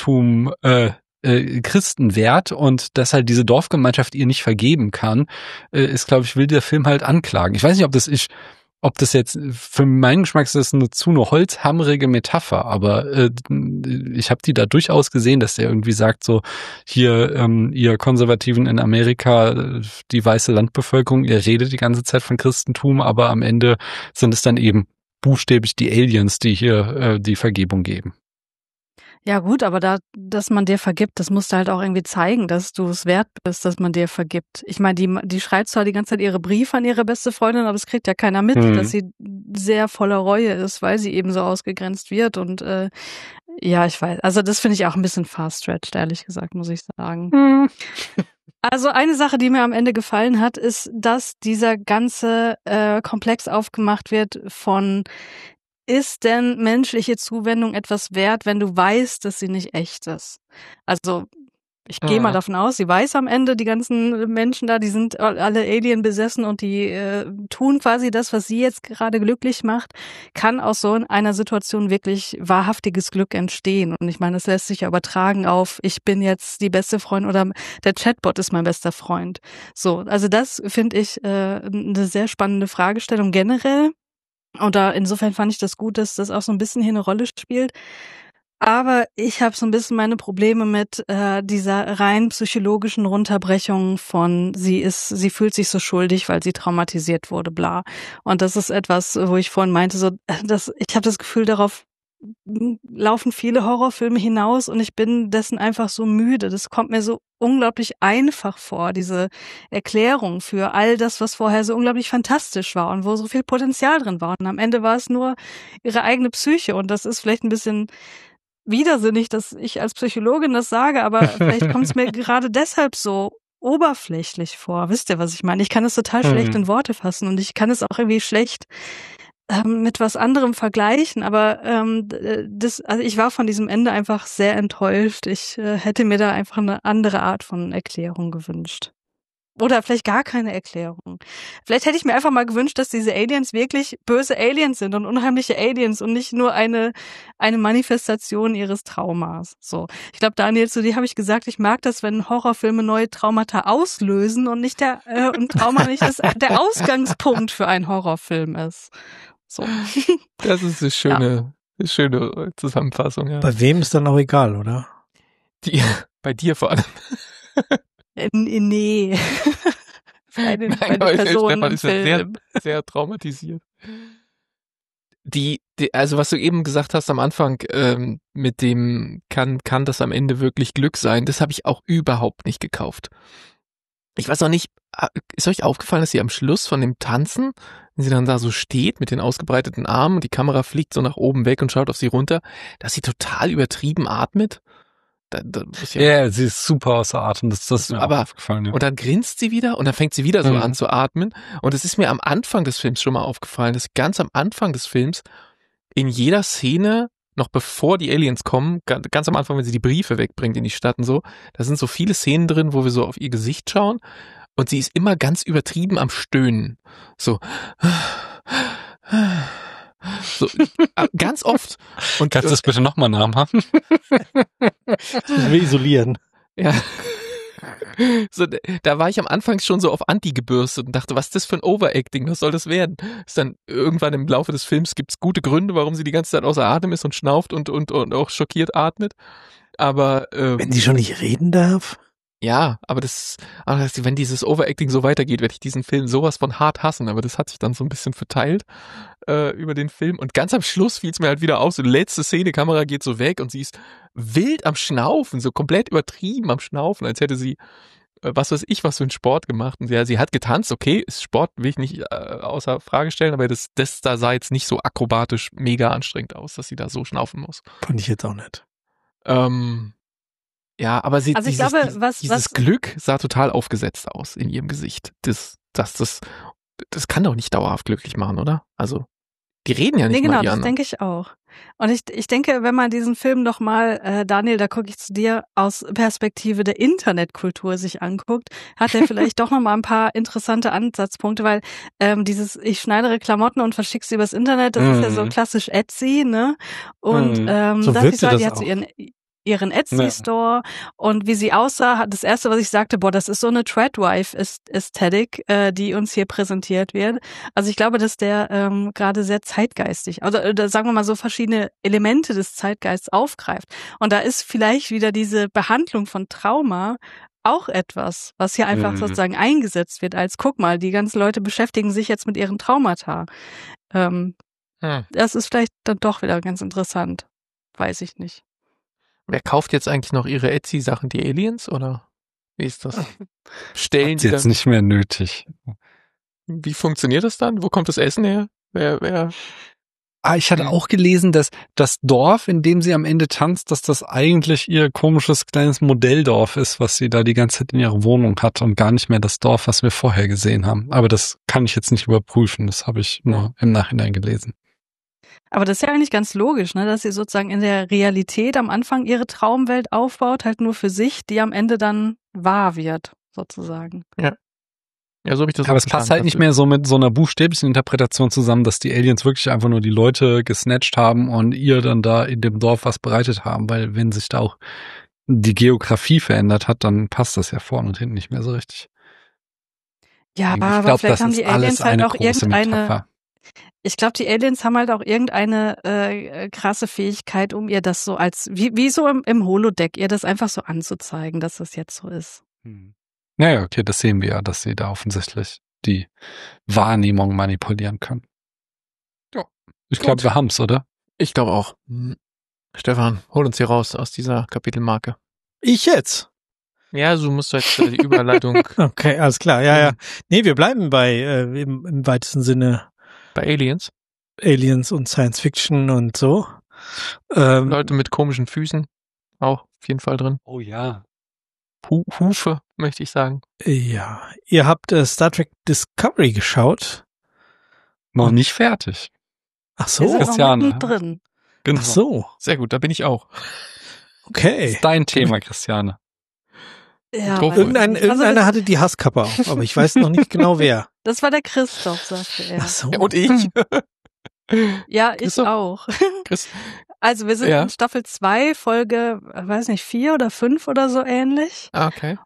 Christenwert, und dass halt diese Dorfgemeinschaft ihr nicht vergeben kann, ist, glaube ich, will der Film halt anklagen. Ich weiß nicht, ob das jetzt, für meinen Geschmack ist das eine holzhammerige Metapher, aber ich habe die da durchaus gesehen, dass der irgendwie sagt, so, hier, ihr Konservativen in Amerika, die weiße Landbevölkerung, ihr redet die ganze Zeit von Christentum, aber am Ende sind es dann eben buchstäblich die Aliens, die hier die Vergebung geben. Ja gut, aber dass man dir vergibt, das musst du halt auch irgendwie zeigen, dass du es wert bist, dass man dir vergibt. Ich meine, die schreibt zwar die ganze Zeit ihre Briefe an ihre beste Freundin, aber es kriegt ja keiner mit, dass sie sehr voller Reue ist, weil sie eben so ausgegrenzt wird. Und ja, ich weiß, also das finde ich auch ein bisschen far-stretched, ehrlich gesagt, muss ich sagen. Also eine Sache, die mir am Ende gefallen hat, ist, dass dieser ganze Komplex aufgemacht wird von: Ist denn menschliche Zuwendung etwas wert, wenn du weißt, dass sie nicht echt ist? Also ich gehe mal davon aus, sie weiß am Ende, die ganzen Menschen da, die sind alle Alien besessen und die tun quasi das, was sie jetzt gerade glücklich macht. Kann aus so einer Situation wirklich wahrhaftiges Glück entstehen. Und ich meine, das lässt sich ja übertragen auf: Ich bin jetzt die beste Freundin, oder der Chatbot ist mein bester Freund. So, also das finde ich eine sehr spannende Fragestellung generell. Und insofern fand ich das gut, dass das auch so ein bisschen hier eine Rolle spielt. Aber ich habe so ein bisschen meine Probleme mit dieser rein psychologischen Runterbrechung von sie fühlt sich so schuldig, weil sie traumatisiert wurde, bla. Und das ist etwas, wo ich vorhin meinte, so, ich habe das Gefühl, darauf laufen viele Horrorfilme hinaus und ich bin dessen einfach so müde. Das kommt mir so unglaublich einfach vor, diese Erklärung für all das, was vorher so unglaublich fantastisch war und wo so viel Potenzial drin war. Und am Ende war es nur ihre eigene Psyche und das ist vielleicht ein bisschen widersinnig, dass ich als Psychologin das sage, aber vielleicht kommt es mir gerade deshalb so oberflächlich vor. Wisst ihr, was ich meine? Ich kann es total schlecht in Worte fassen und ich kann es auch irgendwie schlecht mit was anderem vergleichen, aber also ich war von diesem Ende einfach sehr enttäuscht. Ich hätte mir da einfach eine andere Art von Erklärung gewünscht. Oder vielleicht gar keine Erklärung. Vielleicht hätte ich mir einfach mal gewünscht, dass diese Aliens wirklich böse Aliens sind und unheimliche Aliens und nicht nur eine Manifestation ihres Traumas. So, ich glaube, Daniel, zu dir habe ich gesagt, ich mag das, wenn Horrorfilme neue Traumata auslösen und nicht ein Trauma nicht der Ausgangspunkt für einen Horrorfilm ist. So. Das ist eine schöne Zusammenfassung, ja. Bei wem ist dann auch egal, oder? Bei dir vor allem. Nee. Eine Person Stefan im ist ja Film. sehr traumatisiert. Also was du eben gesagt hast am Anfang, mit dem kann das am Ende wirklich Glück sein, das habe ich auch überhaupt nicht gekauft. Ich weiß auch nicht, ist euch aufgefallen, dass sie am Schluss von dem Tanzen, wenn sie dann da so steht mit den ausgebreiteten Armen und die Kamera fliegt so nach oben weg und schaut auf sie runter, dass sie total übertrieben atmet? Ja, sie ist super außer Atem, das ist mir auch aufgefallen. Ja. Und dann grinst sie wieder und dann fängt sie wieder so an zu atmen. Und es ist mir am Anfang des Films schon mal aufgefallen, dass ganz am Anfang des Films in jeder Szene, noch bevor die Aliens kommen, ganz am Anfang, wenn sie die Briefe wegbringt in die Stadt und so, da sind so viele Szenen drin, wo wir so auf ihr Gesicht schauen und sie ist immer ganz übertrieben am Stöhnen. So ganz oft. Und kannst du das bitte nochmal nachmachen? Das müssen wir isolieren. Ja. So, da war ich am Anfang schon so auf Anti gebürstet und dachte, was ist das für ein Overacting, was soll das werden? Ist dann irgendwann im Laufe des Films gibt's gute Gründe, warum sie die ganze Zeit außer Atem ist und schnauft und auch schockiert atmet. Aber wenn sie schon nicht reden darf? Ja, aber wenn dieses Overacting so weitergeht, werde ich diesen Film sowas von hart hassen, aber das hat sich dann so ein bisschen verteilt über den Film und ganz am Schluss fiel es mir halt wieder auf, so die letzte Szene, Kamera geht so weg und sie ist wild am Schnaufen, so komplett übertrieben am Schnaufen, als hätte sie was weiß ich, was für einen Sport gemacht und ja, sie hat getanzt, okay, ist Sport, will ich nicht außer Frage stellen, aber das da sah jetzt nicht so akrobatisch mega anstrengend aus, dass sie da so schnaufen muss. Fand ich jetzt auch nicht. Ja, aber Also ich glaube, dieses Glück sah total aufgesetzt aus in ihrem Gesicht. Das kann doch nicht dauerhaft glücklich machen, oder? Also, die reden ja nicht mal die das anderen. Denke ich auch. Und ich denke, wenn man diesen Film noch mal, Daniel, da gucke ich zu dir, aus Perspektive der Internetkultur sich anguckt, hat er vielleicht doch noch mal ein paar interessante Ansatzpunkte, weil ich schneidere Klamotten und verschicke sie übers Internet, das ist ja so klassisch Etsy, ne? Und so das wirkte das die hat auch. so ihren Etsy-Store und wie sie aussah, das erste, was ich sagte, das ist so eine Tradwife-Ästhetik, die uns hier präsentiert wird. Also ich glaube, dass der gerade sehr zeitgeistig, also sagen wir mal so verschiedene Elemente des Zeitgeists aufgreift. Und da ist vielleicht wieder diese Behandlung von Trauma auch etwas, was hier einfach sozusagen eingesetzt wird als, guck mal, die ganzen Leute beschäftigen sich jetzt mit ihren Traumata. Das ist vielleicht dann doch wieder ganz interessant. Weiß ich nicht. Wer kauft jetzt eigentlich noch ihre Etsy-Sachen? Die Aliens oder wie ist das? Stellen die jetzt dann, nicht mehr nötig. wie funktioniert das dann? Wo kommt das Essen her? Wer? Ich hatte auch gelesen, dass das Dorf, in dem sie am Ende tanzt, dass das eigentlich ihr komisches kleines Modelldorf ist, was sie da die ganze Zeit in ihrer Wohnung hat und gar nicht mehr das Dorf, was wir vorher gesehen haben. Aber das kann ich jetzt nicht überprüfen. Das habe ich nur im Nachhinein gelesen. Aber das ist ja eigentlich ganz logisch, ne, dass sie sozusagen in der Realität am Anfang ihre Traumwelt aufbaut, halt nur für sich, die am Ende dann wahr wird, sozusagen. Ja, so habe ich das. Aber es passt halt nicht mehr so mit so einer buchstäblichen Interpretation zusammen, dass die Aliens wirklich einfach nur die Leute gesnatcht haben und ihr dann da in dem Dorf was bereitet haben, weil wenn sich da auch die Geografie verändert hat, dann passt das ja vorne und hinten nicht mehr so richtig. Ja, Ich aber glaube, vielleicht das haben ist die Aliens alles halt eine auch große Metapher. Ich glaube, die Aliens haben halt auch irgendeine krasse Fähigkeit, um ihr das so als, wie so im Holodeck, ihr das einfach so anzuzeigen, dass das jetzt so ist. Naja, okay, das sehen wir ja, dass sie da offensichtlich die Wahrnehmung manipulieren können. Ja. Ich glaube, wir haben's, oder? Ich glaube auch. Stefan, hol uns hier raus aus dieser Kapitelmarke. Ich jetzt? Ja, du musst jetzt die Überleitung Okay, alles klar. Ja. Nee, wir bleiben bei im weitesten Sinne bei Aliens. Aliens und Science Fiction und so. Leute mit komischen Füßen auch auf jeden Fall drin. Oh ja. Hufe, möchte ich sagen. Ja, ihr habt Star Trek Discovery geschaut. Noch nicht fertig. Ach Wir so, sind noch Christiane. mittendrin. Genau. ach so, Sehr gut, da bin ich auch. okay. Ist dein Thema, Christiane. Ja, Drauf- weiß ich nicht. Also Irgendeiner hatte die Hasskappe auf, aber ich weiß noch nicht genau wer. das war der Christoph, sagte er. Ach so. Ja, und ich. Ja, ich Christoph? auch. Chris, Also wir sind Ja. in Staffel 2, Folge, weiß nicht, 4 oder 5 oder so ähnlich. okay.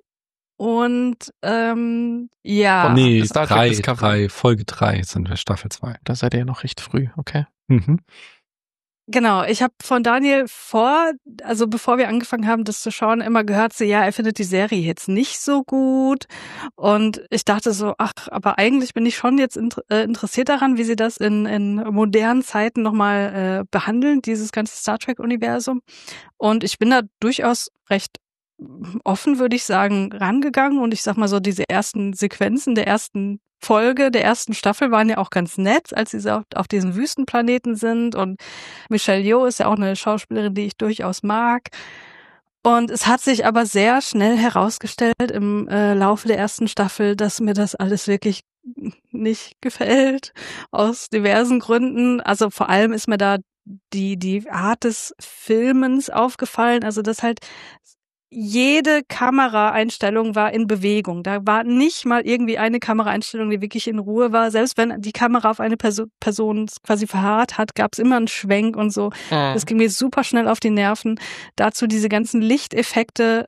Und ja, Nee, Star Trek 3, Discovery. Folge 3 sind wir, Staffel 2. Da seid ihr ja noch recht früh, okay. Mhm. genau. Ich habe von Daniel also bevor wir angefangen haben, das zu schauen, immer gehört, so, ja, er findet die Serie jetzt nicht so gut. Und ich dachte so, ach, aber eigentlich bin ich schon jetzt interessiert daran, wie sie das in modernen Zeiten nochmal behandeln, dieses ganze Star Trek-Universum. Und ich bin da durchaus recht offen, würde ich sagen, rangegangen. Und ich sag mal so, diese ersten Sequenzen der ersten Folge, der ersten Staffel waren ja auch ganz nett, als sie so auf diesen Wüstenplaneten sind. Und Michelle Yeoh ist ja auch eine Schauspielerin, die ich durchaus mag. Und es hat sich aber sehr schnell herausgestellt im Laufe der ersten Staffel, dass mir das alles wirklich nicht gefällt, aus diversen Gründen. Also vor allem ist mir da die Art des Filmens aufgefallen, also dass halt jede Kameraeinstellung war in Bewegung. Da war nicht mal irgendwie eine Kameraeinstellung, die wirklich in Ruhe war. Selbst wenn die Kamera auf eine Person quasi verharrt hat, gab es immer einen Schwenk und so. Das ging mir super schnell auf die Nerven. Dazu diese ganzen Lichteffekte.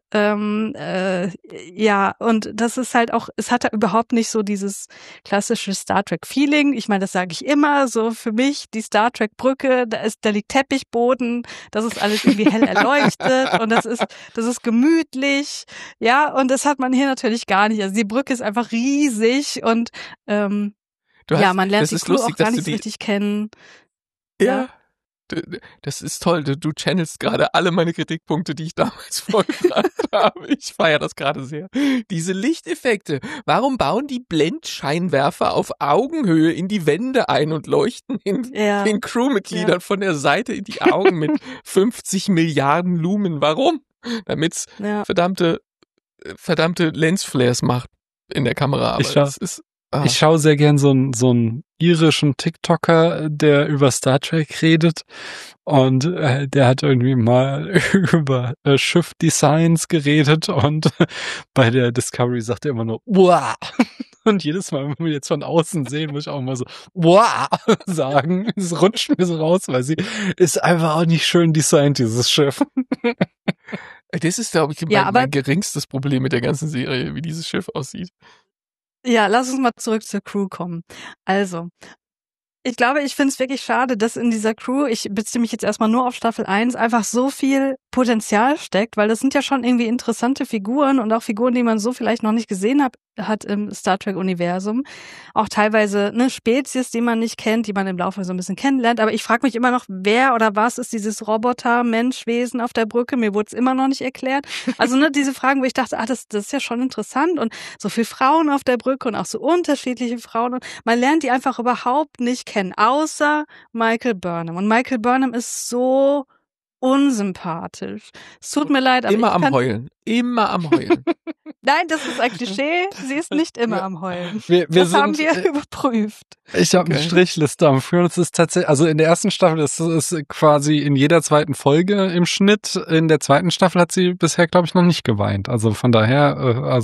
Ja, und das ist halt auch, es hatte überhaupt nicht so dieses klassische Star Trek-Feeling. Ich meine, das sage ich immer, so für mich, die Star Trek-Brücke, da liegt Teppichboden, das ist alles irgendwie hell erleuchtet und das ist gemütlich, ja, und das hat man hier natürlich gar nicht. Also die Brücke ist einfach riesig und ja, man lernt das die ist Crew lustig, auch gar dass du nicht so die- richtig kennen. Ja. Das ist toll. Du channelst gerade alle meine Kritikpunkte, die ich damals vorgebracht habe. Ich feiere das gerade sehr. Diese Lichteffekte. Warum bauen die Blendscheinwerfer auf Augenhöhe in die Wände ein und leuchten den Crewmitgliedern von der Seite in die Augen mit 50 Milliarden Lumen? Warum? Damit's verdammte Lensflares macht in der Kamera. Aber ich schaue sehr gern so einen irischen TikToker, der über Star Trek redet und der hat irgendwie mal über Schiffdesigns geredet und bei der Discovery sagt er immer nur wow. Und jedes Mal, wenn wir jetzt von außen sehen, muss ich auch mal so wow sagen. Es rutscht mir so raus, weil sie ist einfach auch nicht schön designt, dieses Schiff. Das ist, glaube ich, mein geringstes Problem mit der ganzen Serie, wie dieses Schiff aussieht. Ja, lass uns mal zurück zur Crew kommen. Also, ich glaube, ich finde es wirklich schade, dass in dieser Crew, ich beziehe mich jetzt erstmal nur auf Staffel 1, einfach so viel Potenzial steckt, weil das sind ja schon irgendwie interessante Figuren und auch Figuren, die man so vielleicht noch nicht gesehen hat im Star Trek-Universum. Auch teilweise Spezies, die man nicht kennt, die man im Laufe so ein bisschen kennenlernt. Aber ich frage mich immer noch, wer oder was ist dieses Roboter-Menschwesen auf der Brücke? Mir wurde es immer noch nicht erklärt. Also diese Fragen, wo ich dachte, das ist ja schon interessant und so viele Frauen auf der Brücke und auch so unterschiedliche Frauen. Und man lernt die einfach überhaupt nicht kennen, außer Michael Burnham. Und Michael Burnham ist so unsympathisch. Es tut mir leid, aber immer am Heulen. Nein, das ist ein Klischee. Sie ist nicht immer am Heulen. Das haben wir überprüft. Ich habe eine Strichliste am Führen. Es ist tatsächlich, also in der ersten Staffel ist es quasi in jeder zweiten Folge im Schnitt. In der zweiten Staffel hat sie bisher, glaube ich, noch nicht geweint. Also von daher,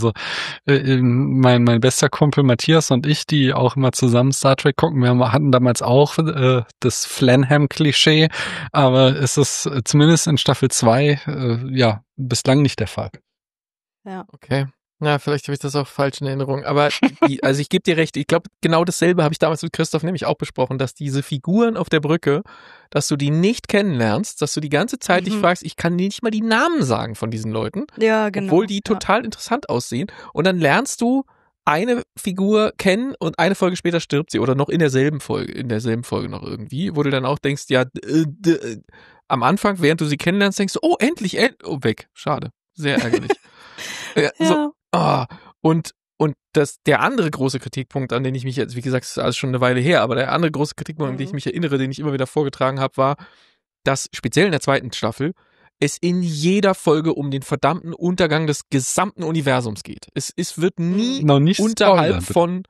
mein bester Kumpel Matthias und ich, die auch immer zusammen Star Trek gucken, wir hatten damals auch das Flanham-Klischee, aber es ist zumindest in Staffel 2 bislang nicht der Fall. Ja. Okay. Ja, vielleicht habe ich das auch falsch in Erinnerung. Aber also ich gebe dir recht, ich glaube, genau dasselbe habe ich damals mit Christoph nämlich auch besprochen, dass diese Figuren auf der Brücke, dass du die nicht kennenlernst, dass du die ganze Zeit dich fragst, ich kann nicht mal die Namen sagen von diesen Leuten. Ja, genau. Obwohl die total interessant aussehen. Und dann lernst du eine Figur kennen und eine Folge später stirbt sie oder noch in derselben Folge noch irgendwie, wo du dann auch denkst, ja, am Anfang, während du sie kennenlernst, denkst du, oh, endlich, oh, weg. Schade. Sehr ärgerlich. Ja. So, und der andere große Kritikpunkt, an den ich mich jetzt, wie gesagt, ist alles schon eine Weile her, aber der andere große Kritikpunkt, an den ich mich erinnere, den ich immer wieder vorgetragen habe, war, dass speziell in der zweiten Staffel es in jeder Folge um den verdammten Untergang des gesamten Universums geht. Es wird nie unterhalb von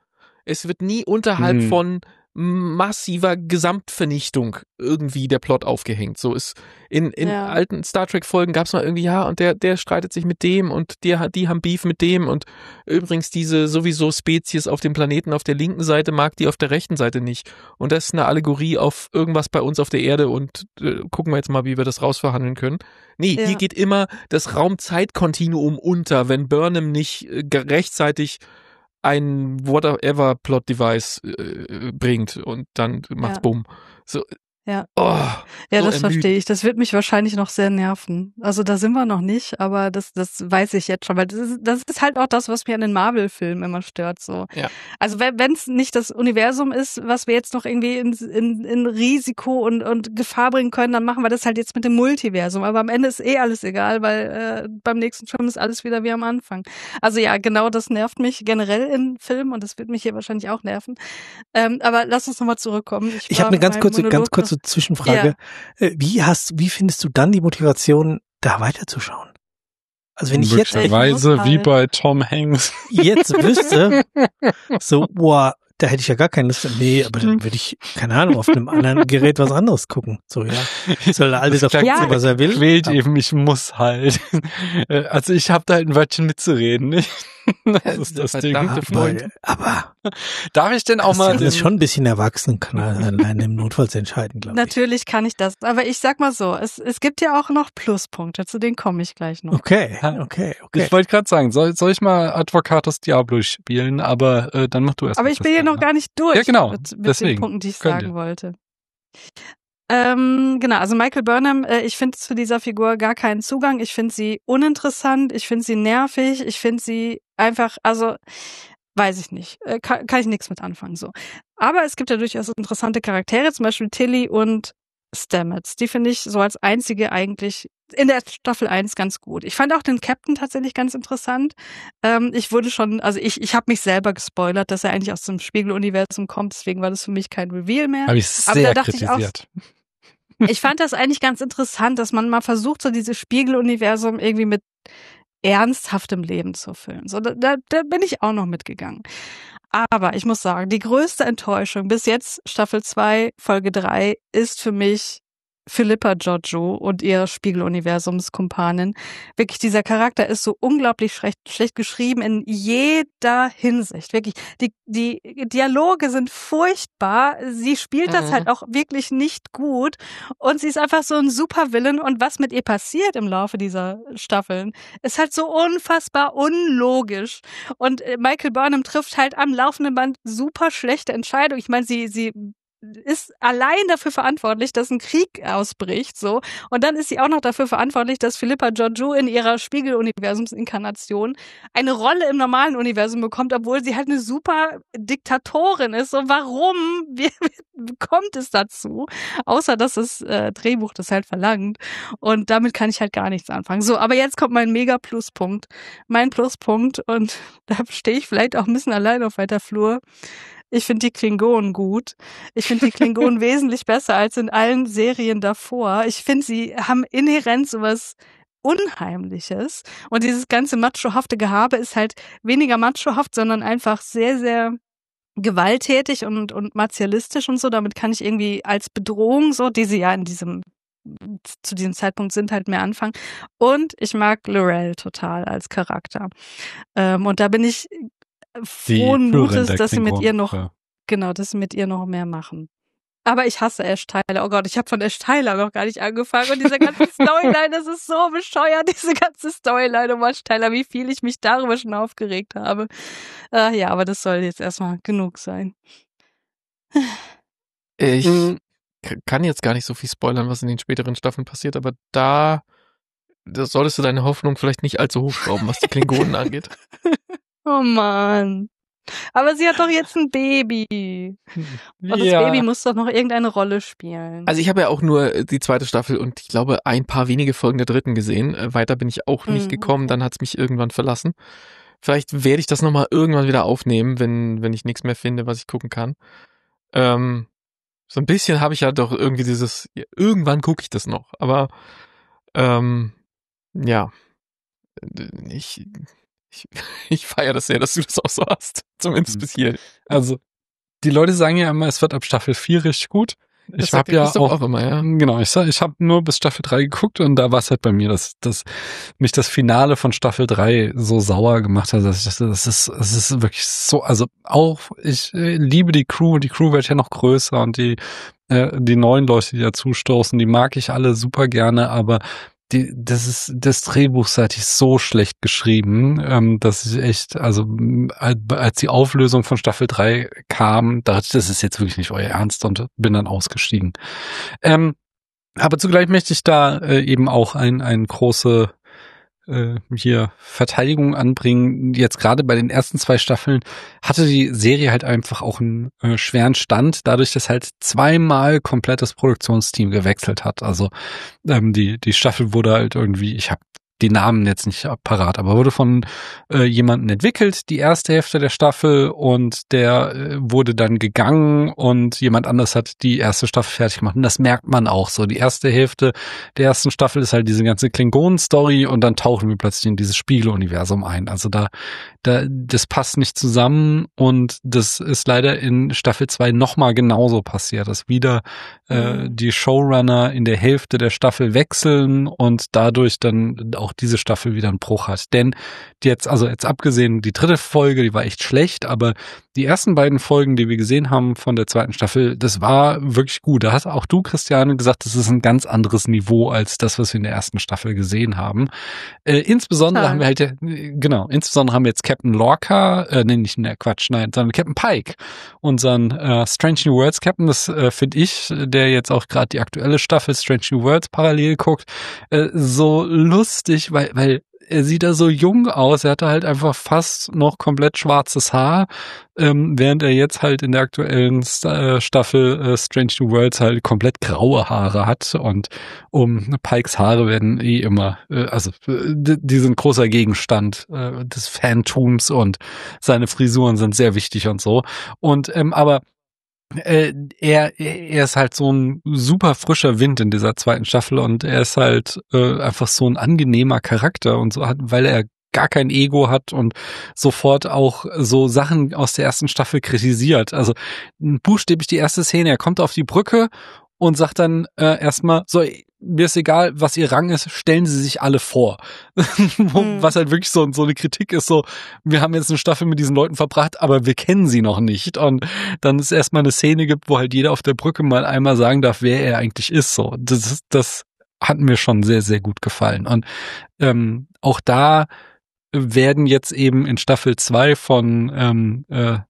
massiver Gesamtvernichtung irgendwie der Plot aufgehängt. So ist in alten Star Trek Folgen gab es mal irgendwie, ja, und der streitet sich mit dem und die haben Beef mit dem und übrigens diese sowieso Spezies auf dem Planeten auf der linken Seite mag die auf der rechten Seite nicht und das ist eine Allegorie auf irgendwas bei uns auf der Erde und gucken wir jetzt mal, wie wir das rausverhandeln können. Nee, hier geht immer das Raum-Zeit-Kontinuum unter, wenn Burnham nicht rechtzeitig ein Whatever-Plot-Device bringt und dann macht's Bumm. So, ja, so das verstehe ich. Das wird mich wahrscheinlich noch sehr nerven. Also da sind wir noch nicht, aber das weiß ich jetzt schon, weil das ist halt auch das, was mich an den Marvel-Filmen immer stört. So. Ja. Also wenn es nicht das Universum ist, was wir jetzt noch irgendwie in Risiko und Gefahr bringen können, dann machen wir das halt jetzt mit dem Multiversum. Aber am Ende ist alles egal, weil beim nächsten Film ist alles wieder wie am Anfang. Also ja, genau das nervt mich generell in Filmen und das wird mich hier wahrscheinlich auch nerven. Aber lass uns nochmal zurückkommen. Ich habe eine ganz kurze Zwischenfrage. Ja. Wie findest du dann die Motivation, da weiterzuschauen? Also wenn ich jetzt wie bei Tom Hanks jetzt wüsste, so, boah, da hätte ich ja gar keine Lust. Nee, aber dann würde ich, keine Ahnung, auf einem anderen Gerät was anderes gucken. So, ja. Soll der Alte doch gucken, was er will? Quält eben, ich muss halt. Also ich habe da halt ein Wörtchen mitzureden, nicht? Das ist das Ding. Aber darf ich denn auch mal... Das ist schon ein bisschen erwachsen, kann er alleine im Notfall entscheiden, glaube ich. Natürlich kann ich das, aber ich sag mal so, es gibt ja auch noch Pluspunkte, zu denen komme ich gleich noch. Okay. Ich wollte gerade sagen, soll ich mal Advocatus Diablo spielen, aber dann mach du erst. Aber ich bin hier noch gar nicht durch. Ja, genau. Mit den Punkten, die ich sagen wollte. Genau, also Michael Burnham, ich finde zu dieser Figur gar keinen Zugang. Ich finde sie uninteressant, ich finde sie nervig, ich finde sie einfach, also weiß ich nicht, kann ich nichts mit anfangen so. Aber es gibt ja durchaus interessante Charaktere, zum Beispiel Tilly und Stamets. Die finde ich so als einzige eigentlich in der Staffel 1 ganz gut. Ich fand auch den Captain tatsächlich ganz interessant. Ich wurde schon, also ich habe mich selber gespoilert, dass er eigentlich aus dem Spiegeluniversum kommt, deswegen war das für mich kein Reveal mehr. Habe ich sehr kritisiert. Ich fand das eigentlich ganz interessant, dass man mal versucht, so dieses Spiegeluniversum irgendwie mit ernsthaftem Leben zu füllen. So, da bin ich auch noch mitgegangen. Aber ich muss sagen, die größte Enttäuschung bis jetzt, Staffel 2, Folge 3, ist für mich Philippa Georgiou und ihr Spiegeluniversumskumpanin. Wirklich, dieser Charakter ist so unglaublich schlecht geschrieben in jeder Hinsicht. Wirklich, die Dialoge sind furchtbar. Sie spielt das halt auch wirklich nicht gut. Und sie ist einfach so ein Supervillain. Und was mit ihr passiert im Laufe dieser Staffeln, ist halt so unfassbar unlogisch. Und Michael Burnham trifft halt am laufenden Band super schlechte Entscheidungen. Ich meine, sie ist allein dafür verantwortlich, dass ein Krieg ausbricht, so. Und dann ist sie auch noch dafür verantwortlich, dass Philippa Georgiou in ihrer Spiegeluniversumsinkarnation eine Rolle im normalen Universum bekommt, obwohl sie halt eine super Diktatorin ist. So, warum? Wie kommt es dazu? Außer, dass das Drehbuch das halt verlangt. Und damit kann ich halt gar nichts anfangen. So, aber jetzt kommt mein mega Pluspunkt. Mein Pluspunkt, und da stehe ich vielleicht auch ein bisschen allein auf weiter Flur. Ich finde die Klingonen gut. Ich finde die Klingonen wesentlich besser als in allen Serien davor. Ich finde, sie haben inhärent sowas Unheimliches. Und dieses ganze machohafte Gehabe ist halt weniger machohaft, sondern einfach sehr, sehr gewalttätig und martialistisch und so. Damit kann ich irgendwie als Bedrohung, so, die sie ja zu diesem Zeitpunkt sind, halt mehr anfangen. Und ich mag L'Rell total als Charakter. Und da bin ich frohen Mutes, dass sie mit ihr noch, dass sie mit ihr noch mehr machen. Aber ich hasse Ash Tyler. Oh Gott, ich habe von Ash Tyler noch gar nicht angefangen. Und diese ganze Storyline, das ist so bescheuert, diese ganze Storyline um Ash Tyler, wie viel ich mich darüber schon aufgeregt habe. Ja, aber das soll jetzt erstmal genug sein. Ich kann jetzt gar nicht so viel spoilern, was in den späteren Staffeln passiert, aber da solltest du deine Hoffnung vielleicht nicht allzu hoch schrauben, was die Klingonen angeht. Oh Mann. Aber sie hat doch jetzt ein Baby. Und das Baby muss doch noch irgendeine Rolle spielen. Also ich habe ja auch nur die zweite Staffel und ich glaube ein paar wenige Folgen der dritten gesehen. Weiter bin ich auch nicht gekommen, dann hat's mich irgendwann verlassen. Vielleicht werde ich das nochmal irgendwann wieder aufnehmen, wenn ich nichts mehr finde, was ich gucken kann. So ein bisschen habe ich ja doch irgendwie irgendwann gucke ich das noch, aber ja, ich feiere das sehr, dass du das auch so hast, zumindest bis hier. Also die Leute sagen ja immer, es wird ab Staffel 4 richtig gut. Ich habe ja auch immer, ja. Genau, ich habe nur bis Staffel 3 geguckt und da war es halt bei mir, dass mich das Finale von Staffel 3 so sauer gemacht hat, dass ich dachte, es ist wirklich so, also auch ich liebe die Crew und die Crew wird ja noch größer und die neuen Leute, die dazustoßen, die mag ich alle super gerne, aber das Drehbuchseitig so schlecht geschrieben, dass ich echt, also als die Auflösung von Staffel 3 kam, dachte ich, das ist jetzt wirklich nicht euer Ernst und bin dann ausgestiegen. Aber zugleich möchte ich da eben auch ein große hier Verteidigung anbringen. Jetzt gerade bei den ersten 2 Staffeln hatte die Serie halt einfach auch einen schweren Stand, dadurch, dass halt 2-mal komplett das Produktionsteam gewechselt hat. Also die Staffel wurde halt irgendwie, ich habe die Namen jetzt nicht parat, aber wurde von jemandem entwickelt, die erste Hälfte der Staffel, und der wurde dann gegangen und jemand anders hat die erste Staffel fertig gemacht. Und das merkt man auch so. Die erste Hälfte der ersten Staffel ist halt diese ganze Klingonen-Story und dann tauchen wir plötzlich in dieses Spiegeluniversum ein. Also das passt nicht zusammen und das ist leider in Staffel 2 nochmal genauso passiert, dass wieder die Showrunner in der Hälfte der Staffel wechseln und dadurch dann auch diese Staffel wieder einen Bruch hat. Denn jetzt abgesehen, die 3. Folge, die war echt schlecht, aber die ersten beiden Folgen, die wir gesehen haben von der 2. Staffel, das war wirklich gut. Da hast auch du, Christiane, gesagt, das ist ein ganz anderes Niveau als das, was wir in der 1. Staffel gesehen haben. Insbesondere haben wir jetzt Captain Lorca, sondern Captain Pike, unseren Strange New Worlds Captain, das finde ich, der jetzt auch gerade die aktuelle Staffel Strange New Worlds parallel guckt, so lustig, weil er sieht da so jung aus. Er hatte halt einfach fast noch komplett schwarzes Haar, während er jetzt halt in der aktuellen Staffel Strange New Worlds halt komplett graue Haare hat. Und Pikes Haare werden immer, die sind großer Gegenstand des Fantums und seine Frisuren sind sehr wichtig und so. Und aber er ist halt so ein super frischer Wind in dieser 2. Staffel und er ist halt einfach so ein angenehmer Charakter und so weil er gar kein Ego hat und sofort auch so Sachen aus der 1. Staffel kritisiert. Also buchstäblich die erste Szene, er kommt auf die Brücke und sagt dann erstmal so, mir ist egal, was ihr Rang ist, stellen Sie sich alle vor. Was halt wirklich so eine Kritik ist, so, wir haben jetzt eine Staffel mit diesen Leuten verbracht, aber wir kennen sie noch nicht. Und dann es erstmal eine Szene gibt, wo halt jeder auf der Brücke mal einmal sagen darf, wer er eigentlich ist. So, das hat mir schon sehr, sehr gut gefallen. Und auch da werden jetzt eben in Staffel 2 von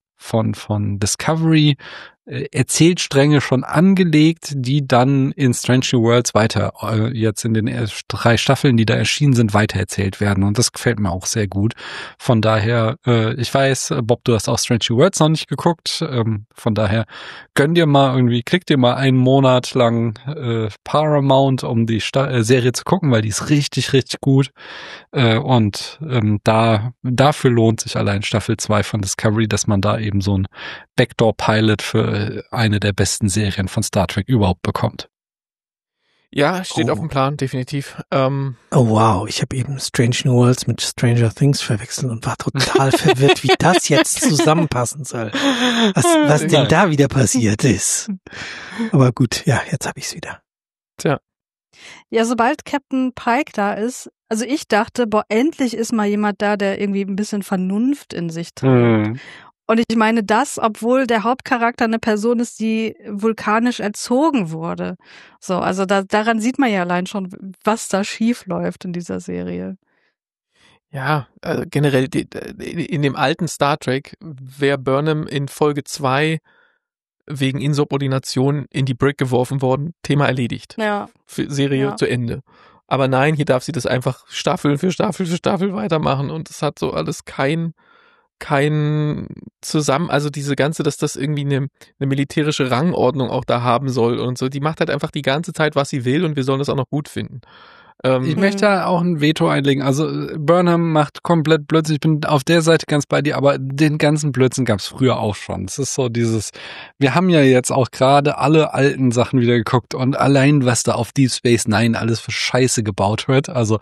Discovery Erzählstränge schon angelegt, die dann in Strange New Worlds weiter, jetzt in den 3 Staffeln, die da erschienen sind, weitererzählt werden. Und das gefällt mir auch sehr gut. Von daher, ich weiß, Bob, du hast auch Strange New Worlds noch nicht geguckt. Von daher klick dir mal einen Monat lang Paramount, um die Serie zu gucken, weil die ist richtig, richtig gut. Und dafür lohnt sich allein Staffel 2 von Discovery, dass man da eben so ein Backdoor-Pilot für eine der besten Serien von Star Trek überhaupt bekommt. Ja, steht auf dem Plan, definitiv. Oh wow, ich habe eben Strange New Worlds mit Stranger Things verwechselt und war total verwirrt, wie das jetzt zusammenpassen soll. Was denn da wieder passiert ist. Aber gut, ja, jetzt habe ich's wieder. Tja. Ja, sobald Captain Pike da ist, also ich dachte, endlich ist mal jemand da, der irgendwie ein bisschen Vernunft in sich trägt. Und ich meine das, obwohl der Hauptcharakter eine Person ist, die vulkanisch erzogen wurde. So, also daran sieht man ja allein schon, was da schief läuft in dieser Serie. Ja, generell in dem alten Star Trek wäre Burnham in Folge 2 wegen Insubordination in die Brick geworfen worden, Thema erledigt. Ja. Für Serie zu Ende. Aber nein, hier darf sie das einfach Staffel für Staffel für Staffel weitermachen und es hat so alles kein kein also diese ganze, dass das irgendwie eine militärische Rangordnung auch da haben soll und so. Die macht halt einfach die ganze Zeit, was sie will und wir sollen das auch noch gut finden. Ich möchte da auch ein Veto einlegen. Also Burnham macht komplett Blödsinn. Ich bin auf der Seite ganz bei dir, aber den ganzen Blödsinn gab es früher auch schon. Es ist so dieses, wir haben ja jetzt auch gerade alle alten Sachen wieder geguckt und allein, was da auf Deep Space Nine alles für Scheiße gebaut wird. Also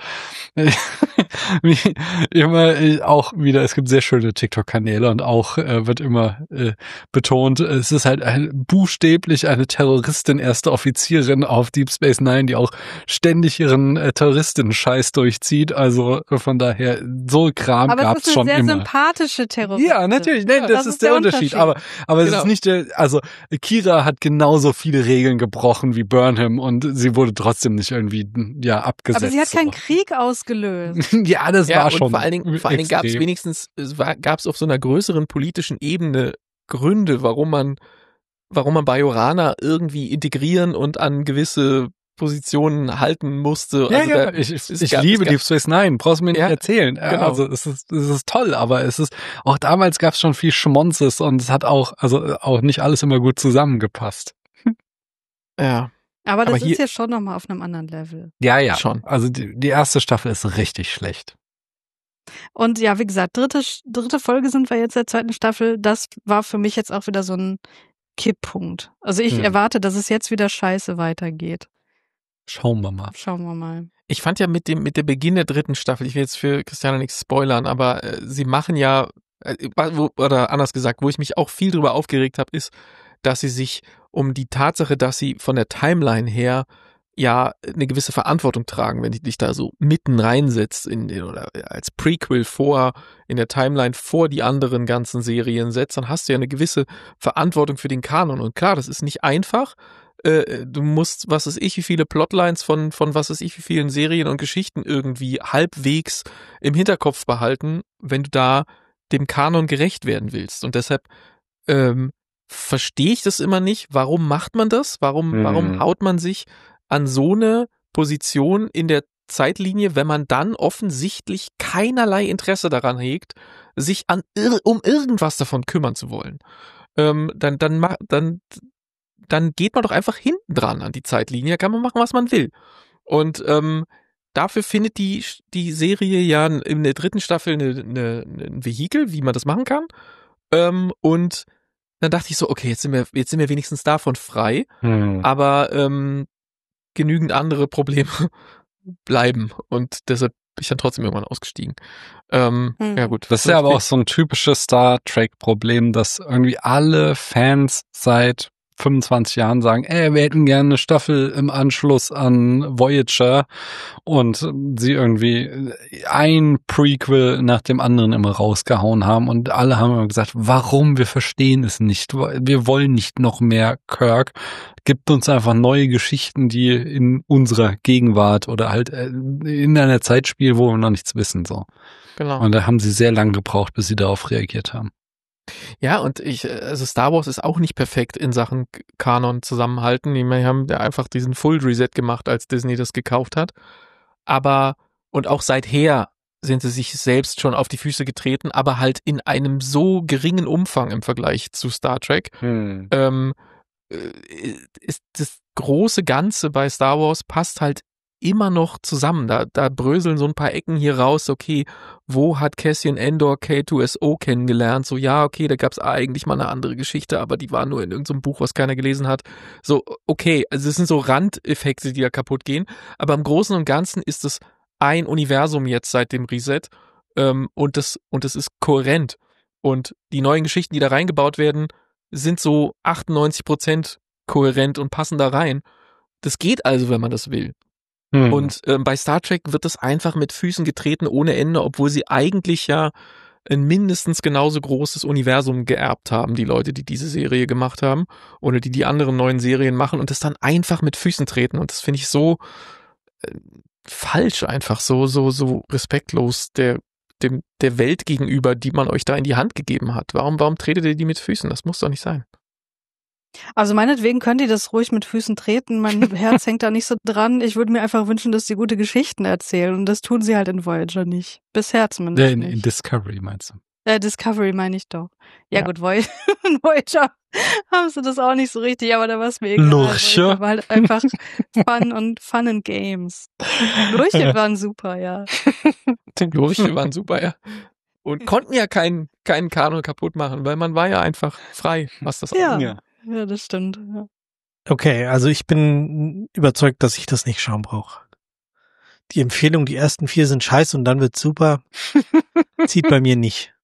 wie immer auch wieder, es gibt sehr schöne TikTok-Kanäle und auch wird immer betont, es ist halt buchstäblich eine Terroristin, erste Offizierin auf Deep Space Nine, die auch ständig ihren Terroristinnen-Scheiß durchzieht. Also von daher, so Kram gab's schon immer. Aber es ist eine sehr sympathische Terroristin. Ja, natürlich. Nein, das ist der Unterschied. Aber es ist nicht also Kira hat genauso viele Regeln gebrochen wie Burnham und sie wurde trotzdem nicht irgendwie abgesetzt. Aber sie hat keinen Krieg ausgelöst. Ja, das war schon. Vor allen Dingen gab es wenigstens, gab es auf so einer größeren politischen Ebene Gründe, warum man Bajorana irgendwie integrieren und an gewisse Positionen halten musste. Ja, also ich liebe Deep Space Nine, brauchst du mir nicht erzählen. Genau. Also es ist toll, aber es ist, auch damals gab es schon viel Schmonzes und es hat auch nicht alles immer gut zusammengepasst. Ja. Aber das ist ja schon nochmal auf einem anderen Level. Ja. Schon. Also die erste Staffel ist richtig schlecht. Und ja, wie gesagt, dritte Folge sind wir jetzt der zweiten Staffel. Das war für mich jetzt auch wieder so ein Kipppunkt. Also ich erwarte, dass es jetzt wieder scheiße weitergeht. Schauen wir mal. Ich fand ja mit der Beginn der dritten Staffel, ich will jetzt für Christiane nichts spoilern, aber sie machen ja, oder anders gesagt, wo ich mich auch viel drüber aufgeregt habe, ist, dass sie sich um die Tatsache, dass sie von der Timeline her ja eine gewisse Verantwortung tragen, wenn die dich da so mitten reinsetzt oder als Prequel in der Timeline vor die anderen ganzen Serien setzt, dann hast du ja eine gewisse Verantwortung für den Kanon. Und klar, das ist nicht einfach. Du musst, was weiß ich, wie viele Plotlines von was weiß ich, wie vielen Serien und Geschichten irgendwie halbwegs im Hinterkopf behalten, wenn du da dem Kanon gerecht werden willst. Und deshalb verstehe ich das immer nicht. Warum macht man das? Warum haut man sich an so eine Position in der Zeitlinie, wenn man dann offensichtlich keinerlei Interesse daran hegt, sich um irgendwas davon kümmern zu wollen? Dann geht man doch einfach hinten dran an die Zeitlinie, kann man machen, was man will. Und dafür findet die Serie ja in der dritten Staffel ein Vehikel, wie man das machen kann. Und dann dachte ich so, okay, jetzt sind wir wenigstens davon frei, aber genügend andere Probleme bleiben und deshalb bin ich dann trotzdem irgendwann ausgestiegen. Ja gut. Das ist ja aber auch so ein typisches Star Trek-Problem, dass irgendwie alle Fans seit 25 Jahren sagen, wir hätten gerne eine Staffel im Anschluss an Voyager und sie irgendwie ein Prequel nach dem anderen immer rausgehauen haben und alle haben immer gesagt, warum? Wir verstehen es nicht. Wir wollen nicht noch mehr Kirk. Gibt uns einfach neue Geschichten, die in unserer Gegenwart oder halt in einer Zeit spielen, wo wir noch nichts wissen, so. Genau. Und da haben sie sehr lange gebraucht, bis sie darauf reagiert haben. Ja, und also Star Wars ist auch nicht perfekt in Sachen Kanon zusammenhalten. Die haben ja einfach diesen Full Reset gemacht, als Disney das gekauft hat. Aber, und auch seither sind sie sich selbst schon auf die Füße getreten, aber halt in einem so geringen Umfang im Vergleich zu Star Trek. Ist das große Ganze bei Star Wars passt halt immer noch zusammen. Da bröseln so ein paar Ecken hier raus, okay, wo hat Cassian Andor K2SO kennengelernt? So, ja, okay, da gab's eigentlich mal eine andere Geschichte, aber die war nur in irgendeinem Buch, was keiner gelesen hat. So, okay, also es sind so Randeffekte, die da kaputt gehen, aber im Großen und Ganzen ist es ein Universum jetzt seit dem Reset und das ist kohärent. Und die neuen Geschichten, die da reingebaut werden, sind so 98% kohärent und passen da rein. Das geht also, wenn man das will. Und bei Star Trek wird das einfach mit Füßen getreten ohne Ende, obwohl sie eigentlich ja ein mindestens genauso großes Universum geerbt haben, die Leute, die diese Serie gemacht haben oder die anderen neuen Serien machen und das dann einfach mit Füßen treten. Und das finde ich so falsch einfach, so respektlos der Welt gegenüber, die man euch da in die Hand gegeben hat. Warum tretet ihr die mit Füßen? Das muss doch nicht sein. Also meinetwegen könnt ihr das ruhig mit Füßen treten. Mein Herz hängt da nicht so dran. Ich würde mir einfach wünschen, dass sie gute Geschichten erzählen. Und das tun sie halt in Voyager nicht. Bisher zumindest nicht. In Discovery meinst du? Discovery meine ich doch. Ja, Ja. gut, Voyager haben sie das auch nicht so richtig, aber da war es mir egal. Lurche. Voyager war halt einfach Fun and Games. Lurche waren super, ja. Die Lurche waren super, ja. Und konnten ja keinen Kanon kaputt machen, weil man war ja einfach frei, was das Ja. angeht. Ja, das stimmt. Ja. Okay, also ich bin überzeugt, dass ich das nicht schauen brauche. Die Empfehlung, die ersten 4 sind scheiße und dann wird's super, zieht bei mir nicht.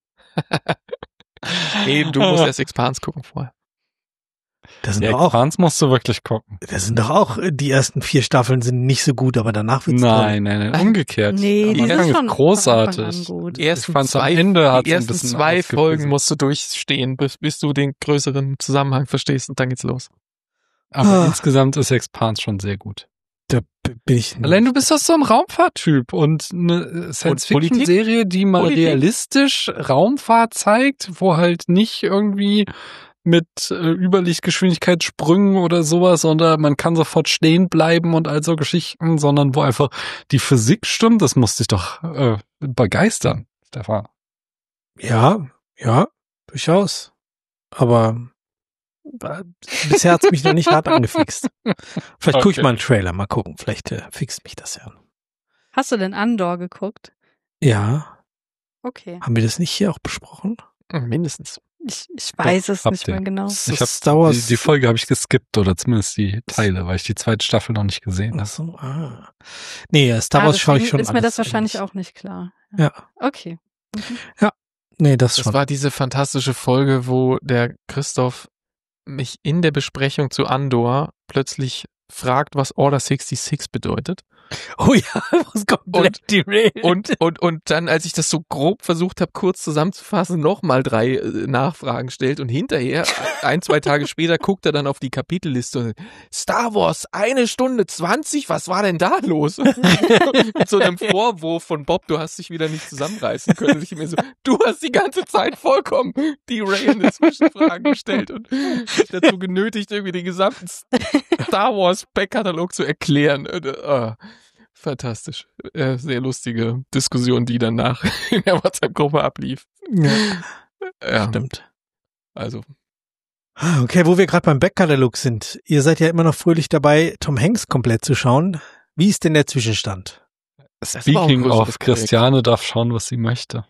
Nee, du musst erst Expanse gucken vorher. Das sind Ja, doch auch, Expanse musst du wirklich gucken. das sind doch auch, die ersten 4 Staffeln sind nicht so gut, aber danach wird's Nein, umgekehrt. Nee, Am die Anfang sind ist schon großartig. von Anfang an gut. Die ersten Ich fand's am zwei, Ende hat's die ein ersten bisschen 2 ausgebissen. Folgen musst du durchstehen, bis du den größeren Zusammenhang verstehst und dann geht's los. Aber Ah. insgesamt ist Expanse schon sehr gut. Da bin ich. Allein du bist doch so ein Raumfahrttyp und eine Science-Fiction-Serie, die mal Politik. realistisch Raumfahrt zeigt, wo halt nicht irgendwie mit Überlichtgeschwindigkeitssprüngen oder sowas, sondern man kann sofort stehen bleiben und all so Geschichten, sondern wo einfach die Physik stimmt, das muss dich doch begeistern, Stefan. Ja, durchaus. Aber bisher hat's mich noch nicht hart angefixt. Vielleicht gucke ich Okay. mal einen Trailer, mal gucken. Vielleicht fixt mich das ja an. Hast du denn Andor geguckt? Ja, Okay. haben wir das nicht hier auch besprochen? Mindestens. Ich weiß es habt nicht ihr. mehr genau. Ich hab Star Wars. die Folge habe ich geskippt oder zumindest die Teile, weil ich die zweite Staffel noch nicht gesehen Ach habe. so, Nee, Star Wars schaue ich deswegen schon ist mir alles das wahrscheinlich eigentlich. auch nicht klar. Ja. Okay. Nee, das Das schon. war diese fantastische Folge, wo der Christoph mich in der Besprechung zu Andor plötzlich fragt, was Order 66 bedeutet. Oh ja, was komplett derailed. Und dann, als ich das so grob versucht habe, kurz zusammenzufassen, nochmal 3 Nachfragen stellt und hinterher, 1-2 Tage später, guckt er dann auf die Kapitelliste und Star Wars, 1 Stunde 20, was war denn da los? Mit so einem Vorwurf von Bob, du hast dich wieder nicht zusammenreißen können. Und ich mir so, du hast die ganze Zeit vollkommen derailende Zwischenfragen gestellt und mich dazu genötigt, irgendwie den gesamten Star Wars Backkatalog zu erklären. Fantastisch. Sehr lustige Diskussion, die danach in der WhatsApp-Gruppe ablief. Ja, Ja, stimmt. also Okay, wo wir gerade beim Backkatalog sind. Ihr seid ja immer noch fröhlich dabei, Tom Hanks komplett zu schauen. Wie ist denn der Zwischenstand? war auch ein Speaking größeres of, Projekt. Christiane darf schauen, was sie möchte.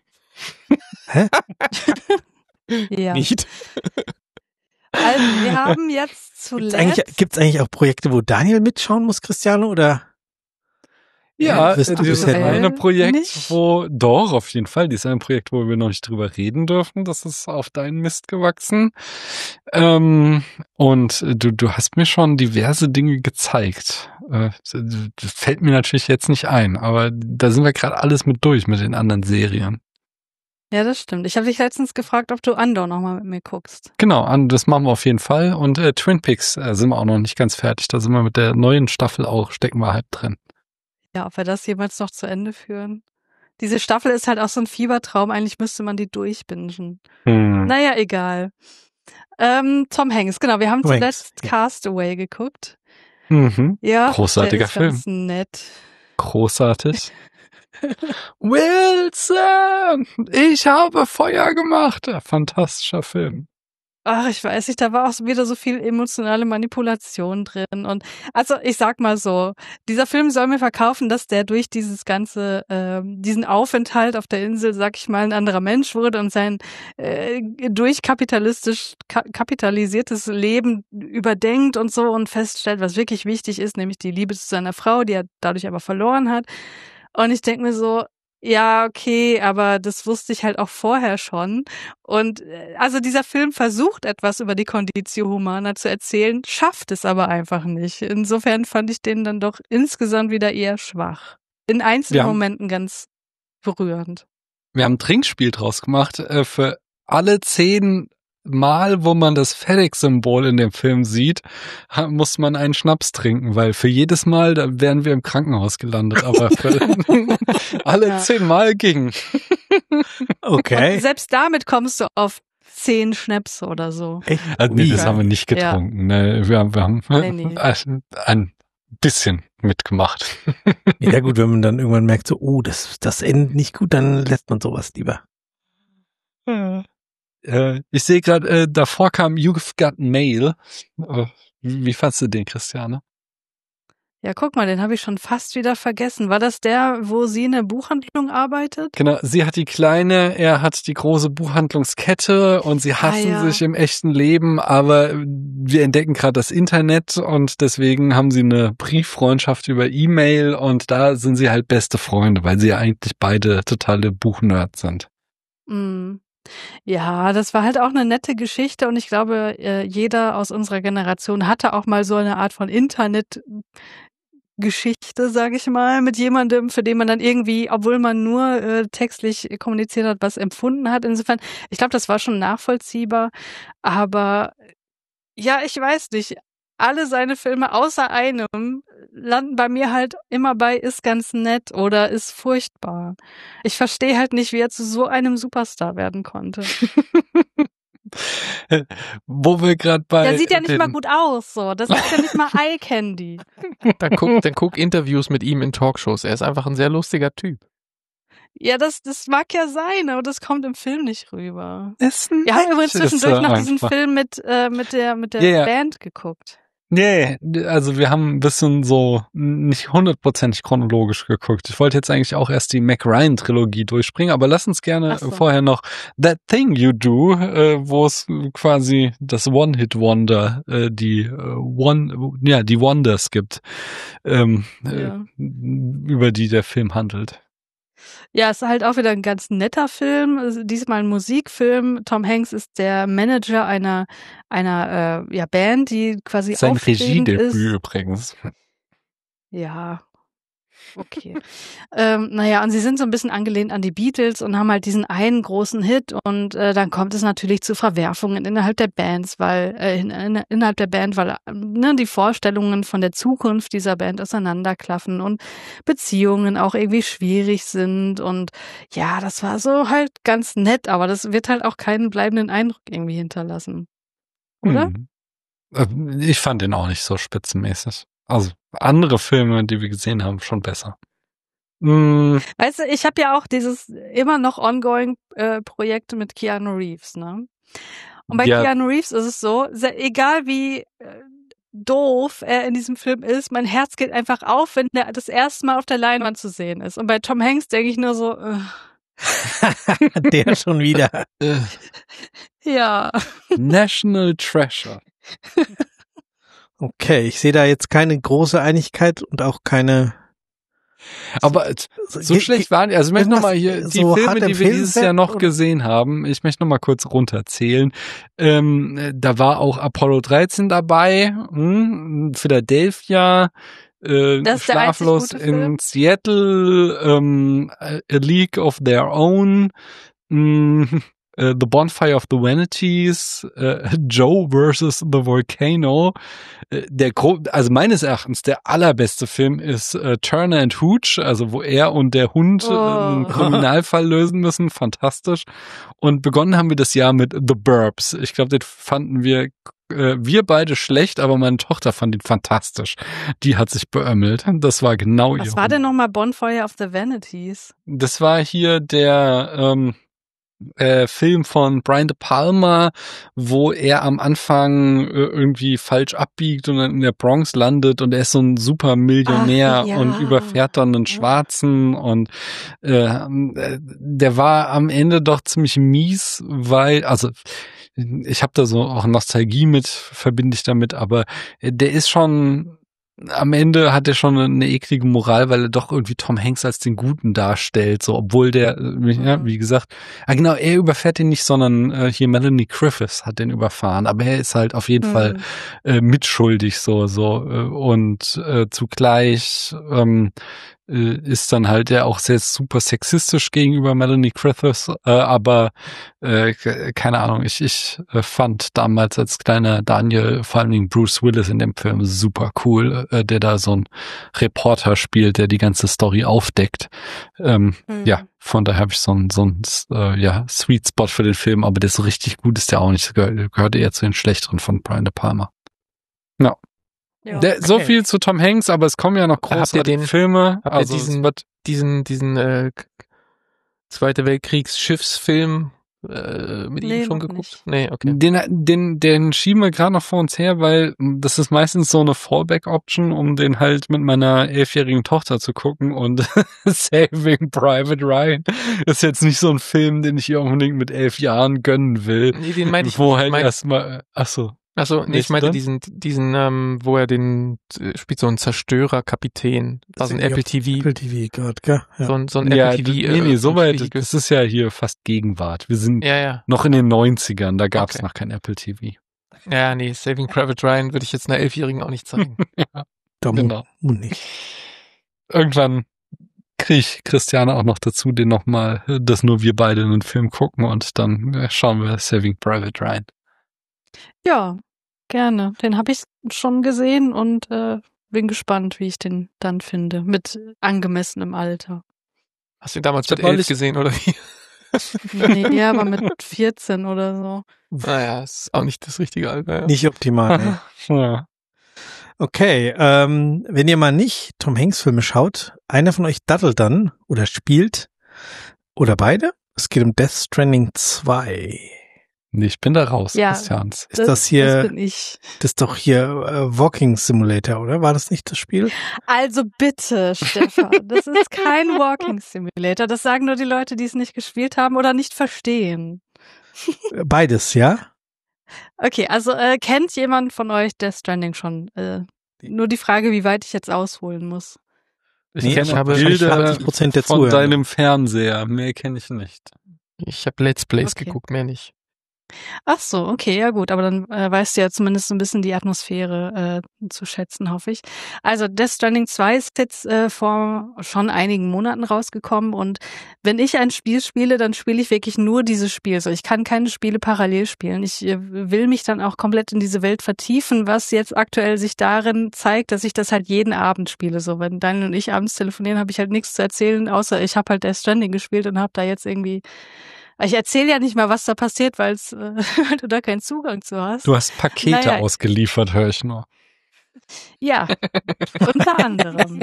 Ja. nicht. Also, wir haben jetzt zuletzt. Gibt's eigentlich auch Projekte, wo Daniel mitschauen muss, Christiane, oder? Ja, Wirst du dieses bisher eine Projekt, nicht? doch, auf jeden Fall, dieses eine Projekt, wo wir noch nicht drüber reden dürfen, das ist auf deinen Mist gewachsen. Und du hast mir schon diverse Dinge gezeigt. Das fällt mir natürlich jetzt nicht ein, aber da sind wir gerade alles mit durch mit den anderen Serien. Ja, das stimmt. Ich habe dich letztens gefragt, ob du Andor nochmal mit mir guckst. Genau, das machen wir auf jeden Fall. Und Twin Peaks sind wir auch noch nicht ganz fertig. Da sind wir mit der neuen Staffel auch, stecken wir halb drin. Ja, ob wir das jemals noch zu Ende führen. Diese Staffel ist halt auch so ein Fiebertraum. Eigentlich müsste man die durchbingen. Naja, egal. Tom Hanks, genau. Wir haben Tom zuletzt Hanks, ja. Castaway geguckt. Mhm. Ja, Großartiger der ist ganz nett. Großartig. Wilson, ich habe Feuer gemacht. Fantastischer Film. Ach, ich weiß nicht, da war auch wieder so viel emotionale Manipulation drin. Und also ich sag mal so, dieser Film soll mir verkaufen, dass der durch dieses ganze, diesen Aufenthalt auf der Insel, sag ich mal, ein anderer Mensch wurde und sein durch kapitalisiertes Leben überdenkt und so und feststellt, was wirklich wichtig ist, nämlich die Liebe zu seiner Frau, die er dadurch aber verloren hat. Und ich denke mir so, ja, okay, aber das wusste ich halt auch vorher schon. Und also dieser Film versucht etwas über die Conditio Humana zu erzählen, schafft es aber einfach nicht. Insofern fand ich den dann doch insgesamt wieder eher schwach. In einzelnen Momenten ganz berührend. Wir haben ein Trinkspiel draus gemacht. Für alle 10 Mal, wo man das FedEx-Symbol in dem Film sieht, muss man einen Schnaps trinken, weil für jedes Mal, da wären wir im Krankenhaus gelandet, aber für alle 10 Mal ging. Okay. Und selbst damit kommst du auf 10 Schnäpse oder so. Echt? Also, nee, das Ja. haben wir nicht getrunken. Ne? Wir haben Nee. ein bisschen mitgemacht. Ja gut, wenn man dann irgendwann merkt, so, das endet nicht gut, dann lässt man sowas lieber. Ich sehe gerade, davor kam You've Got Mail. Wie fandst du den, Christiane? Ja, guck mal, den habe ich schon fast wieder vergessen. War das der, wo sie in der Buchhandlung arbeitet? Genau, sie hat die kleine, er hat die große Buchhandlungskette und sie hassen sich im echten Leben, aber wir entdecken gerade das Internet und deswegen haben sie eine Brieffreundschaft über E-Mail und da sind sie halt beste Freunde, weil sie ja eigentlich beide totale Buchnerds sind. Ja, das war halt auch eine nette Geschichte und ich glaube, jeder aus unserer Generation hatte auch mal so eine Art von Internetgeschichte, sage ich mal, mit jemandem, für den man dann irgendwie, obwohl man nur textlich kommuniziert hat, was empfunden hat. Insofern, ich glaube, das war schon nachvollziehbar. Aber ja, ich weiß nicht. Alle seine Filme außer einem landen bei mir halt immer bei ist ganz nett oder ist furchtbar. Ich verstehe halt nicht, wie er zu so einem Superstar werden konnte. Wo wir gerade bei... Der sieht ja nicht mal gut aus, so. Das ist ja nicht mal Eye Candy. Dann guck Interviews mit ihm in Talkshows. Er ist einfach ein sehr lustiger Typ. Ja, das mag ja sein, aber das kommt im Film nicht rüber. Wir haben übrigens zwischendurch noch diesen Film mit der Band geguckt. Nee, also wir haben ein bisschen so nicht 100% chronologisch geguckt. Ich wollte jetzt eigentlich auch erst die Mac Ryan Trilogie durchspringen, aber lass uns gerne vorher noch That Thing You Do, wo es quasi das One-Hit-Wonder, die Wonders gibt, über die der Film handelt. Ja, es ist halt auch wieder ein ganz netter Film. Also diesmal ein Musikfilm. Tom Hanks ist der Manager einer Band, die quasi sein Regiedebüt ist. Übrigens. Ja. Okay. Und sie sind so ein bisschen angelehnt an die Beatles und haben halt diesen einen großen Hit und dann kommt es natürlich zu Verwerfungen innerhalb der Bands, weil die Vorstellungen von der Zukunft dieser Band auseinanderklaffen und Beziehungen auch irgendwie schwierig sind und ja, das war so halt ganz nett, aber das wird halt auch keinen bleibenden Eindruck irgendwie hinterlassen. Oder? Ich fand den auch nicht so spitzenmäßig. Also andere Filme, die wir gesehen haben, schon besser. Weißt du, ich habe ja auch dieses immer noch ongoing Projekt mit Keanu Reeves, ne? Und bei Keanu Reeves ist es so, egal wie doof er in diesem Film ist, mein Herz geht einfach auf, wenn der das erste Mal auf der Leinwand zu sehen ist. Und bei Tom Hanks denke ich nur so, der schon wieder. Ja. National Treasure. Okay, ich sehe da jetzt keine große Einigkeit und auch keine. Aber so schlecht waren die. Also ich möchte nochmal hier die so Filme, die wir dieses Jahr noch gesehen haben. Ich möchte nochmal kurz runterzählen. Da war auch Apollo 13 dabei, Philadelphia, Schlaflos in Seattle, A League of Their Own, The Bonfire of the Vanities, Joe versus the Volcano. Also meines Erachtens der allerbeste Film ist Turner and Hooch, also wo er und der Hund einen Kriminalfall lösen müssen. Fantastisch. Und begonnen haben wir das Jahr mit The Burbs. Ich glaube, den fanden wir beide schlecht, aber meine Tochter fand ihn fantastisch. Die hat sich beömmelt. Das war genau ihr. Was war denn nochmal Bonfire of the Vanities? Das war hier der Film von Brian De Palma, wo er am Anfang irgendwie falsch abbiegt und dann in der Bronx landet und er ist so ein super Millionär und überfährt dann einen Schwarzen und der war am Ende doch ziemlich mies, weil, also ich habe da so auch Nostalgie mit, verbinde ich damit, aber der ist schon, am Ende hat er schon eine eklige Moral, weil er doch irgendwie Tom Hanks als den Guten darstellt, so, obwohl der, wie gesagt, genau, er überfährt ihn nicht, sondern hier Melanie Griffiths hat den überfahren, aber er ist halt auf jeden Fall mitschuldig, so, und zugleich, ist dann halt ja auch sehr super sexistisch gegenüber Melanie Griffiths, aber keine Ahnung, ich fand damals als kleiner Daniel vor allen Dingen Bruce Willis in dem Film super cool, der da so ein Reporter spielt, der die ganze Story aufdeckt. Ja, von daher habe ich so ein Sweet Spot für den Film, aber der so richtig gut ist der auch nicht, gehört eher zu den schlechteren von Brian De Palma. Ja. Ja, okay. So viel zu Tom Hanks, aber es kommen ja noch großartige Filme. Habt ihr diesen Zweite Weltkriegs Schiffsfilm mit Nee, ihm schon noch geguckt? nicht. Nee, okay. Den schieben wir gerade noch vor uns her, weil das ist meistens so eine Fallback-Option, um den halt mit meiner 11-jährigen Tochter zu gucken, und Saving Private Ryan ist jetzt nicht so ein Film, den ich ihr unbedingt mit 11 Jahren gönnen will. Nee, den meinte ich Wo nicht. halt Ich mein- erstmal, achso. Achso, nee, ich Welchen meinte denn? diesen, wo er spielt so einen Zerstörer-Kapitän. Das ist ein Apple TV. Apple TV gerade, gell? Ja. So ein Ja, Apple TV. nee, soweit, Vehikel. das ist ja hier fast Gegenwart. Wir sind Ja. noch in den 90ern, da gab's Okay. noch kein Apple TV. Ja, nee, Saving Private Ryan würde ich jetzt einer 11-Jährigen auch nicht zeigen. Da Genau. nicht. Irgendwann kriege ich Christiane auch noch dazu, den nochmal, dass nur wir beide einen Film gucken, und dann schauen wir Saving Private Ryan. Ja, gerne. Den habe ich schon gesehen und bin gespannt, wie ich den dann finde. Mit angemessenem Alter. Hast du ihn damals Ich hab mit 11 neulich- gesehen, oder wie? Nee, aber mit 14 oder so. Naja, ist auch nicht das richtige Alter. Ja. Nicht optimal. Nee. Ja. Okay, wenn ihr mal nicht Tom Hanks Filme schaut, einer von euch daddelt dann oder spielt oder beide. Es geht um Death Stranding 2. Nee, ich bin da raus, Ja. Christians. Ist das hier, Das bin ich. das ist doch hier Walking Simulator, oder? War das nicht das Spiel? Also bitte, Stefan, das ist kein Walking Simulator. Das sagen nur die Leute, die es nicht gespielt haben oder nicht verstehen. Beides, ja? Okay, also kennt jemand von euch Death Stranding schon? Nur die Frage, wie weit ich jetzt ausholen muss. Ich Nee, kenne ich habe Bilder 80% der von Zuhörer. deinem Fernseher, mehr kenne ich nicht. Ich habe Let's Plays Okay. geguckt, mehr nicht. Ach so, okay, ja gut, aber dann weißt du ja zumindest so ein bisschen die Atmosphäre zu schätzen, hoffe ich. Also Death Stranding 2 ist jetzt vor schon einigen Monaten rausgekommen, und wenn ich ein Spiel spiele, dann spiele ich wirklich nur dieses Spiel. So, ich kann keine Spiele parallel spielen. Ich will mich dann auch komplett in diese Welt vertiefen, was jetzt aktuell sich darin zeigt, dass ich das halt jeden Abend spiele. So, wenn Daniel und ich abends telefonieren, habe ich halt nichts zu erzählen, außer ich habe halt Death Stranding gespielt und habe da jetzt irgendwie. Ich erzähle ja nicht mal, was da passiert, weil du da keinen Zugang zu hast. Du hast Pakete Naja. ausgeliefert, höre ich nur. Ja, unter anderem.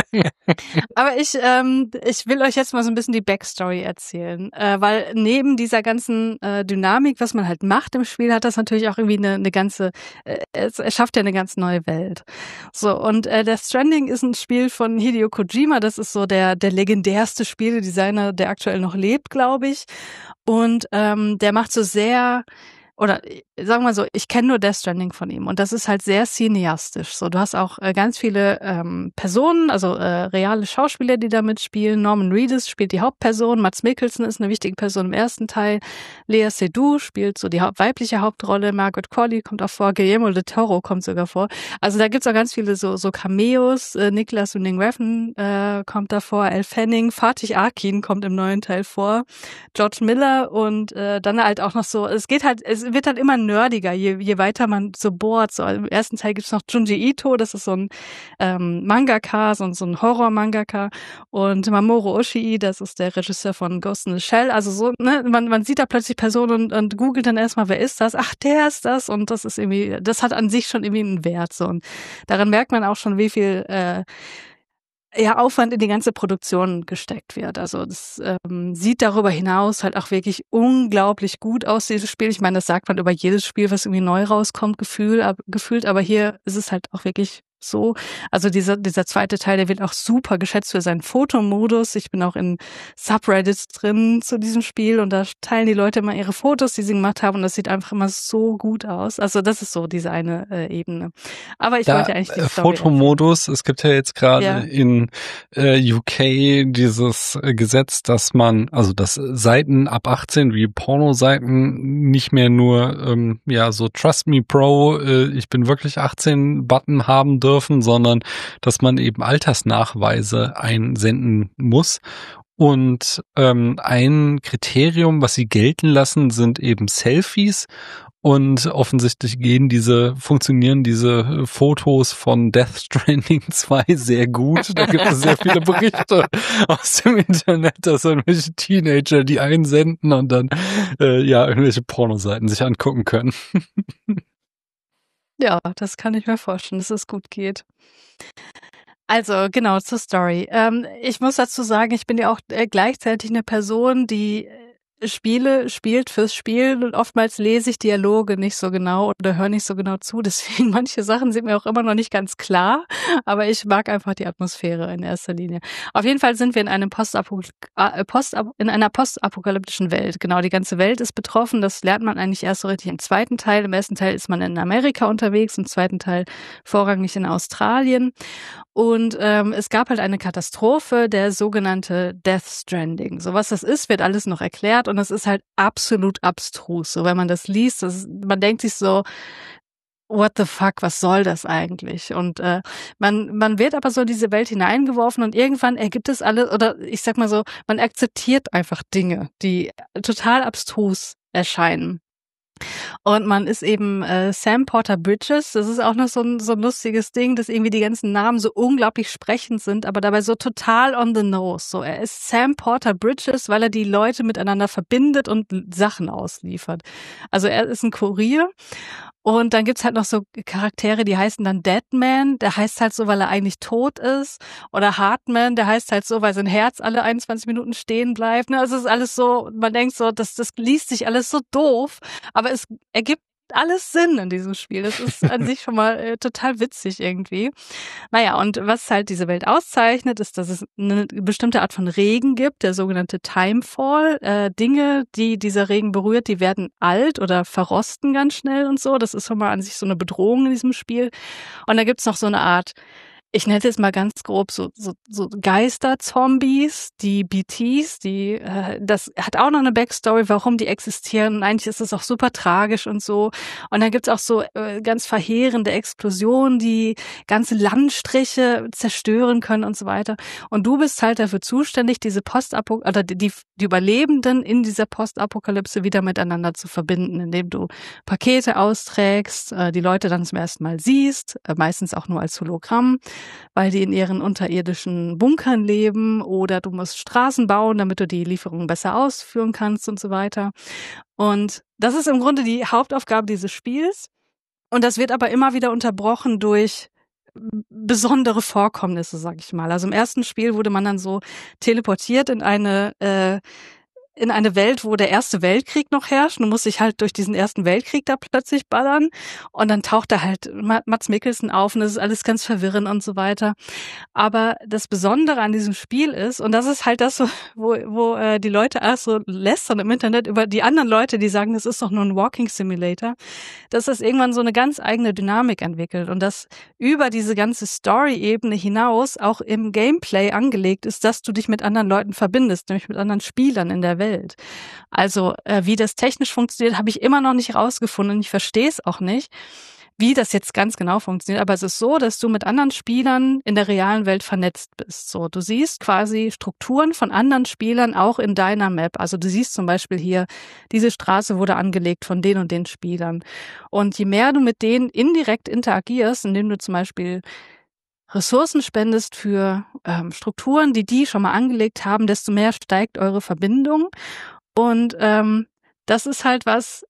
Aber ich will euch jetzt mal so ein bisschen die Backstory erzählen, weil neben dieser ganzen Dynamik, was man halt macht im Spiel, hat das natürlich auch irgendwie eine ganze, es schafft ja eine ganz neue Welt. So, und Death Stranding ist ein Spiel von Hideo Kojima, das ist so der legendärste Spieledesigner, der aktuell noch lebt, glaube ich. Und der macht so sehr, oder sagen wir so, ich kenne nur Death Stranding von ihm, und das ist halt sehr cineastisch. So, du hast auch ganz viele Personen, also reale Schauspieler, die da mitspielen. Norman Reedus spielt die Hauptperson, Mads Mikkelsen ist eine wichtige Person im ersten Teil, Lea Seydoux spielt so die weibliche Hauptrolle, Margaret Qualley kommt auch vor, Guillermo del Toro kommt sogar vor. Also da gibt's auch ganz viele so Cameos. Nicholas Winding Refn kommt da vor, Elle Fanning, Fatih Akin kommt im neuen Teil vor, George Miller, und dann halt auch noch so, es wird halt immer nerdiger, je weiter man so bohrt. So, im ersten Teil gibt's noch Junji Ito, das ist so ein Mangaka, so ein Horror-Mangaka, und Mamoru Oshii, das ist der Regisseur von Ghost in the Shell. Also so, ne, man sieht da plötzlich Personen und googelt dann erstmal, wer ist das? Ach, der ist das, und das ist irgendwie, das hat an sich schon irgendwie einen Wert. So, und daran merkt man auch schon, wie viel Aufwand in die ganze Produktion gesteckt wird. Also das sieht darüber hinaus halt auch wirklich unglaublich gut aus, dieses Spiel. Ich meine, das sagt man über jedes Spiel, was irgendwie neu rauskommt, gefühlt, aber hier ist es halt auch wirklich so. Also dieser zweite Teil, der wird auch super geschätzt für seinen Fotomodus. Ich bin auch in Subreddits drin zu diesem Spiel, und da teilen die Leute immer ihre Fotos, die sie gemacht haben, und das sieht einfach immer so gut aus. Also das ist so diese eine Ebene. Aber ich wollte eigentlich die Story Fotomodus, es gibt ja jetzt gerade Ja. in UK dieses Gesetz, dass Seiten ab 18 wie Pornoseiten nicht mehr nur so Trust Me Bro, ich bin wirklich 18 Button haben dürfen, sondern dass man eben Altersnachweise einsenden muss. Und ein Kriterium, was sie gelten lassen, sind eben Selfies. Und offensichtlich funktionieren diese Fotos von Death Stranding 2 sehr gut. Da gibt es sehr viele Berichte aus dem Internet, dass irgendwelche Teenager die einsenden und dann irgendwelche Pornoseiten sich angucken können. Ja, das kann ich mir vorstellen, dass es gut geht. Also, genau, zur Story. Ich muss dazu sagen, ich bin ja auch gleichzeitig eine Person, die spielt fürs Spiel und oftmals lese ich Dialoge nicht so genau oder höre nicht so genau zu. Deswegen manche Sachen sind mir auch immer noch nicht ganz klar, aber ich mag einfach die Atmosphäre in erster Linie. Auf jeden Fall sind wir in einer postapokalyptischen Welt. Genau, die ganze Welt ist betroffen. Das lernt man eigentlich erst so richtig im zweiten Teil. Im ersten Teil ist man in Amerika unterwegs, im zweiten Teil vorrangig in Australien. Und es gab halt eine Katastrophe, der sogenannte Death Stranding. So was das ist, wird alles noch erklärt und es ist halt absolut abstrus. So wenn man das liest, man denkt sich so, what the fuck, was soll das eigentlich? Und man wird aber so in diese Welt hineingeworfen und irgendwann ergibt es alles, oder ich sag mal so, man akzeptiert einfach Dinge, die total abstrus erscheinen. Und man ist eben Sam Porter Bridges. Das ist auch noch so ein lustiges Ding, dass irgendwie die ganzen Namen so unglaublich sprechend sind, aber dabei so total on the nose. So, er ist Sam Porter Bridges, weil er die Leute miteinander verbindet und Sachen ausliefert. Also er ist ein Kurier. Und dann gibt's halt noch so Charaktere, die heißen dann Deadman, der heißt halt so, weil er eigentlich tot ist. Oder Heartman, der heißt halt so, weil sein Herz alle 21 Minuten stehen bleibt. Ne? Also es ist alles so, man denkt so, das liest sich alles so doof, aber es ergibt alles Sinn in diesem Spiel. Das ist an sich schon mal total witzig irgendwie. Naja, und was halt diese Welt auszeichnet, ist, dass es eine bestimmte Art von Regen gibt, der sogenannte Timefall. Dinge, die dieser Regen berührt, die werden alt oder verrosten ganz schnell und so. Das ist schon mal an sich so eine Bedrohung in diesem Spiel. Und da gibt's noch so eine Art, ich nenne es jetzt mal ganz grob so Geister-Zombies, die BTs, das hat auch noch eine Backstory, warum die existieren. Und eigentlich ist es auch super tragisch und so. Und dann gibt's auch so ganz verheerende Explosionen, die ganze Landstriche zerstören können und so weiter. Und du bist halt dafür zuständig, die Überlebenden in dieser Postapokalypse wieder miteinander zu verbinden, indem du Pakete austrägst, die Leute dann zum ersten Mal siehst, meistens auch nur als Hologramm, weil die in ihren unterirdischen Bunkern leben, oder du musst Straßen bauen, damit du die Lieferungen besser ausführen kannst und so weiter. Und das ist im Grunde die Hauptaufgabe dieses Spiels. Und das wird aber immer wieder unterbrochen durch besondere Vorkommnisse, sag ich mal. Also im ersten Spiel wurde man dann so teleportiert in eine Welt, wo der Erste Weltkrieg noch herrscht. Du musst dich halt durch diesen Ersten Weltkrieg da plötzlich ballern. Und dann taucht da halt Mads Mikkelsen auf und das ist alles ganz verwirrend und so weiter. Aber das Besondere an diesem Spiel ist, und das ist halt das, wo die Leute erst so lästern im Internet über die anderen Leute, die sagen, das ist doch nur ein Walking Simulator, dass das irgendwann so eine ganz eigene Dynamik entwickelt und dass über diese ganze Story-Ebene hinaus auch im Gameplay angelegt ist, dass du dich mit anderen Leuten verbindest, nämlich mit anderen Spielern in der Welt. Also wie das technisch funktioniert, habe ich immer noch nicht rausgefunden. Ich verstehe es auch nicht, wie das jetzt ganz genau funktioniert. Aber es ist so, dass du mit anderen Spielern in der realen Welt vernetzt bist. So, du siehst quasi Strukturen von anderen Spielern auch in deiner Map. Also du siehst zum Beispiel hier, diese Straße wurde angelegt von den und den Spielern. Und je mehr du mit denen indirekt interagierst, indem du zum Beispiel Ressourcen spendest für Strukturen, die schon mal angelegt haben, desto mehr steigt eure Verbindung. Und das ist halt was,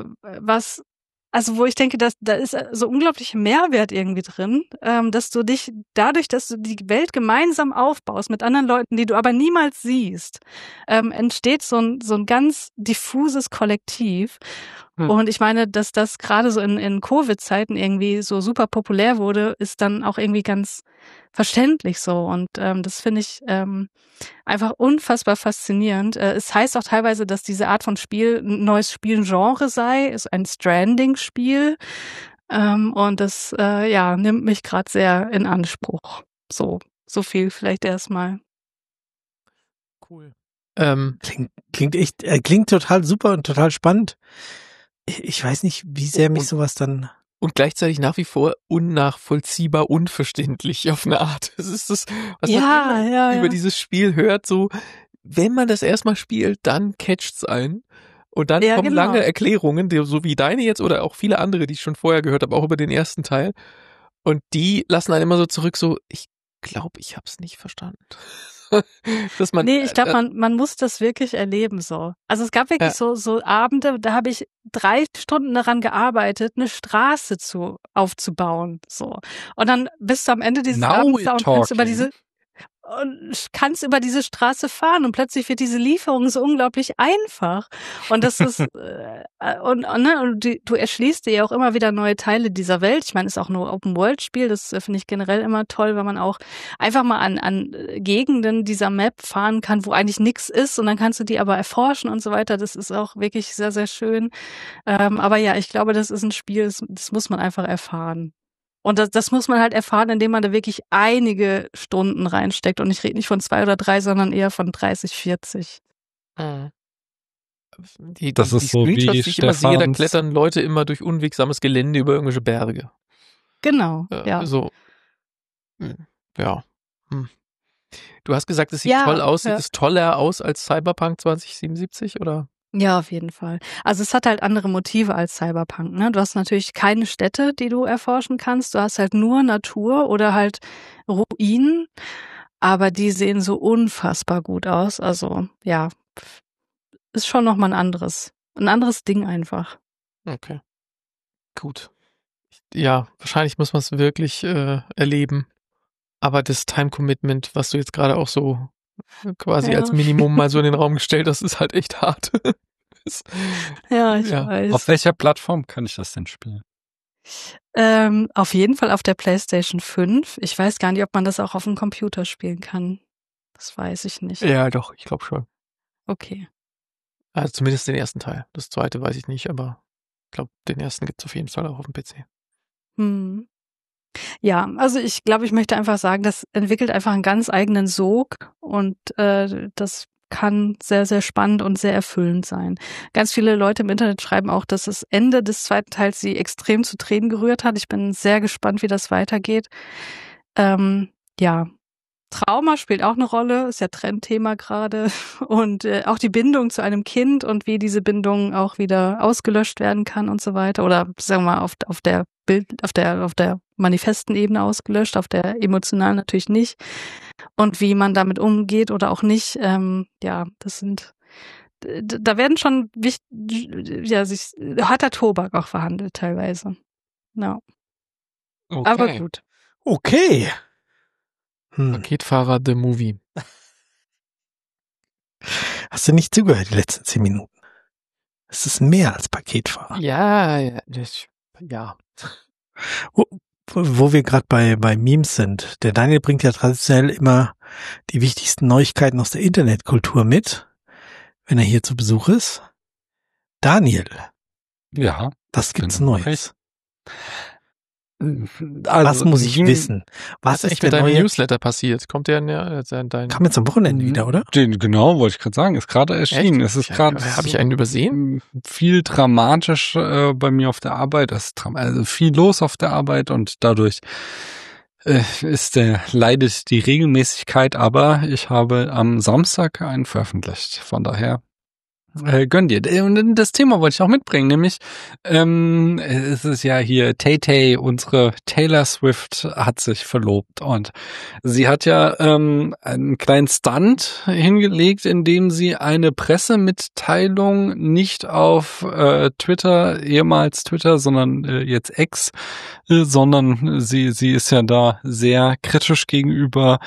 wo ich denke, da ist so unglaublich Mehrwert irgendwie drin, dass du dich dadurch, dass du die Welt gemeinsam aufbaust mit anderen Leuten, die du aber niemals siehst, entsteht so ein ganz diffuses Kollektiv. Und ich meine, dass das gerade so in Covid-Zeiten irgendwie so super populär wurde, ist dann auch irgendwie ganz verständlich so. Und das finde ich einfach unfassbar faszinierend. Es heißt auch teilweise, dass diese Art von Spiel ein neues Spielgenre sei, ist ein Stranding-Spiel. Und das nimmt mich gerade sehr in Anspruch. So viel vielleicht erstmal. Cool. Klingt total super und total spannend. Ich weiß nicht, wie sehr mich sowas dann... Und gleichzeitig nach wie vor unnachvollziehbar, unverständlich auf eine Art. Das ist das, was man über dieses Spiel hört. So, wenn man das erstmal spielt, dann catcht's ein. Und dann kommen lange Erklärungen, so wie deine jetzt oder auch viele andere, die ich schon vorher gehört habe, auch über den ersten Teil. Und die lassen einen immer so zurück, so, ich glaube, ich hab's nicht verstanden. Ich glaube, man muss das wirklich erleben so. Also es gab wirklich so Abende, da habe ich 3 Stunden daran gearbeitet, eine Straße aufzubauen. So. Und dann bist du am Ende dieses Abends da und kannst über diese und kannst über diese Straße fahren und plötzlich wird diese Lieferung so unglaublich einfach. Und das ist und du erschließt dir ja auch immer wieder neue Teile dieser Welt. Ich meine, es ist auch ein Open-World-Spiel, das finde ich generell immer toll, wenn man auch einfach mal an Gegenden dieser Map fahren kann, wo eigentlich nichts ist und dann kannst du die aber erforschen und so weiter. Das ist auch wirklich sehr, sehr schön. Aber ja, ich glaube, das ist ein Spiel, das muss man einfach erfahren. Und das muss man halt erfahren, indem man da wirklich einige Stunden reinsteckt. Und ich rede nicht von 2 oder 3, sondern eher von 30, 40. Das ist so wie Screenshots, die ich immer sehe, da Stefans- klettern Leute immer durch unwegsames Gelände über irgendwelche Berge. Genau, ja. So. Ja. Du hast gesagt, es sieht Ja, toll aus. ja. Sieht es toller aus als Cyberpunk 2077, oder? Ja, auf jeden Fall. Also es hat halt andere Motive als Cyberpunk, ne? Du hast natürlich keine Städte, die du erforschen kannst. Du hast halt nur Natur oder halt Ruinen. Aber die sehen so unfassbar gut aus. Also, ja, ist schon nochmal ein anderes Ding einfach. Okay. Gut. Ja, wahrscheinlich muss man es wirklich erleben. Aber das Time-Commitment, was du jetzt gerade auch so quasi Ja. als Minimum mal so in den Raum gestellt hast, ist halt echt hart. Ja, ich Ja. weiß. Auf welcher Plattform kann ich das denn spielen? Auf jeden Fall auf der PlayStation 5. Ich weiß gar nicht, ob man das auch auf dem Computer spielen kann. Das weiß ich nicht. Ja, doch, ich glaube schon. Okay. Also zumindest den ersten Teil. Das zweite weiß ich nicht, aber ich glaube, den ersten gibt es auf jeden Fall auch auf dem PC. Ja, also ich glaube, ich möchte einfach sagen, das entwickelt einfach einen ganz eigenen Sog und das kann sehr, sehr spannend und sehr erfüllend sein. Ganz viele Leute im Internet schreiben auch, dass das Ende des zweiten Teils sie extrem zu Tränen gerührt hat. Ich bin sehr gespannt, wie das weitergeht. Ja, Trauma spielt auch eine Rolle, ist ja Trendthema gerade. Und auch die Bindung zu einem Kind und wie diese Bindung auch wieder ausgelöscht werden kann und so weiter. Oder sagen wir mal auf der manifesten Ebene ausgelöscht, auf der emotionalen natürlich nicht. Und wie man damit umgeht oder auch nicht. Ja, das sind, da werden schon harter Tobak auch verhandelt teilweise. Ja. Okay. Aber gut. Okay. Paketfahrer The Movie. Hast du nicht zugehört die letzten 10 Minuten? Es ist mehr als Paketfahrer. Ja. Wo wir gerade bei Memes sind. Der Daniel bringt ja traditionell immer die wichtigsten Neuigkeiten aus der Internetkultur mit, wenn er hier zu Besuch ist. Daniel, Ja. was gibt's Genau. Neues? Also, Was muss ich wissen? Was ist echt der mit deinem neue? Newsletter passiert? Kommt der dein Kam jetzt am Wochenende wieder, oder? Genau, wollte ich gerade sagen. Ist gerade erschienen. Es ist gerade. Habe ich einen übersehen? Viel dramatisch bei mir auf der Arbeit. Also viel los auf der Arbeit und dadurch leidet die Regelmäßigkeit. Aber ich habe am Samstag einen veröffentlicht. Von daher gönn dir. Und das Thema wollte ich auch mitbringen, nämlich es ist ja hier Tay-Tay, unsere Taylor Swift hat sich verlobt und sie hat ja einen kleinen Stunt hingelegt, indem sie eine Pressemitteilung nicht auf Twitter, ehemals Twitter, sondern jetzt X, sondern sie ist ja da sehr kritisch gegenüber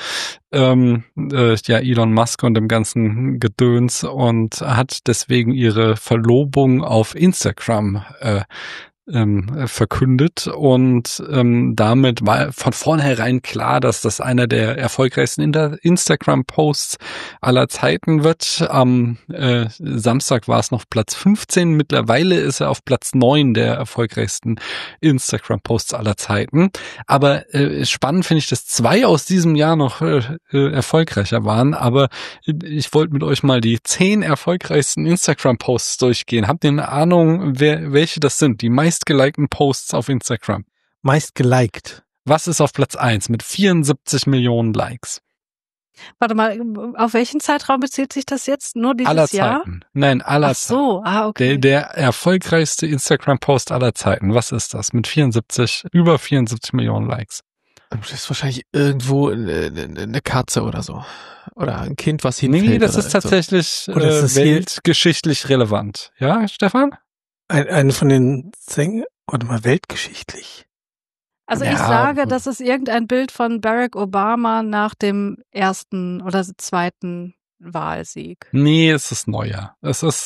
Elon Musk und dem ganzen Gedöns und hat deswegen ihre Verlobung auf Instagram verkündet und damit war von vornherein klar, dass das einer der erfolgreichsten Instagram-Posts aller Zeiten wird. Am Samstag war es noch Platz 15, mittlerweile ist er auf Platz 9 der erfolgreichsten Instagram-Posts aller Zeiten. Aber spannend finde ich, dass 2 aus diesem Jahr noch erfolgreicher waren, aber ich wollte mit euch mal die 10 erfolgreichsten Instagram-Posts durchgehen. Habt ihr eine Ahnung, welche das sind? Die meistgelikten Posts auf Instagram. Meist geliked. Was ist auf Platz 1 mit 74 Millionen Likes? Warte mal, auf welchen Zeitraum bezieht sich das jetzt? Nur dieses Aller Jahr? Zeiten. Nein, aller Ach so, okay. Der erfolgreichste Instagram-Post aller Zeiten. Was ist das? Mit über 74 Millionen Likes. Das ist wahrscheinlich irgendwo eine Katze oder so. Oder ein Kind, was hinfällt. Nee, das oder ist tatsächlich Oder ist das hier- weltgeschichtlich relevant. Ja, Stefan? Eine von den Warte mal, weltgeschichtlich. Also ich sage, das ist irgendein Bild von Barack Obama nach dem ersten oder zweiten Wahlsieg. Nee, es ist neuer. Es ist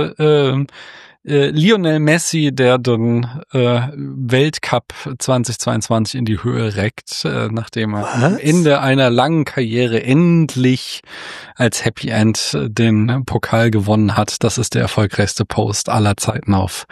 Lionel Messi, der den Weltcup 2022 in die Höhe reckt, nachdem er am Ende einer langen Karriere endlich als Happy End den Pokal gewonnen hat. Das ist der erfolgreichste Post aller Zeiten auf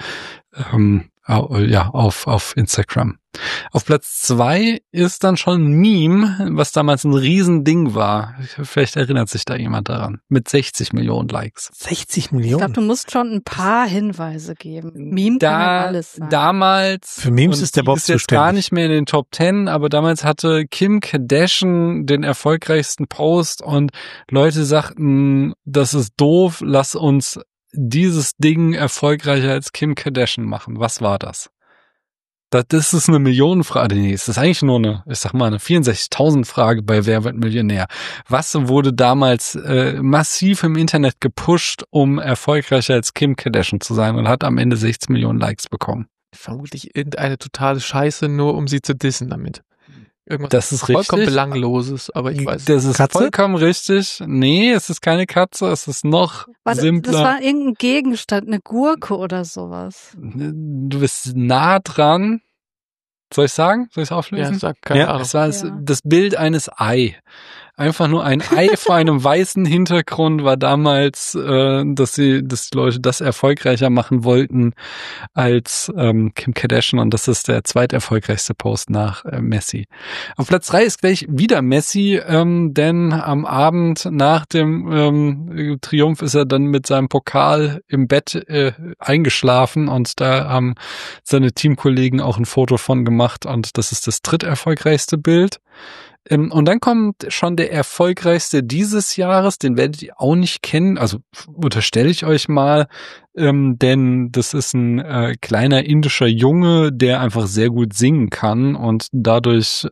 Instagram. Auf Platz 2 ist dann schon ein Meme, was damals ein Riesending war. Vielleicht erinnert sich da jemand daran. Mit 60 Millionen Likes. 60 Ich Millionen? glaube, du musst schon ein paar Hinweise geben. Meme kann ja alles sein. Damals, für Memes ist der Bob ist jetzt gar nicht mehr in den Top 10, aber damals hatte Kim Kardashian den erfolgreichsten Post und Leute sagten, das ist doof, lass uns dieses Ding erfolgreicher als Kim Kardashian machen. Was war das? Das ist eine Millionenfrage. Nee, es ist eigentlich nur eine 64.000 Frage bei Wer wird Millionär. Was wurde damals massiv im Internet gepusht, um erfolgreicher als Kim Kardashian zu sein und hat am Ende 60 Millionen Likes bekommen? Vermutlich irgendeine totale Scheiße, nur um sie zu dissen damit. Irgendwas das ist vollkommen richtig. Belangloses, aber ich weiß. Das ist Katze? vollkommen richtig. Nee, es ist keine Katze, es ist noch simpler. Das war irgendein Gegenstand, eine Gurke oder sowas. Du bist nah dran. Soll ich sagen? Soll ich es auflösen? Ja, sag keine Ahnung. Es war das Bild eines Ei. Einfach nur ein Ei vor einem weißen Hintergrund war damals, dass die Leute das erfolgreicher machen wollten als Kim Kardashian, und das ist der zweiterfolgreichste Post nach Messi. Auf Platz 3 ist gleich wieder Messi, denn am Abend nach dem Triumph ist er dann mit seinem Pokal im Bett eingeschlafen, und da haben seine Teamkollegen auch ein Foto von gemacht, und das ist das dritterfolgreichste Bild. Und dann kommt schon der erfolgreichste dieses Jahres, den werdet ihr auch nicht kennen, also unterstelle ich euch mal, denn das ist ein kleiner indischer Junge, der einfach sehr gut singen kann und dadurch,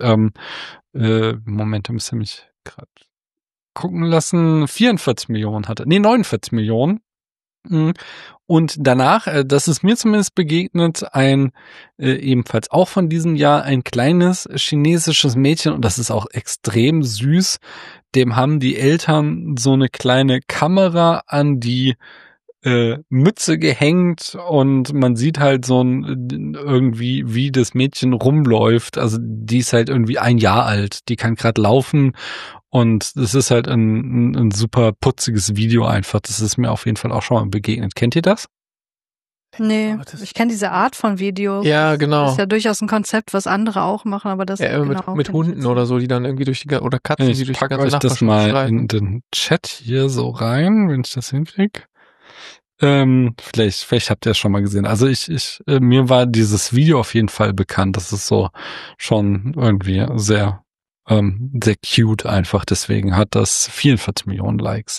Moment, da müsst ihr mich gerade gucken lassen, 44 Millionen hatte, 49 Millionen. Und danach, das ist mir zumindest begegnet, ebenfalls auch von diesem Jahr, ein kleines chinesisches Mädchen, und das ist auch extrem süß. Dem haben die Eltern so eine kleine Kamera an die Mütze gehängt, und man sieht halt so irgendwie, wie das Mädchen rumläuft. Also die ist halt irgendwie 1 Jahr alt, die kann gerade laufen, und das ist halt ein super putziges Video einfach. Das ist mir auf jeden Fall auch schon mal begegnet. Kennt ihr das? Nee, ich kenne diese Art von Video. Ja, genau. Das ist ja durchaus ein Konzept, was andere auch machen, aber das mit Hunden oder so, die dann irgendwie durch die, oder Katzen, die durch die ganze Nachbarschaft das mal schreiten. in den Chat hier so rein, wenn ich das hinkriege. Vielleicht habt ihr es schon mal gesehen. Also mir war dieses Video auf jeden Fall bekannt. Das ist so schon irgendwie sehr cute einfach. Deswegen hat das 44 Millionen Likes.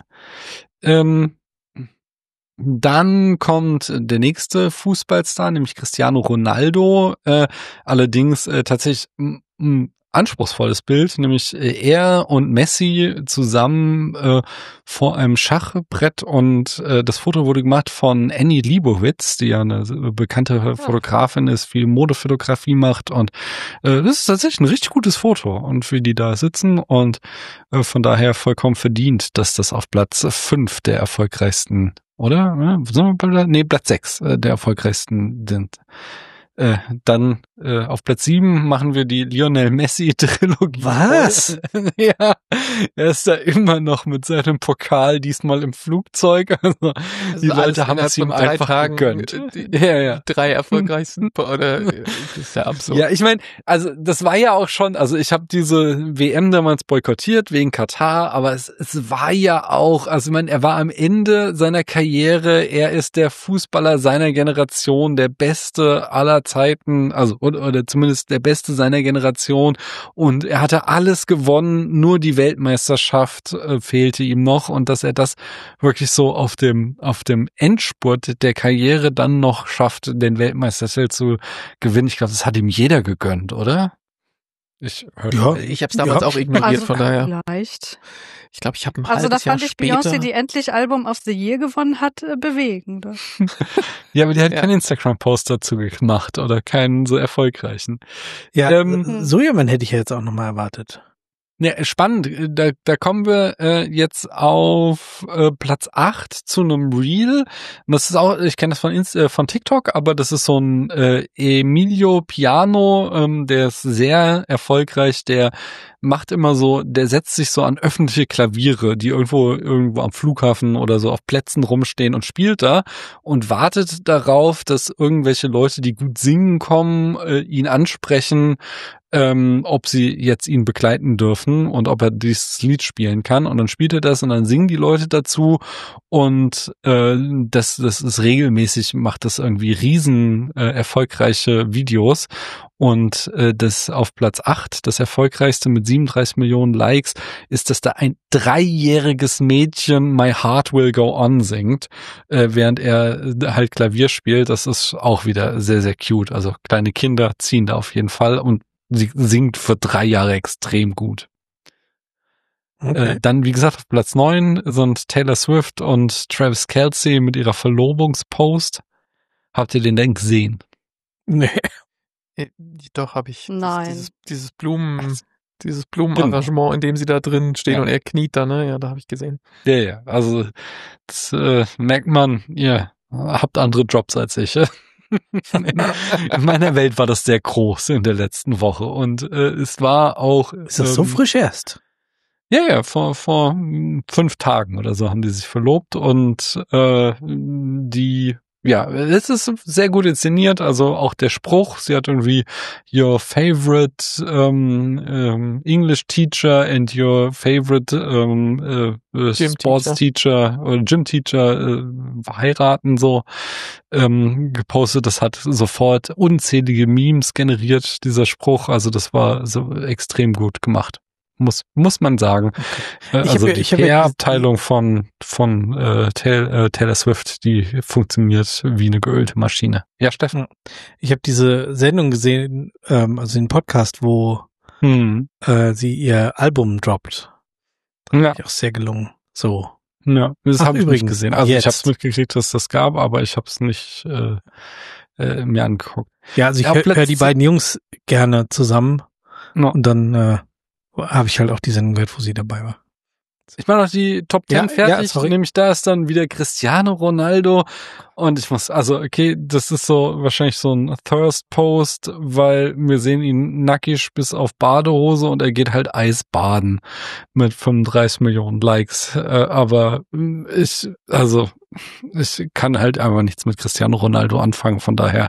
Dann kommt der nächste Fußballstar, nämlich Cristiano Ronaldo. Allerdings tatsächlich anspruchsvolles Bild, nämlich er und Messi zusammen vor einem Schachbrett, und das Foto wurde gemacht von Annie Leibovitz, die ja eine bekannte Fotografin ist, viel Modefotografie macht, und das ist tatsächlich ein richtig gutes Foto, und wie die da sitzen, und von daher vollkommen verdient, dass das auf Platz 5 der erfolgreichsten, oder? Platz 6 der erfolgreichsten sind. Dann auf Platz 7 machen wir die Lionel Messi-Trilogie. Was? Ja, er ist da immer noch mit seinem Pokal, diesmal im Flugzeug. Also die Leute haben es ihm einfach gegönnt. Die 3 erfolgreichsten, oder das ist ja absurd. Ja, ich meine, also das war ja auch schon, also ich habe diese WM damals boykottiert wegen Katar, aber es war ja auch, also ich meine, er war am Ende seiner Karriere, er ist der Fußballer seiner Generation, der beste aller Zeiten, also oder zumindest der Beste seiner Generation, und er hatte alles gewonnen, nur die Weltmeisterschaft fehlte ihm noch, und dass er das wirklich so auf dem Endspurt der Karriere dann noch schafft, den Weltmeistertitel zu gewinnen, ich glaube, das hat ihm jeder gegönnt, oder? Ich höre Ja. Ich habe es damals auch ignoriert, Also von daher. vielleicht. Ich glaube, ich habe ein Also da halbes Jahr fand ich später. Beyoncé, die endlich Album of the Year gewonnen hat, bewegend. Ja, aber die hat Ja. keinen Instagram-Post dazu gemacht oder keinen so erfolgreichen. Ja, Ähm, Sojaman hätte ich ja jetzt auch nochmal erwartet. Ja, spannend. Da kommen wir jetzt auf Platz 8 zu einem Reel. Das ist auch, ich kenne das von TikTok, aber das ist so ein Emilio Piano, der ist sehr erfolgreich, der macht immer so, der setzt sich so an öffentliche Klaviere, die irgendwo am Flughafen oder so auf Plätzen rumstehen und spielt da und wartet darauf, dass irgendwelche Leute, die gut singen kommen, ihn ansprechen, ob sie jetzt ihn begleiten dürfen und ob er dieses Lied spielen kann. Und dann spielt er das und dann singen die Leute dazu und das ist regelmäßig, macht das irgendwie riesen erfolgreiche Videos. Und das auf Platz 8, das erfolgreichste mit 37 Millionen Likes, ist, dass da ein 3-jähriges Mädchen My Heart Will Go On singt, während er halt Klavier spielt. Das ist auch wieder sehr, sehr cute. Also kleine Kinder ziehen da auf jeden Fall und sie singt für 3 Jahre extrem gut. Okay. Dann, wie gesagt, auf Platz 9 sind Taylor Swift und Travis Kelce mit ihrer Verlobungspost. Habt ihr den denn gesehen? Nee. Doch, habe ich. Nein. Dieses Blumenarrangement, in dem sie da drin stehen Ja. und er kniet da, ne? Ja, da habe ich gesehen. Ja, also das merkt man, ihr habt andere Jobs als ich. In meiner Welt war das sehr groß in der letzten Woche und es war auch... Ist das so frisch erst? Ja, vor 5 Tagen oder so haben die sich verlobt und es ist sehr gut inszeniert, also auch der Spruch, sie hat irgendwie your favorite English teacher and your favorite Sports teacher oder Gym Teacher heiraten so gepostet, das hat sofort unzählige Memes generiert, dieser Spruch, also das war so extrem gut gemacht. Muss man sagen. Okay. Also die PR-Abteilung von Taylor Swift, die funktioniert wie eine geölte Maschine. Ja, Steffen? Ich habe diese Sendung gesehen, also den Podcast, wo sie ihr Album droppt. Ja. Auch sehr gelungen. So. Ja, das habe ich nicht gesehen. Also jetzt. ich habe es mitgekriegt, dass das gab, aber ich habe es nicht mir angeguckt. Ja, also ich höre die beiden Jungs gerne zusammen und dann habe ich halt auch die Sendung gehört, wo sie dabei war. Ich mache noch die Top 10 fertig, nämlich da ist dann wieder Cristiano Ronaldo und ich muss, also okay, das ist so wahrscheinlich so ein Thirst-Post, weil wir sehen ihn nackig bis auf Badehose und er geht halt Eisbaden mit 35 Millionen Likes, aber ich kann halt einfach nichts mit Cristiano Ronaldo anfangen, von daher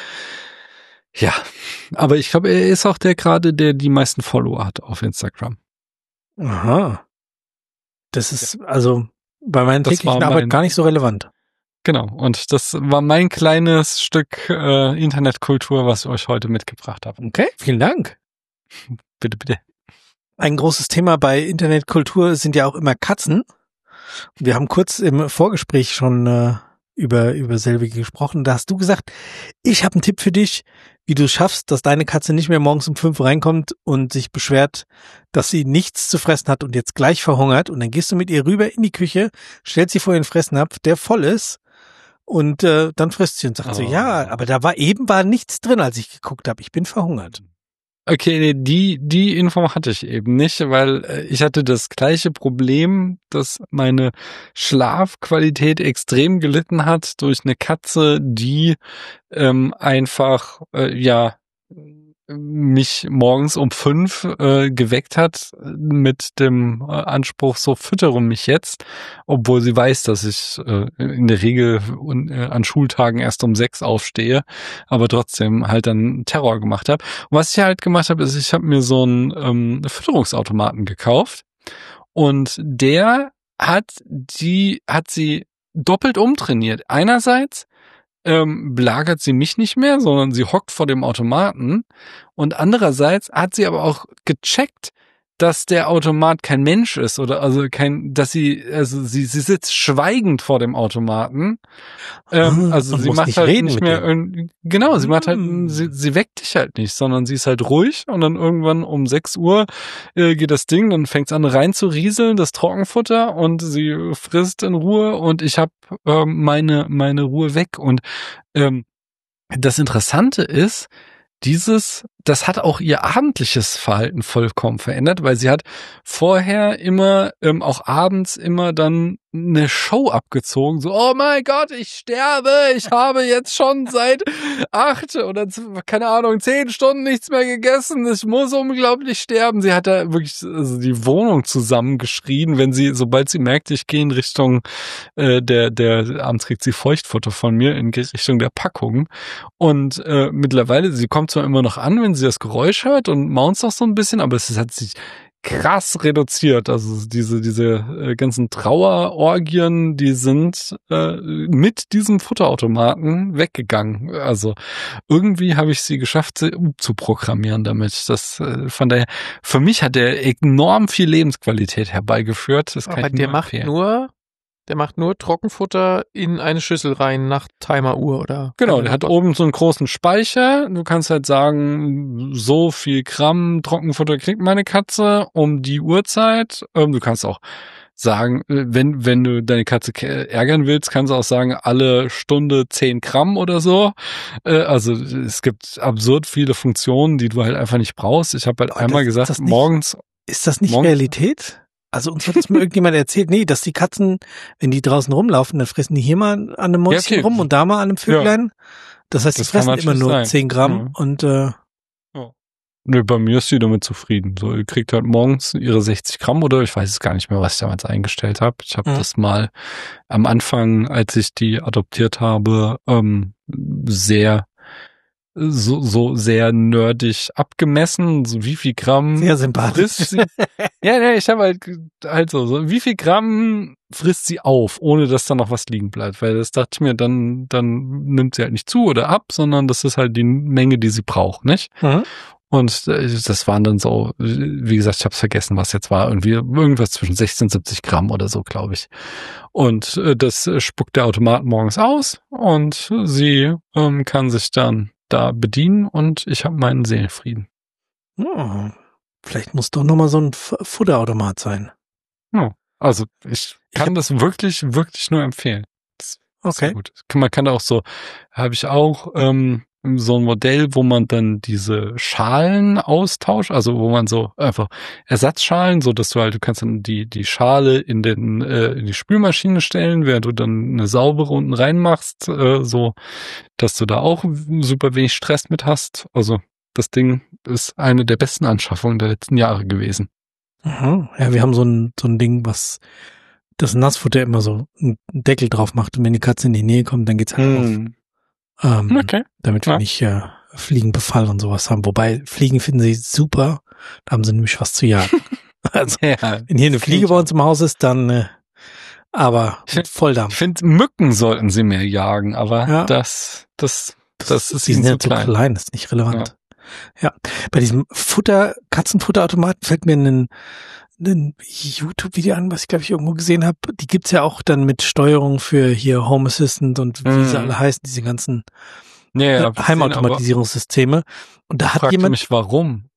ja, aber ich glaube, er ist auch der die meisten Follower hat auf Instagram. Aha. Das ist also bei meiner täglichen Arbeit gar nicht so relevant. Genau, und das war mein kleines Stück Internetkultur, was ich euch heute mitgebracht habe. Okay, vielen Dank. Bitte, bitte. Ein großes Thema bei Internetkultur sind ja auch immer Katzen. Wir haben kurz im Vorgespräch schon über selbige gesprochen. Da hast du gesagt, ich habe einen Tipp für dich, wie du schaffst, dass deine Katze nicht mehr morgens um 5 reinkommt und sich beschwert, dass sie nichts zu fressen hat und jetzt gleich verhungert. Und dann gehst du mit ihr rüber in die Küche, stellst sie vor ihren Fressnapf, der voll ist, und dann frisst sie und sagt so, ja, aber da war nichts drin, als ich geguckt habe. Ich bin verhungert. Okay, nee, die Info hatte ich eben nicht, weil ich hatte das gleiche Problem, dass meine Schlafqualität extrem gelitten hat durch eine Katze, die einfach mich morgens um 5 geweckt hat mit dem Anspruch, so füttere mich jetzt, obwohl sie weiß, dass ich in der Regel an Schultagen erst um 6 aufstehe, aber trotzdem halt dann Terror gemacht habe. Und was ich halt gemacht habe, ist, ich habe mir so einen Fütterungsautomaten gekauft und der hat sie doppelt umtrainiert. Einerseits belagert sie mich nicht mehr, sondern sie hockt vor dem Automaten. Und andererseits hat sie aber auch gecheckt, dass der Automat kein Mensch ist oder sie sitzt schweigend vor dem Automaten. Also sie macht halt nicht mehr genau, sie macht halt, sie weckt dich halt nicht, sondern sie ist halt ruhig und dann irgendwann um 6 Uhr geht das Ding, dann fängt es an rein zu rieseln, das Trockenfutter, und sie frisst in Ruhe und ich habe meine Ruhe weg. Und das Interessante ist, das hat auch ihr abendliches Verhalten vollkommen verändert, weil sie hat vorher immer, auch abends immer dann eine Show abgezogen, so, oh mein Gott, ich sterbe, ich habe jetzt schon seit 8 oder keine Ahnung 10 Stunden nichts mehr gegessen, ich muss unglaublich sterben. Sie hat da wirklich die Wohnung zusammengeschrien, sobald sie merkte, ich gehe in Richtung abends kriegt sie Feuchtfutter von mir in Richtung der Packung. Und mittlerweile, sie kommt zwar immer noch an, wenn sie das Geräusch hört und maunzt auch so ein bisschen, aber es hat sich krass reduziert. Also diese ganzen Trauerorgien, die sind mit diesem Futterautomaten weggegangen. Also irgendwie habe ich sie geschafft, sie umzuprogrammieren damit. Das von daher, für mich hat der enorm viel Lebensqualität herbeigeführt. Das kann aber ich nur der macht nur Trockenfutter in eine Schüssel rein nach Timeruhr, oder? Genau, der hat oben so einen großen Speicher. Du kannst halt sagen, so viel Gramm Trockenfutter kriegt meine Katze um die Uhrzeit. Du kannst auch sagen, wenn du deine Katze ärgern willst, kannst du auch sagen, alle Stunde 10 Gramm oder so. Also es gibt absurd viele Funktionen, die du halt einfach nicht brauchst. Ich habe halt einmal gesagt, morgens... Ist das nicht Realität? Also uns hat es mir irgendjemand erzählt, dass die Katzen, wenn die draußen rumlaufen, dann fressen die hier mal an einem Mäuschen rum und da mal an einem Vöglein. Ja. Das heißt, die fressen immer nur 10 Gramm und Nö, bei mir ist sie damit zufrieden. So, ihr kriegt halt morgens ihre 60 Gramm oder ich weiß es gar nicht mehr, was ich damals eingestellt habe. Ich habe das mal am Anfang, als ich die adoptiert habe, sehr nerdig abgemessen, so wie viel Gramm sehr sympathisch frisst sie. Ja, ich habe halt so wie viel Gramm frisst sie auf, ohne dass da noch was liegen bleibt, weil das dachte ich mir, dann nimmt sie halt nicht zu oder ab, sondern das ist halt die Menge, die sie braucht, nicht? Mhm. Und das waren dann so, wie gesagt, ich habe es vergessen, was jetzt war, irgendwas zwischen 16 und 70 Gramm oder so, glaube ich. Und das spuckt der Automat morgens aus und sie kann sich dann da bedienen und ich habe meinen Seelenfrieden. Oh, vielleicht muss doch nochmal so ein Futterautomat sein. Ja, also ich kann das wirklich, wirklich nur empfehlen. Das okay. Gut. Man kann auch so, habe ich auch so ein Modell, wo man dann diese Schalen austauscht, also wo man so einfach Ersatzschalen, so dass du kannst dann die Schale in die Spülmaschine stellen, während du dann eine saubere unten reinmachst, so dass du da auch super wenig Stress mit hast. Also das Ding ist eine der besten Anschaffungen der letzten Jahre gewesen. Aha. Ja, wir haben so ein Ding, was das Nassfutter immer so einen Deckel drauf macht und wenn die Katze in die Nähe kommt, dann geht's halt auf. Okay. Damit wir nicht Fliegenbefall und sowas haben. Wobei, Fliegen finden sie super, da haben sie nämlich was zu jagen. Also, wenn hier eine Fliege bei uns im Haus ist, dann aber Volldampf. Ich finde, Mücken sollten sie mehr jagen, aber ja. das ist die sind ja zu klein, das ist nicht relevant. Ja. Bei diesem Katzenfutterautomaten fällt mir ein YouTube-Video an, was ich glaube ich irgendwo gesehen habe. Die gibt's ja auch dann mit Steuerung für hier Home Assistant und wie sie alle heißen, diese ganzen Heimautomatisierungssysteme. Und da hat jemand mich, warum?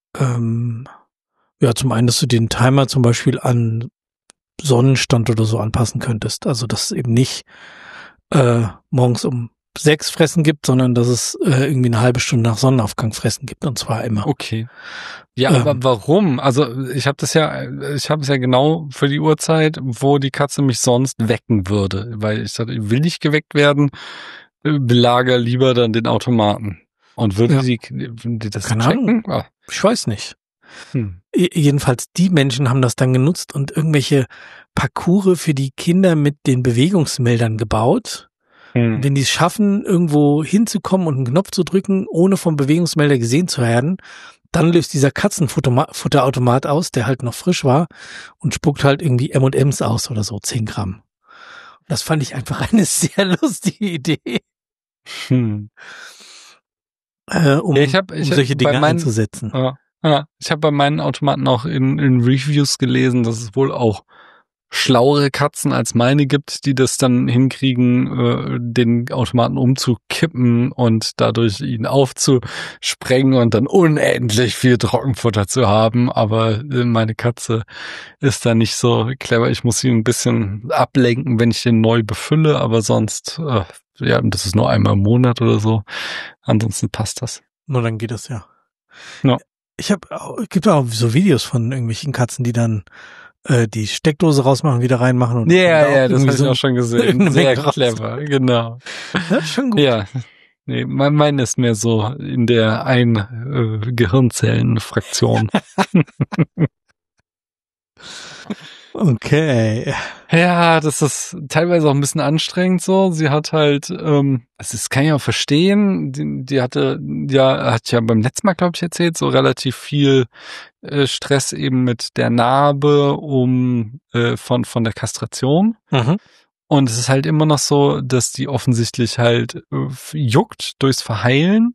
Ja, zum einen, dass du den Timer zum Beispiel an Sonnenstand oder so anpassen könntest. Also dass es eben nicht morgens um 6 Fressen gibt, sondern dass es irgendwie eine halbe Stunde nach Sonnenaufgang Fressen gibt und zwar immer. Okay. Ja, aber warum? Also ich habe es ja genau für die Uhrzeit, wo die Katze mich sonst wecken würde, weil ich sage, ich will nicht geweckt werden, belager lieber dann den Automaten. Und würde die das keine checken? Ahnung. Ich weiß nicht. Jedenfalls die Menschen haben das dann genutzt und irgendwelche Parcours für die Kinder mit den Bewegungsmeldern gebaut. Wenn die es schaffen, irgendwo hinzukommen und einen Knopf zu drücken, ohne vom Bewegungsmelder gesehen zu werden, dann löst dieser Katzenfutterautomat aus, der halt noch frisch war und spuckt halt irgendwie M&M's aus oder so, 10 Gramm. Das fand ich einfach eine sehr lustige Idee. Um solche Dinge einzusetzen. Ja, ich habe bei meinen Automaten auch in Reviews gelesen, dass es wohl auch schlauere Katzen als meine gibt, die das dann hinkriegen, den Automaten umzukippen und dadurch ihn aufzusprengen und dann unendlich viel Trockenfutter zu haben. Aber meine Katze ist da nicht so clever. Ich muss ihn ein bisschen ablenken, wenn ich den neu befülle, aber sonst, ja, das ist nur einmal im Monat oder so. Ansonsten passt das. Nur dann geht das ja. Ja. Gibt auch so Videos von irgendwelchen Katzen, die dann die Steckdose rausmachen, wieder reinmachen und Ja, das habe ich so auch schon gesehen. Sehr clever, genau. Ja, schon gut. Ja, nee, mein ist mehr so in der Gehirnzellenfraktion. Okay. Ja, das ist teilweise auch ein bisschen anstrengend so. Sie hat halt, das kann ich auch verstehen, die hat ja beim letzten Mal, glaube ich, erzählt, so relativ viel Stress eben mit der Narbe von der Kastration. Mhm. Und es ist halt immer noch so, dass die offensichtlich halt juckt durchs Verheilen.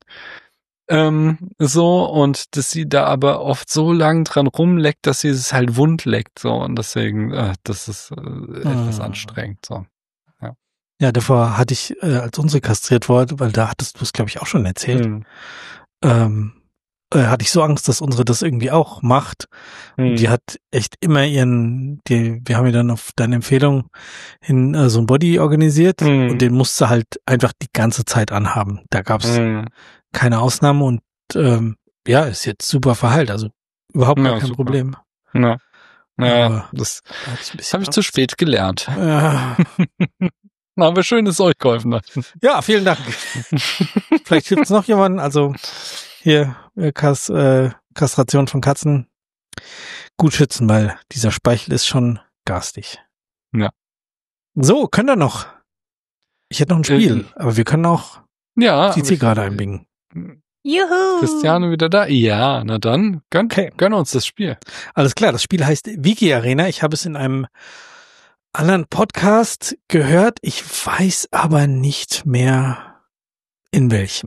So, und dass sie da aber oft so lang dran rumleckt, dass sie es halt wund leckt, so, und deswegen, das ist etwas anstrengend, so. Ja, davor hatte ich, als unsere kastriert wurde, weil da hattest du es, glaube ich, auch schon erzählt, hatte ich so Angst, dass unsere das irgendwie auch macht. Und die hat echt immer wir haben ja dann auf deine Empfehlung hin so ein Body organisiert und den musste halt einfach die ganze Zeit anhaben. Da gab's keine Ausnahme und ja, ist jetzt super verheilt, also überhaupt gar kein super. Problem. Ja, Aber das da hatte ich ein bisschen habe ich zu spät gelernt. Ja. Aber schön, dass es euch geholfen hat. Ja, vielen Dank. Vielleicht hilft es noch jemanden. Also hier Kastration von Katzen gut schützen, weil dieser Speichel ist schon garstig. Ja. So, können wir noch. Ich hätte noch ein Spiel, aber wir können auch die Zielgerade einbiegen. Juhu! Christiane wieder da? Ja, na dann, gönn uns das Spiel. Alles klar, das Spiel heißt Wiki Arena. Ich habe es in einem anderen Podcast gehört. Ich weiß aber nicht mehr in welchem.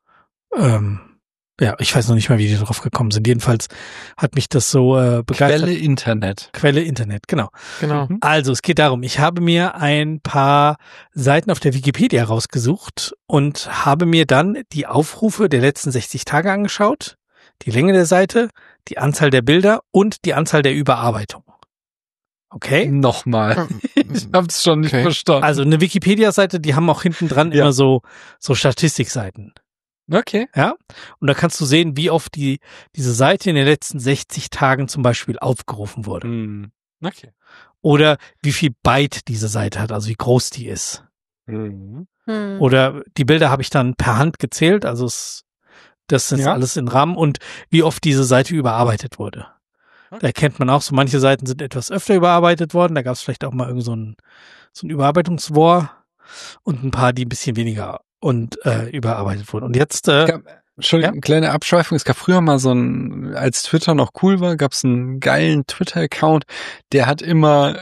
Ja, ich weiß noch nicht mal, wie die drauf gekommen sind. Jedenfalls hat mich das so begeistert. Quelle Internet, genau. Also, es geht darum, ich habe mir ein paar Seiten auf der Wikipedia rausgesucht und habe mir dann die Aufrufe der letzten 60 Tage angeschaut, die Länge der Seite, die Anzahl der Bilder und die Anzahl der Überarbeitung. Okay? Nochmal. Ich hab's schon nicht verstanden. Also eine Wikipedia-Seite, die haben auch hinten dran immer so Statistikseiten. Okay. Ja. Und da kannst du sehen, wie oft diese Seite in den letzten 60 Tagen zum Beispiel aufgerufen wurde. Okay. Oder wie viel Byte diese Seite hat, also wie groß die ist. Oder die Bilder habe ich dann per Hand gezählt, also das ist alles in RAM und wie oft diese Seite überarbeitet wurde. Da erkennt man auch so, manche Seiten sind etwas öfter überarbeitet worden, da gab es vielleicht auch mal irgend so ein Überarbeitungswar und ein paar, die ein bisschen weniger überarbeitet wurden. Und jetzt Entschuldigung, kleine Abschweifung. Es gab früher mal als Twitter noch cool war, gab es einen geilen Twitter-Account, der hat immer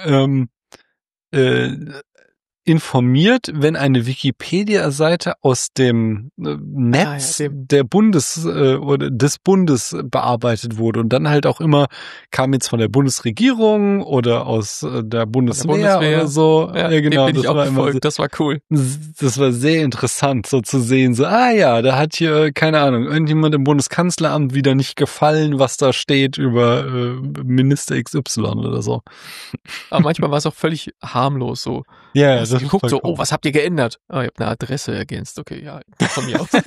informiert, wenn eine Wikipedia-Seite aus dem Netz der oder des Bundes bearbeitet wurde und dann halt auch immer kam jetzt von der Bundesregierung oder aus der Bundeswehr oder so. Ja, genau. Bin ich auch gefolgt. Das war cool. Das war sehr interessant, so zu sehen, so, da hat hier, keine Ahnung, irgendjemand im Bundeskanzleramt wieder nicht gefallen, was da steht über Minister XY oder so. Aber manchmal war es auch völlig harmlos so. Ja, das geguckt so, was habt ihr geändert? Ich habe eine Adresse ergänzt. Okay, ja, von mir aus.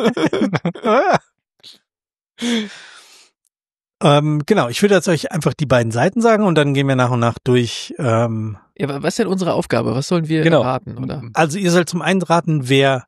Genau, ich würde jetzt euch einfach die beiden Seiten sagen und dann gehen wir nach und nach durch. Ja, was ist denn unsere Aufgabe? Was sollen wir raten, oder? Also ihr sollt zum einen raten, wer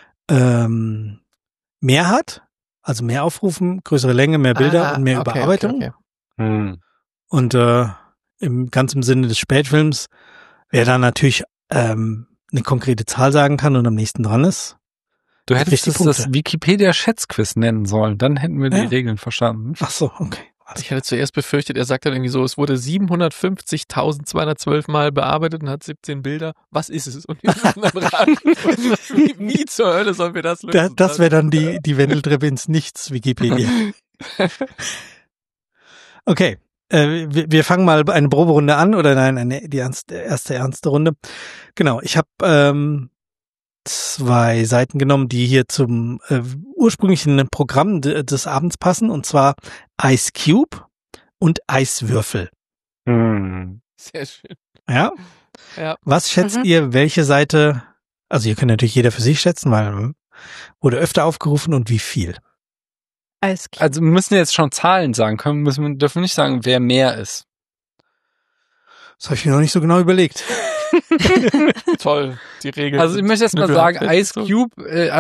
mehr hat, also mehr Aufrufen, größere Länge, mehr Bilder und mehr Überarbeitung. Okay. Und ganz im Sinne des Spätfilms, wer dann natürlich eine konkrete Zahl sagen kann und am nächsten dran ist. Du hättest das Wikipedia-Schätzquiz nennen sollen, dann hätten wir die Regeln verstanden. Ach so, okay. Ich hatte zuerst befürchtet, er sagt dann irgendwie so, es wurde 750.212 Mal bearbeitet und hat 17 Bilder. Was ist es? Und wir müssen dann raten. Wie zur Hölle sollen wir das lösen? Das wäre dann die Wendeltreppe ins Nichts Wikipedia. Okay, wir fangen mal eine Proberunde an, oder nein, die erste ernste Runde. Genau, ich habe 2 Seiten genommen, die hier zum ursprünglichen Programm des Abends passen, und zwar Ice Cube und Eiswürfel. Sehr schön. Ja? Ja. Was schätzt ihr, welche Seite, also hier kann natürlich jeder für sich schätzen, weil wurde öfter aufgerufen und wie viel? Ice Cube. Also wir müssen jetzt schon Zahlen sagen, dürfen nicht sagen, wer mehr ist. Das habe ich mir noch nicht so genau überlegt. Toll, die Regeln. Also ich möchte jetzt mal sagen, Ice Cube,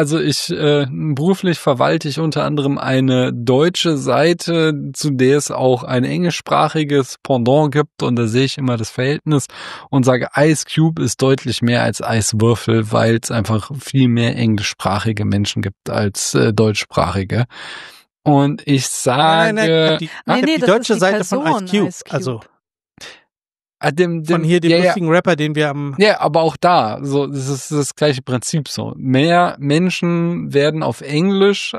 beruflich verwalte ich unter anderem eine deutsche Seite, zu der es auch ein englischsprachiges Pendant gibt, und da sehe ich immer das Verhältnis und sage, Ice Cube ist deutlich mehr als Eiswürfel, weil es einfach viel mehr englischsprachige Menschen gibt als deutschsprachige. Und ich sage... ich hab die das deutsche ist die Seite von Person, Ice Cube, Ice Cube. also dem von hier dem lustigen Rapper, den wir am... Ja, aber auch da, so, das ist das gleiche Prinzip so. Mehr Menschen werden auf Englisch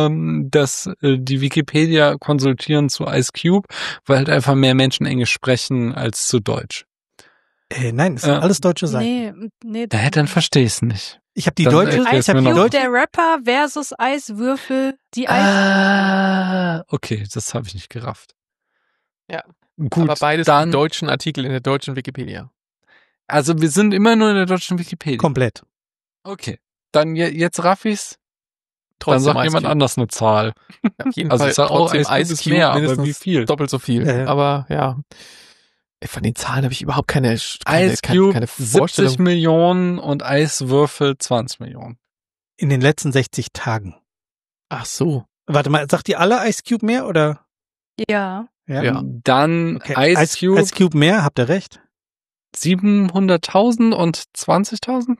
die Wikipedia konsultieren zu Ice Cube, weil halt einfach mehr Menschen Englisch sprechen als zu Deutsch. Nein, es sind alles deutsche Seiten. Nee. Dann verstehe ich es nicht. Ich habe die Dann deutsche, erklär's ich habe mir die noch. deutsche, Der Rapper versus Eiswürfel, die Eis. Okay, das habe ich nicht gerafft. Ja. Gut, aber beides dann, die deutschen Artikel in der deutschen Wikipedia. also wir sind immer nur in der deutschen Wikipedia. komplett. Okay, dann jetzt raff ich's. Dann Trotzdem sagt Ice jemand Cube. anders eine Zahl. Auf jeden Also Fall ich sag auch, trotzdem Ice Cube Ice ist Cube mehr, aber mindestens wie viel? doppelt so viel. Ja. Aber ja, von den Zahlen habe ich überhaupt keine Ice Cube keine 70 Vorstellung. Millionen und Eiswürfel 20 Millionen. In den letzten 60 Tagen. Ach so. Warte mal, sagt ihr alle Ice Cube mehr, oder? Ja. Ja. Dann Okay. Ice Cube Ice Cube mehr, habt ihr recht? 700.000 und 20.000?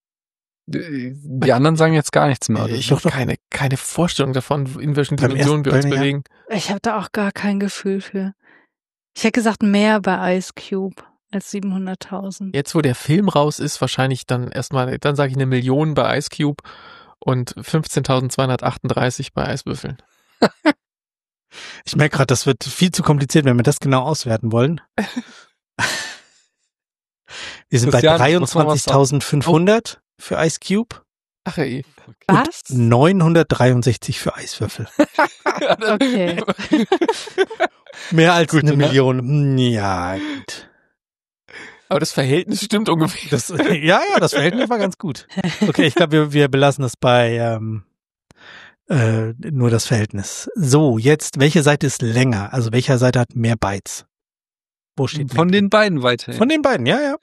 Die anderen sagen jetzt gar nichts mehr. Ich habe keine Vorstellung davon, in welchen Beim Dimensionen wir uns ersten Teil, ja. bewegen. Ich habe da auch gar kein Gefühl für. Ich hätte gesagt, mehr bei Ice Cube als 700.000. Jetzt, wo der Film raus ist, wahrscheinlich dann erstmal, dann sage ich 1 Million bei Ice Cube und 15.238 bei Eiswürfeln. Ich merke gerade, das wird viel zu kompliziert, wenn wir das genau auswerten wollen. Wir sind Christian, bei muss man was sagen? 23.500 für Ice Cube, Ach ey. Was? 963 für Eiswürfel. Okay. Mehr als Gut, eine ne? Million. Ja, gut. Aber das Verhältnis stimmt ungefähr. Das Verhältnis war ganz gut. Okay, ich glaube, wir belassen das bei nur das Verhältnis. So, jetzt, welche Seite ist länger? Also welche Seite hat mehr Bytes? Wo steht Von mehr den beiden weiterhin. Von den beiden, ja.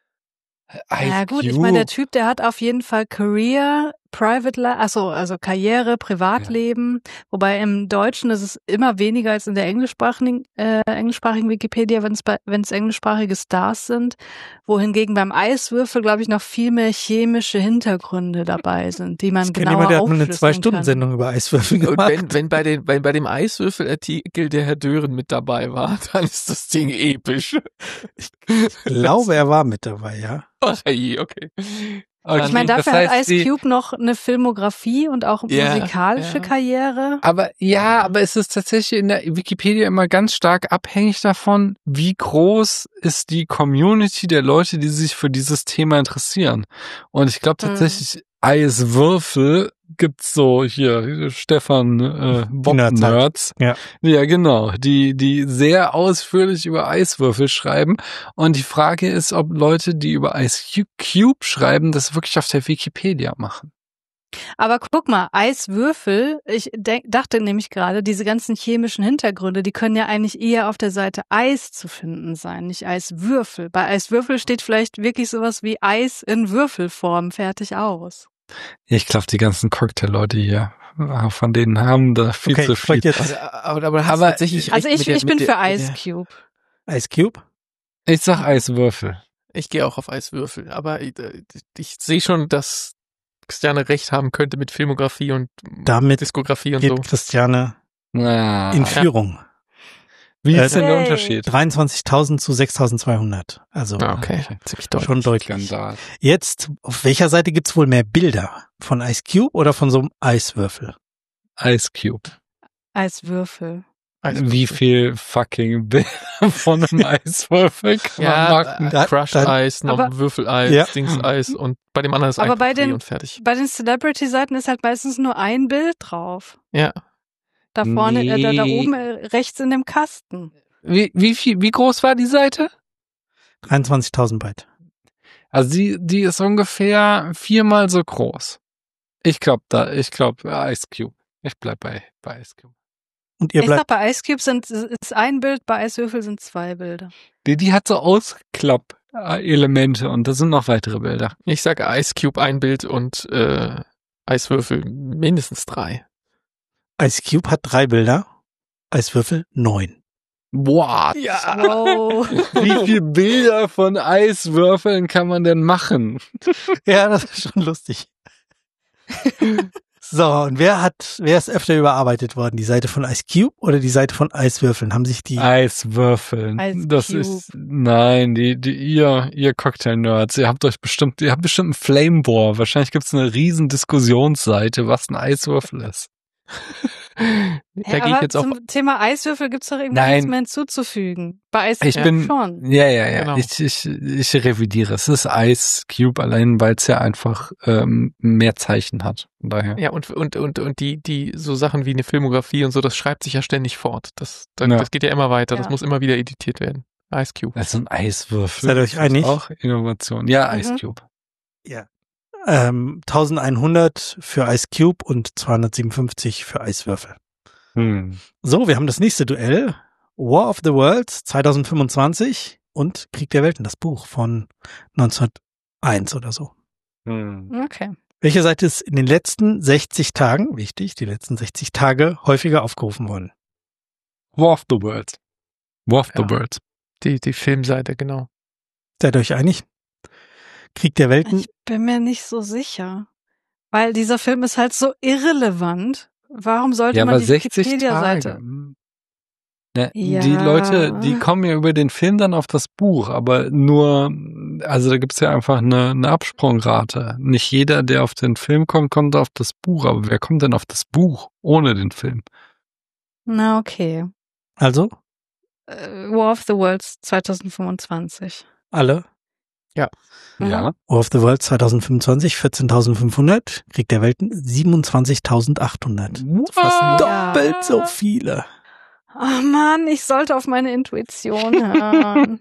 Ja gut, ich meine, der Typ, der hat auf jeden Fall Career, Private, also Karriere, Privatleben, wobei im Deutschen ist es immer weniger als in der englischsprachigen Wikipedia, wenn es englischsprachige Stars sind, wohingegen beim Eiswürfel, glaube ich, noch viel mehr chemische Hintergründe dabei sind, die man Ich kenne genauer jemanden, der hat nur eine aufschlüsseln 2-Stunden-Sendung über Eiswürfel Und gemacht. wenn beim Eiswürfelartikel der Herr Dören mit dabei war, dann ist das Ding episch. Ich glaube, er war mit dabei, ja. Ach ey, okay. Ich meine, Das dafür heißt, hat Ice Cube noch eine Filmografie und auch Ja, musikalische ja. Karriere. aber es ist tatsächlich in der Wikipedia immer ganz stark abhängig davon, wie groß ist die Community der Leute, die sich für dieses Thema interessieren. Und ich glaube tatsächlich, Eiswürfel gibt's so hier, Stefan Bob Nerds halt. Nerds. Ja. Ja, genau, die sehr ausführlich über Eiswürfel schreiben. Und die Frage ist, ob Leute, die über Ice Cube schreiben, das wirklich auf der Wikipedia machen. Aber guck mal, Eiswürfel, ich dachte nämlich gerade, diese ganzen chemischen Hintergründe, die können ja eigentlich eher auf der Seite Eis zu finden sein, nicht Eiswürfel. Bei Eiswürfel steht vielleicht wirklich sowas wie Eis in Würfelform fertig aus. Ich glaube, die ganzen Cocktail-Leute hier, von denen haben da viel Okay, zu ich viel. wollte jetzt Aber hast du tatsächlich Also recht ich bin für mit Ice Cube. Ice Cube. Ich sag Eiswürfel. Ich gehe auch auf Eiswürfel, aber ich sehe schon, dass Christiane recht haben könnte mit Filmografie und Damit Diskografie und geht so. Christiane Ja. in Führung. Wie ist denn der Yay. Unterschied? 23.000 zu 6.200. Also Ah, okay, ziemlich deutlich. schon deutlich. Skandal. Jetzt, auf welcher Seite gibt's wohl mehr Bilder? Von Ice Cube oder von so einem Eiswürfel? Ice Cube. Eiswürfel. Wie viel fucking Bilder von einem Eiswürfel kann man machen? Crushed-Eis, noch Aber- Würfeleis, Dings-Eis und bei dem anderen ist Aber einfach bei Dreh den- und fertig. Bei den Celebrity-Seiten ist halt meistens nur ein Bild drauf. Ja. Da vorne, da Nee. oben rechts in dem Kasten. Wie groß war die Seite? 23.000 Byte. Also die ist ungefähr 4-mal so groß. Ich glaube Ice Cube. Ich bleib bei Ice Cube. Und ihr Ich sag, bleibt, bei Ice Cube ist ein Bild, bei Eiswürfel sind 2 Bilder. Die hat so Ausklapp-Elemente und da sind noch weitere Bilder. Ich sage Ice Cube ein Bild und Eiswürfel mindestens 3. Ice Cube hat 3 Bilder, Eiswürfel 9. Boah, Wow. wie viele Bilder von Eiswürfeln kann man denn machen? Ja, das ist schon lustig. So, und wer ist öfter überarbeitet worden? Die Seite von Ice Cube oder die Seite von Eiswürfeln? Haben sich die, Eiswürfeln. Ice Das Cube. ist, nein, ihr Cocktail-Nerds, ihr habt bestimmt einen Flameboar. Wahrscheinlich gibt's eine riesen Diskussionsseite, was ein Eiswürfel ist. Da gehe ich jetzt auch. zum Thema Eiswürfel gibt's doch irgendwie Nein. nichts mehr hinzuzufügen. Bei Ice Ich Cube bin, schon. ja. Genau. Ich revidiere. Es ist Ice Cube, allein weil es ja einfach mehr Zeichen hat. Von daher. Ja, und die so Sachen wie eine Filmografie und so, das schreibt sich ja ständig fort. Das Ja. geht ja immer weiter. Das Ja. muss immer wieder editiert werden. Ice Cube. Das ist ein Eiswürfel. Seid ihr euch Das ist einig? Auch Innovation. Ja, Mhm. Ice Cube. ja, 1100 für Ice Cube und 257 für Eiswürfel. So, wir haben das nächste Duell. War of the Worlds 2025 und Krieg der Welten, das Buch von 1901 oder so. Okay. Welche Seite ist in den letzten 60 Tagen, wichtig, die letzten 60 Tage häufiger aufgerufen worden? War of the Worlds. War of the Ja. Worlds. Die Filmseite, genau. Seid ihr euch einig? Krieg der Welten, Ich bin mir nicht so sicher. Weil dieser Film ist halt so irrelevant. Warum sollte Ja, man aber die 60 Wikipedia-Seite? Tage. Ne, Ja. Die Leute, die kommen ja über den Film dann auf das Buch, aber nur, also da gibt's ja einfach eine Absprungrate. Nicht jeder, der auf den Film kommt auf das Buch, aber wer kommt denn auf das Buch ohne den Film? Na, okay. also War of the Worlds 2025. alle. Mhm. Ja. War of the Worlds 2025 14.500, Krieg der Welten 27.800. Fast Ja. doppelt so viele. Oh Mann, ich sollte auf meine Intuition hören.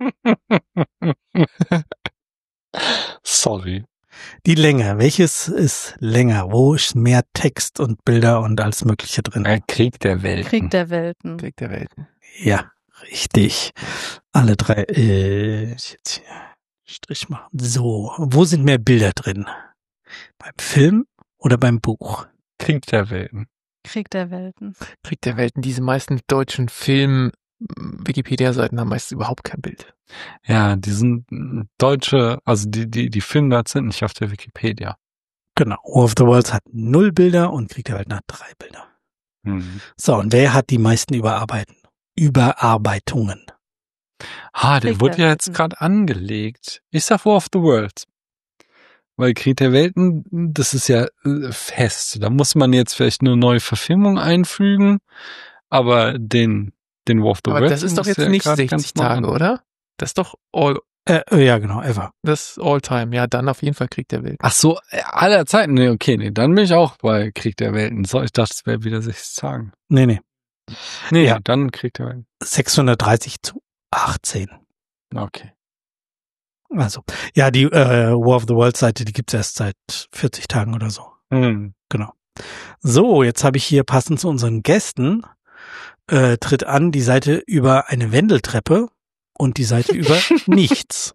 Sorry. Die Länge, welches ist länger? Wo ist mehr Text und Bilder und alles Mögliche drin? Krieg der Welten. Krieg der Welten. Krieg der Welten. Ja, richtig. Alle drei. Jetzt hier Strich machen. So, wo sind mehr Bilder drin? Beim Film oder beim Buch? Krieg der Welten. Krieg der Welten. Krieg der Welten. Diese meisten deutschen Film-Wikipedia-Seiten haben meistens überhaupt kein Bild. Ja, die sind deutsche, also die Filmnerds sind nicht auf der Wikipedia. Genau. War of the Worlds hat 0 Bilder und Krieg der Welten hat 3 Bilder. So, und wer hat die meisten Überarbeitungen? Der Krieg wurde der ja jetzt Welten. gerade angelegt. Ich sag War of the Worlds. Weil Krieg der Welten, das ist ja fest. Da muss man jetzt vielleicht eine neue Verfilmung einfügen, aber den War of the Aber Worlds das ist doch jetzt ja nicht grad 60 ganz neu Tage, an. oder? Das ist doch Ja, genau, ever. das All-Time. Ja, dann auf jeden Fall Krieg der Welten. Ach so, aller Zeiten. Nee, okay, dann bin ich auch bei Krieg der Welten. So, ich dachte, es wäre wieder 60 Tagen. Nee, Nee, Ja. dann Krieg der Welten. 630:18. Okay. Also, ja, die War of the Worlds Seite, die gibt's erst seit 40 Tagen oder so. Genau. So, jetzt habe ich hier passend zu unseren Gästen tritt an die Seite über eine Wendeltreppe und die Seite über nichts.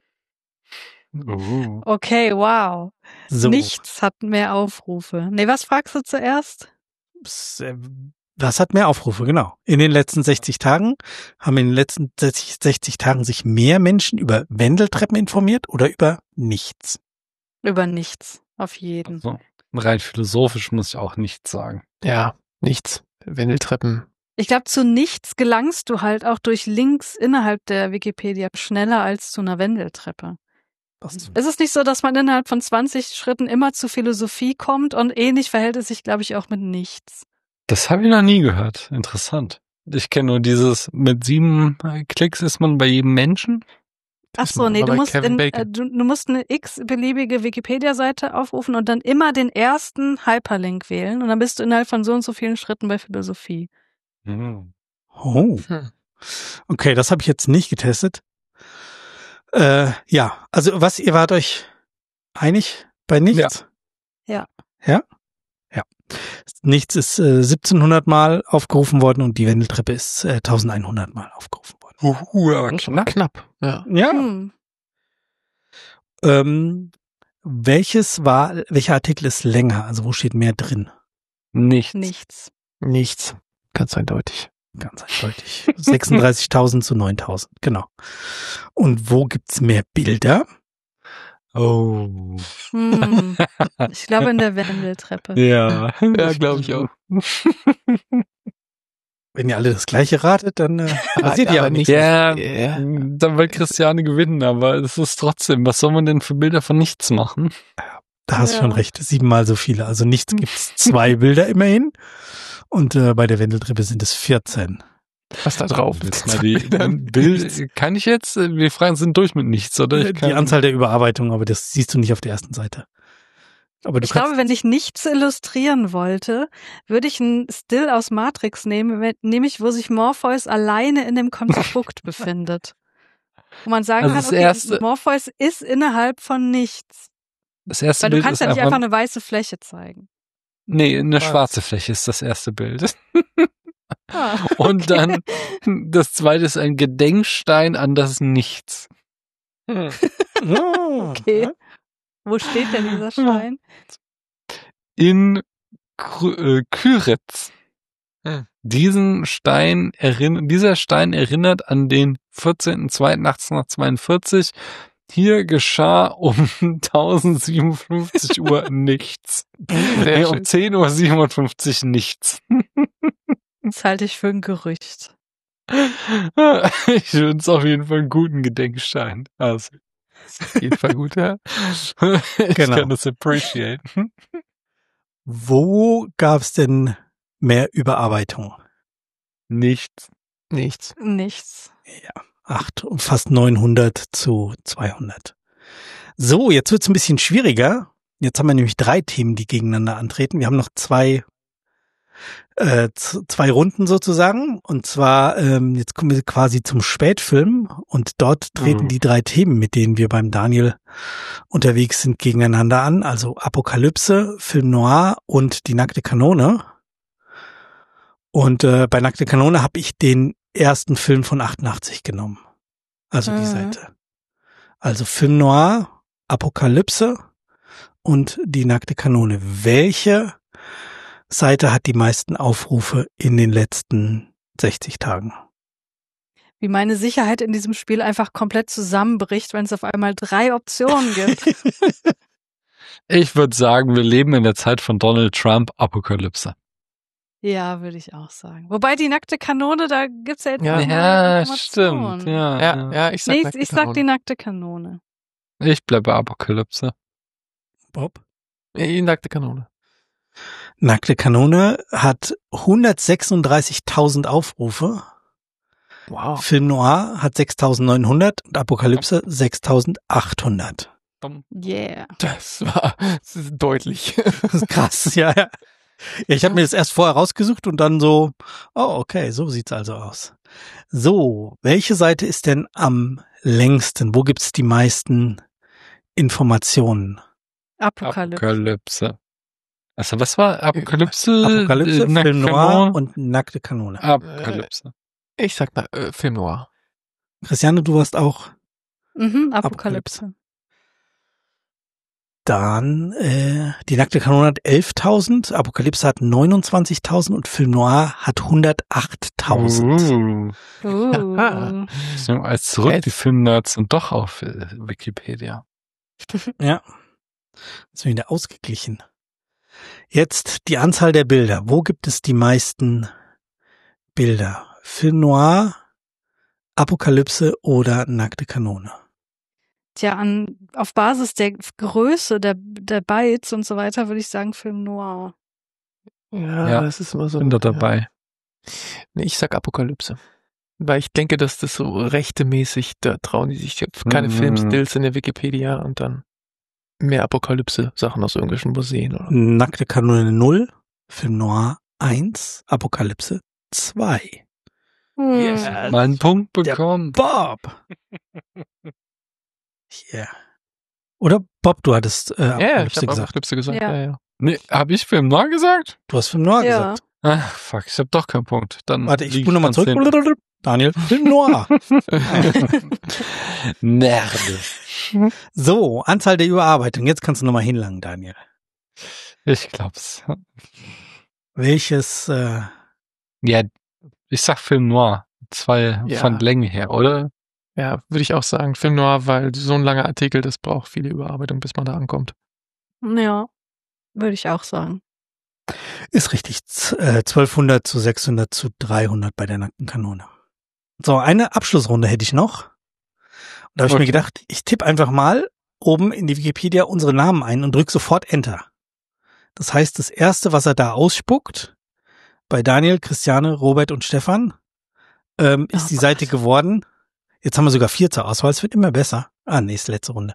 Okay, wow. So, Nichts hat mehr Aufrufe. Nee, was fragst du zuerst? das hat mehr Aufrufe, genau. In den letzten 60 Tagen haben in den letzten 60 Tagen sich mehr Menschen über Wendeltreppen informiert oder über nichts. Über nichts. Auf jeden. Also, rein philosophisch muss ich auch nichts sagen. Ja, nichts. Wendeltreppen. Ich glaube, zu nichts gelangst du halt auch durch Links innerhalb der Wikipedia schneller als zu einer Wendeltreppe. Ist es nicht so, dass man innerhalb von 20 Schritten immer zu Philosophie kommt und ähnlich verhält es sich, glaube ich, auch mit nichts. Das habe ich noch nie gehört. Interessant. Ich kenne nur dieses, mit 7 Klicks ist man bei jedem Menschen. Ach so, nee, Aber du bei musst, Kevin Bacon. du musst eine x-beliebige Wikipedia-Seite aufrufen und dann immer den ersten Hyperlink wählen und dann bist du innerhalb von so und so vielen Schritten bei Philosophie. Oh. Okay, das habe ich jetzt nicht getestet. Ja, also ihr wart euch einig bei nichts? Ja. Ja? Ja. Nichts ist 1700 Mal aufgerufen worden und die Wendeltreppe ist 1100 Mal aufgerufen worden. Aber Knapp. Ja. Ja. Hm. Welcher Artikel ist länger? Also wo steht mehr drin? Nichts. Nichts. Ganz eindeutig. Ganz eindeutig. 36.000 zu 9.000. Genau. Und wo gibt's mehr Bilder? Oh. Ich glaube in der Wendeltreppe. Ja. Ja, glaube ich auch. Wenn ihr alle das gleiche ratet, dann seht ihr aber nicht. Ja, Ja. dann will Christiane gewinnen, aber es ist trotzdem, was soll man denn für Bilder von nichts machen? Da hast du Ja. schon recht. 7-mal so viele. Also nichts gibt's 2 Bilder immerhin. Und bei der Wendeltreppe sind es 14. Was da drauf Jetzt ist. mal kann ich jetzt, wir Fragen sind durch mit nichts, oder? Ich Die Anzahl der Überarbeitungen, aber das siehst du nicht auf der ersten Seite. Aber du Ich glaube, wenn ich nichts illustrieren wollte, würde ich einen Still aus Matrix nehmen, nämlich wo sich Morpheus alleine in dem Konstrukt befindet. Wo man sagen Also kann, das okay, erste- Morpheus ist innerhalb von nichts. Das erste Weil du Bild kannst ist ja nicht einfach eine weiße Fläche zeigen. nee, eine Was? schwarze Fläche ist das erste Bild. Ah, Und dann das zweite ist ein Gedenkstein an das Nichts. okay. Wo steht denn dieser Stein? In Kyritz. Dieser Stein erinnert an den 14.02.1842. Hier geschah um 1057 Uhr nichts. Nee, um 10.57 Uhr nichts. Das halte ich für ein Gerücht. Ich finde es auf jeden Fall einen guten Gedenkstein. Also, Auf jeden Fall gut, ja. ich Genau. kann das appreciaten. Wo gab's denn mehr Überarbeitung? Nichts. Nichts. Nichts. Fast 900 zu 200. So, jetzt wird's ein bisschen schwieriger. Jetzt haben wir nämlich 3 Themen, die gegeneinander antreten. Wir haben noch zwei Runden sozusagen. Und zwar, jetzt kommen wir quasi zum Spätfilm. Und dort treten die 3 Themen, mit denen wir beim Daniel unterwegs sind, gegeneinander an. Also Apokalypse, Film Noir und die nackte Kanone. Und bei nackte Kanone habe ich den ersten Film von 88 genommen. Also die Seite. Also Film Noir, Apokalypse und die nackte Kanone. Welche Seite hat die meisten Aufrufe in den letzten 60 Tagen? Wie meine Sicherheit in diesem Spiel einfach komplett zusammenbricht, wenn es auf einmal 3 Optionen gibt. Ich würde sagen, wir leben in der Zeit von Donald Trump, Apokalypse. Ja, würde ich auch sagen. Wobei die nackte Kanone, da gibt's ja jetzt Ja. noch neue Ja, Informationen. stimmt. Ja, Ja, ich sag Nee, nackte ich sag die Kanone. nackte Kanone. Ich bleibe Apokalypse. Bob? Die nackte Kanone. Nackte Kanone hat 136.000 Aufrufe. Wow. Film Noir hat 6.900 und Apokalypse 6.800. Yeah. Das ist deutlich. Das ist krass, ja. Ja, ich habe mir das erst vorher rausgesucht und dann so, oh, okay, so sieht's also aus. So, welche Seite ist denn am längsten? Wo gibt's die meisten Informationen? Apokalypse. Also was war Apokalypse? Apokalypse, Nackte Film Noir Kanone? und nackte Kanone. Apokalypse. Ich sag Film Noir. Christiane, du warst auch Apokalypse. dann, die nackte Kanone hat 11.000, Apokalypse hat 29.000 und Film Noir hat 108.000. Ich nehme alles zurück, Jetzt. die Filmnerds sind doch auf Wikipedia. Ja, ist wieder ausgeglichen. Jetzt die Anzahl der Bilder. Wo gibt es die meisten Bilder? Film Noir, Apokalypse oder nackte Kanone? Tja, auf Basis der Größe der Bytes und so weiter würde ich sagen Film Noir. Ja, Ja, das ist immer so. Bin da dabei. Nee, ich sag Apokalypse. Weil ich denke, dass das so rechtemäßig, da trauen die sich keine Filmstills in der Wikipedia und dann mehr Apokalypse-Sachen aus irgendwelchen Museen. Oder? Nackte Kanone 0, Film Noir 1, Apokalypse 2. Yes. Mal einen Punkt bekommen. Bob! Yeah. Oder Bob, du hattest Ja, ich Apokalypse habe gesagt. Apokalypse gesagt. Ja. Ja. Nee, hab ich Film Noir gesagt? Du hast Film Noir Ja. gesagt. Ach, fuck, ich hab doch keinen Punkt. Dann Warte, ich lieg spule nochmal ganz zurück. hinten. Daniel, Film Noir. Merde. So, Anzahl der Überarbeitung. Jetzt kannst du nochmal hinlangen, Daniel. Ich glaub's. Welches, Ja, ich sag Film Noir. 2 Ja. von Länge her, oder? Ja, würde ich auch sagen. Film Noir, weil so ein langer Artikel, das braucht viele Überarbeitung, bis man da ankommt. Ja, würde ich auch sagen. ist richtig, 1200 zu 600 zu 300 bei der nackten Kanone. So, eine Abschlussrunde hätte ich noch. Und da habe ich mir gedacht, ich tippe einfach mal oben in die Wikipedia unsere Namen ein und drücke sofort Enter. Das heißt, das erste, was er da ausspuckt, bei Daniel, Christiane, Robert und Stefan, ist die Seite geworden. Jetzt haben wir sogar 4 zur Auswahl, es wird immer besser. Nee, ist letzte Runde.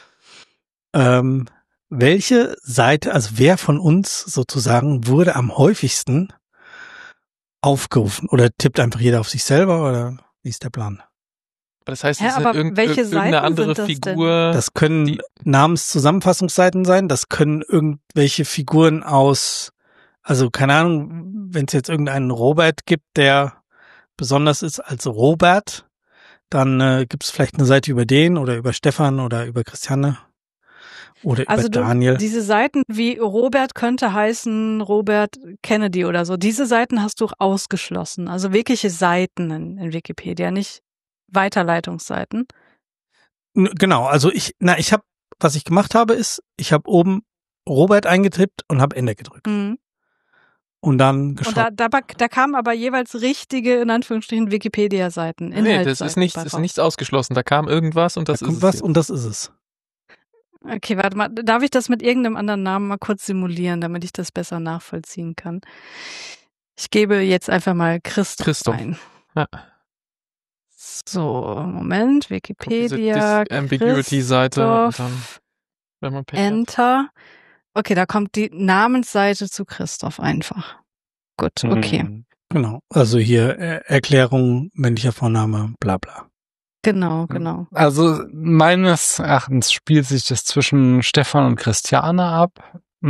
Welche Seite, also wer von uns sozusagen wurde am häufigsten aufgerufen? Oder tippt einfach jeder auf sich selber oder wie ist der Plan? Aber das heißt, Hä, es ist aber welche irgendeine Seiten andere sind das denn? Figur. Das können Namenszusammenfassungsseiten sein, das können irgendwelche Figuren aus, also keine Ahnung, wenn es jetzt irgendeinen Robert gibt, der besonders ist als Robert, dann gibt es vielleicht eine Seite über den oder über Stefan oder über Christiane oder Also über Daniel. diese Seiten wie Robert könnte heißen Robert Kennedy oder so, diese Seiten hast du ausgeschlossen. Also wirkliche Seiten in Wikipedia, nicht Weiterleitungsseiten. Genau, also was ich gemacht habe, ist, ich habe oben Robert eingetippt und habe Enter gedrückt. Mhm. Und dann geschaut. Und da kamen aber jeweils richtige, in Anführungsstrichen, Wikipedia-Seiten. Nee, das ist nichts ausgeschlossen. Da kam irgendwas und das da ist kommt es was jetzt. und das ist es. Okay, warte mal. Darf ich das mit irgendeinem anderen Namen mal kurz simulieren, damit ich das besser nachvollziehen kann? Ich gebe jetzt einfach mal Christoph ein. Ja. So, Moment, Wikipedia, Diese Ambiguity-Seite und dann, wenn man Pech hat. Enter. Okay, da kommt die Namensseite zu Christoph einfach. Gut, okay. Genau. Also hier Erklärung, männlicher Vorname, bla bla. Genau. Also meines Erachtens spielt sich das zwischen Stefan und Christiane ab.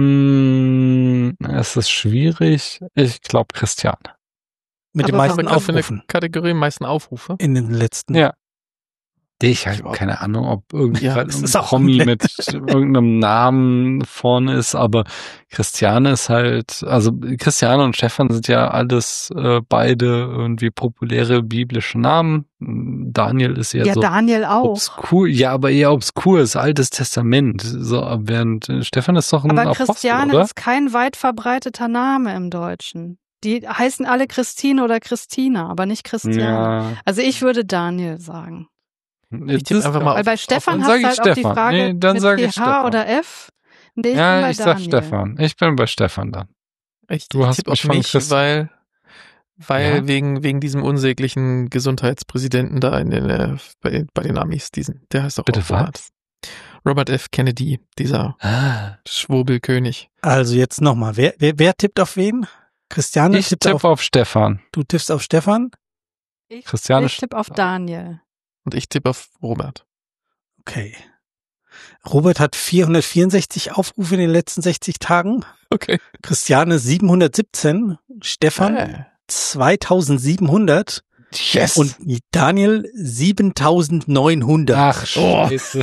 Es ist schwierig. Ich glaube Christiane. Mit den Aber meisten Was für eine Aufrufen Kategorie, meisten Aufrufe? in den letzten. Ja. Ich habe keine Ahnung, ob Ja, irgendwann es ein ist auch Promi komplett. mit irgendeinem Namen vorne ist, aber Christiane ist halt, also Christiane und Stefan sind ja alles beide irgendwie populäre biblische Namen. Daniel ist ja so Daniel auch. obskur, ja, aber eher obskur, ist Altes Testament. So, während Stefan ist doch ein Aber Apostel, Christiane oder? ist kein weit verbreiteter Name im Deutschen. Die heißen alle Christine oder Christina, aber nicht Christiane. Ja. Also ich würde Daniel sagen. Ich tippe einfach mal Weil bei auf Stefan dann hast du sag halt ich auch die Stefan. Frage Nee, dann mit sag ich PH Stefan. oder F. Nee, ich bin Ja, bei ich sag Daniel. Stefan. Ich bin bei Stefan dann. Ich Du hast tippe mich auf von mich, Christ- weil Ja? wegen diesem unsäglichen Gesundheitspräsidenten da bei den Amis, der heißt doch Bitte auch Robert. Robert F. Kennedy, dieser Schwurbelkönig. Also jetzt nochmal. Wer tippt auf wen? Christiane Ich tippt tippe auf Stefan. du tippst auf Stefan? Christiane Ich tippe auf Daniel. Und ich tippe auf Robert. Okay. Robert hat 464 Aufrufe in den letzten 60 Tagen. Okay. Christiane 717. Stefan 2700. Yes. Und Daniel 7900. Ach, Scheiße.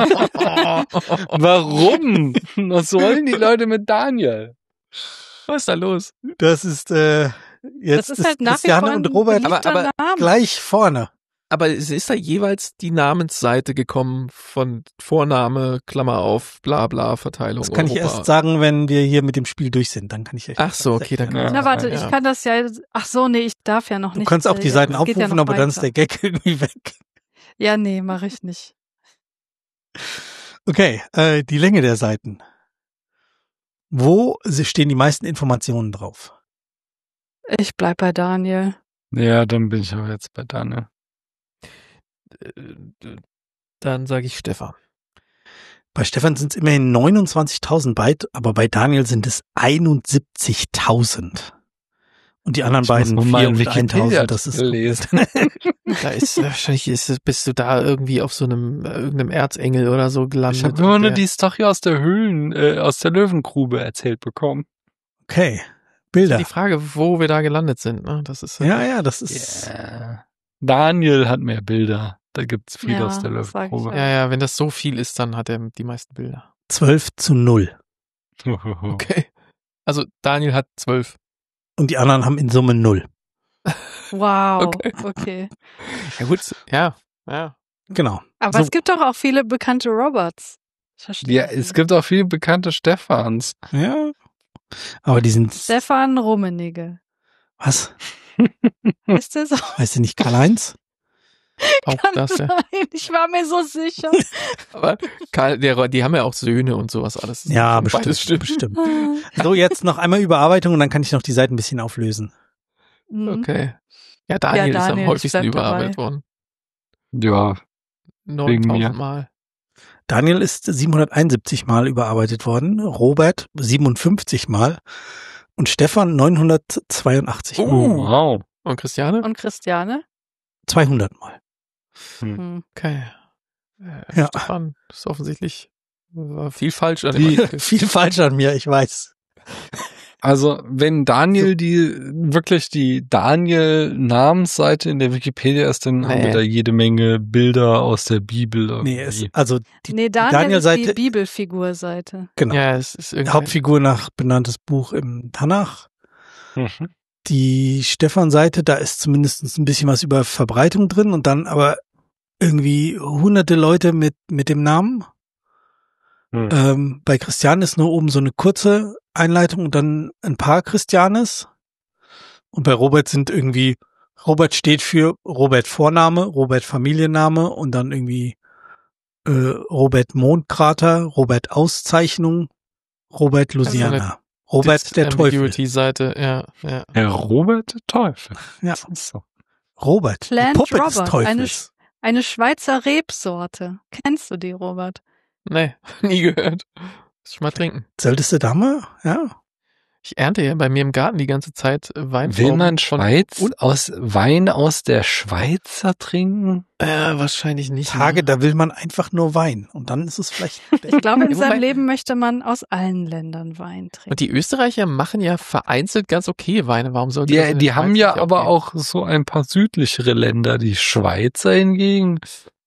Warum? Was wollen die Leute mit Daniel? Was ist da los? Das ist jetzt Das ist halt nach wie Christiane vor ein und Robert beliebter aber Name. gleich vorne. Aber es ist da jeweils die Namensseite gekommen von Vorname, Klammer auf, bla bla, Verteilung. Das kann ich Europa. erst sagen, wenn wir hier mit dem Spiel durch sind. Dann kann ich euch Ach so, okay, dann Ja. Na warte, ja. ich kann das ja. Ach so, nee, ich darf ja noch Du nicht. kannst auch die Seiten es geht ja aufrufen, noch aber dann ist weiter. der Gag irgendwie weg. Ja, nee, mache ich nicht. Okay, die Länge der Seiten. Wo stehen die meisten Informationen drauf? Ich bleib bei Daniel. Ja, dann bin ich aber jetzt bei Daniel. Dann sage ich Stefan. Bei Stefan sind es immerhin 29.000 Byte, aber bei Daniel sind es 71.000. Und die anderen Ich muss beiden nur mal 4 und Wikipedia 1.000, das ist lesen. Da ist wahrscheinlich bist du da irgendwie auf so einem irgendeinem Erzengel oder so gelandet. Ich habe immer nur die Story aus der aus der Löwengrube erzählt bekommen. okay. Das Bilder. ist die Frage, wo wir da gelandet sind. Ne? Das ist Ja, das ist Yeah. Daniel hat mehr Bilder. Da gibt's viel Ja, aus der das sag ich Löwengrube. ja, wenn das so viel ist, dann hat er die meisten Bilder. 12:0. Okay. Also Daniel hat 12. Und die anderen haben in Summe 0. Wow, okay. Ja gut, ja. Genau. Aber So. es gibt doch auch viele bekannte Robots. Ich verstehe. Ja, es gibt auch viele bekannte Stefans. Ja. Aber die sind, Stefan Rummenigge. was? Ist der so? Heißt der nicht Karl-Heinz? Auch Kann das, ja. sein, ich war mir so sicher. Aber Karl, die haben ja auch Söhne und sowas alles. Ja, Beides bestimmt, stimmt. bestimmt. So, jetzt noch einmal Überarbeitung und dann kann ich noch die Seiten ein bisschen auflösen. Mhm. Okay. Ja, Daniel ist am Daniel, häufigsten ich bleib überarbeitet dabei. worden. Ja, Wegen mir. 9000 Mal. Daniel ist 771 Mal überarbeitet worden, Robert 57 Mal und Stefan 982 Mal. wow. Und Christiane? Und Christiane? 200 Mal. Hm. Okay. Ja. Stefan, das ist offensichtlich war viel falsch an dem Viel, Artikel. viel falsch an mir, ich weiß. Also, wenn Daniel wirklich die Daniel-Namensseite in der Wikipedia ist, dann haben wir da jede Menge Bilder aus der Bibel. Nee, irgendwie. also die Nee, Daniel ist Daniel-Seite, die Bibelfigur-Seite. genau. Ja, es ist irgendwie. Hauptfigur nach benanntes Buch im Tanach. Mhm. Die Stefan-Seite, da ist zumindest ein bisschen was über Verbreitung drin und dann aber irgendwie hunderte Leute mit dem Namen. Bei Christian ist nur oben so eine kurze Einleitung und dann ein paar Christianes. Und bei Robert sind irgendwie, Robert steht für Robert Vorname, Robert Familienname und dann irgendwie Robert Mondkrater, Robert Auszeichnung, Robert Louisiana. Robert der Teufel. Ambiguity-Seite, ja. Herr Robert der Teufel. Ja. Das ist so. Robert, die Plant Puppe des Robert, Teufels. Eine Schweizer Rebsorte. Kennst du die, Robert? Nee, nie gehört. Muss ich mal trinken. Solltest du da mal? Ja. Ich ernte ja bei mir im Garten die ganze Zeit Weintrauben. Will man von- Wein aus der Schweizer trinken? Wahrscheinlich nicht. Tage, ne? da will man einfach nur Wein. Und dann ist es vielleicht. Ich glaube, in Ja, wobei- seinem Leben möchte man aus allen Ländern Wein trinken. Und die Österreicher machen ja vereinzelt ganz okay Weine. Warum soll das in der Die Schweiz haben ja nicht aber gehen? auch so ein paar südlichere Länder. Die Schweizer hingegen.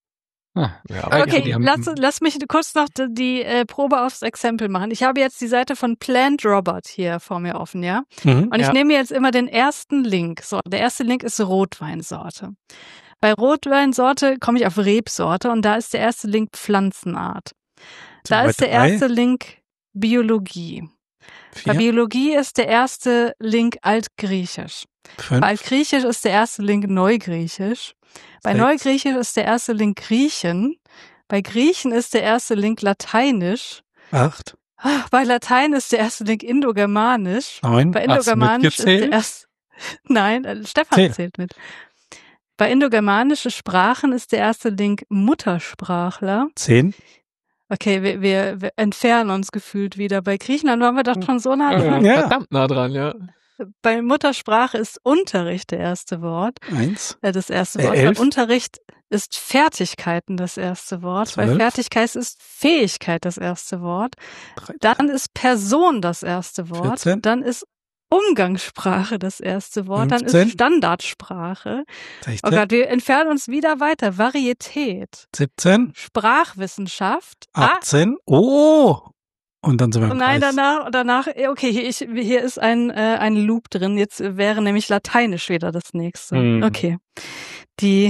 Ja, aber Okay, die haben, lass mich kurz noch die Probe aufs Exempel machen. Ich habe jetzt die Seite von Plant Robert hier vor mir offen, ja? Mhm. Und ich Ja. nehme jetzt immer den ersten Link. So, der erste Link ist Rotweinsorte. Bei Rotweinsorte komme ich auf Rebsorte und da ist der erste Link Pflanzenart. Da ist der erste Link Biologie. Bei 4, Biologie ist der erste Link Altgriechisch. 5, Bei Altgriechisch ist der erste Link Neugriechisch. Bei 6, Neugriechisch ist der erste Link Griechen. Bei Griechen ist der erste Link Lateinisch. 8, Bei Latein ist der erste Link Indogermanisch. 9, Bei Hast du Indogermanisch ist der mitgezählt? erste... Nein, Stefan Zähl. zählt mit. Bei indogermanische Sprachen ist der erste Link Muttersprachler. 10, Okay, wir entfernen uns gefühlt wieder. Bei Griechenland waren wir doch schon so nah dran. Ja. verdammt nah dran, ja. Bei Muttersprache ist Unterricht der erste Wort. 1, Das erste Wort. 11. Bei Unterricht ist Fertigkeiten das erste Wort. 12. Bei Fertigkeit ist Fähigkeit das erste Wort. 13, Dann ist Person das erste Wort. 14. Dann ist Umgangssprache das erste Wort. Dann 15. ist Standardsprache. Oh 16, Gott, wir entfernen uns wieder weiter. Varietät. 17, Sprachwissenschaft. 18. Oh! Und dann sind wir im Nein, Kreis. danach, okay, hier ist ein Loop drin. Jetzt wäre nämlich Lateinisch wieder das nächste. Hm. Okay. Die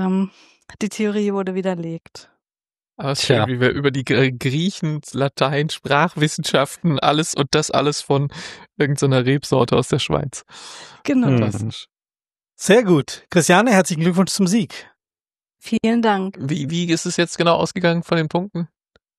Theorie wurde widerlegt. Aber es ist Tja. schön, wie wir über die Griechen, Latein, Sprachwissenschaften, alles und das alles von irgendeiner Rebsorte aus der Schweiz. Genau. Hm. Fantastisch. Sehr gut. Christiane, herzlichen Glückwunsch zum Sieg. Vielen Dank. Wie ist es jetzt genau ausgegangen von den Punkten?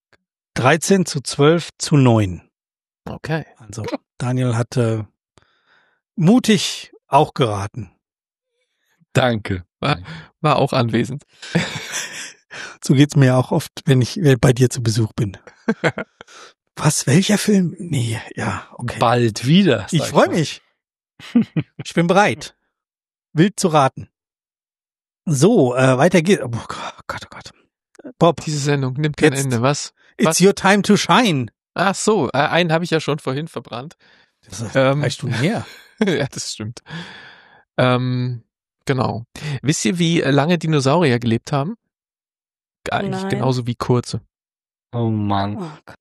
13:12:9. Okay. Also Daniel hatte mutig auch geraten. Danke. War auch anwesend. So geht's mir ja auch oft, wenn ich bei dir zu Besuch bin. Was, welcher Film? Nee, ja, okay. Bald wieder. Ich freue mich. Ich bin bereit. Wild zu raten. So, weiter geht's. Oh Gott, oh Gott. Bob, Diese Sendung nimmt kein Jetzt. Ende. Was? it's your time to shine. Ach so, einen habe ich ja schon vorhin verbrannt. Das ist 3 Stunden her. Ja, das stimmt. Genau. Wisst ihr, wie lange Dinosaurier gelebt haben? Eigentlich Nein. genauso wie kurze. Oh Mann. Oh Gott.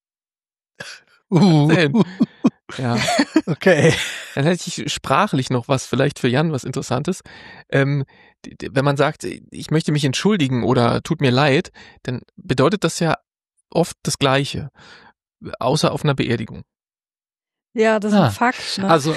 Ja. Okay. Dann hätte ich sprachlich noch was, vielleicht für Jan was Interessantes. Wenn man sagt, ich möchte mich entschuldigen oder tut mir leid, dann bedeutet das ja oft das Gleiche. Außer auf einer Beerdigung. Ja, das ist ein Fakt. Ne? Also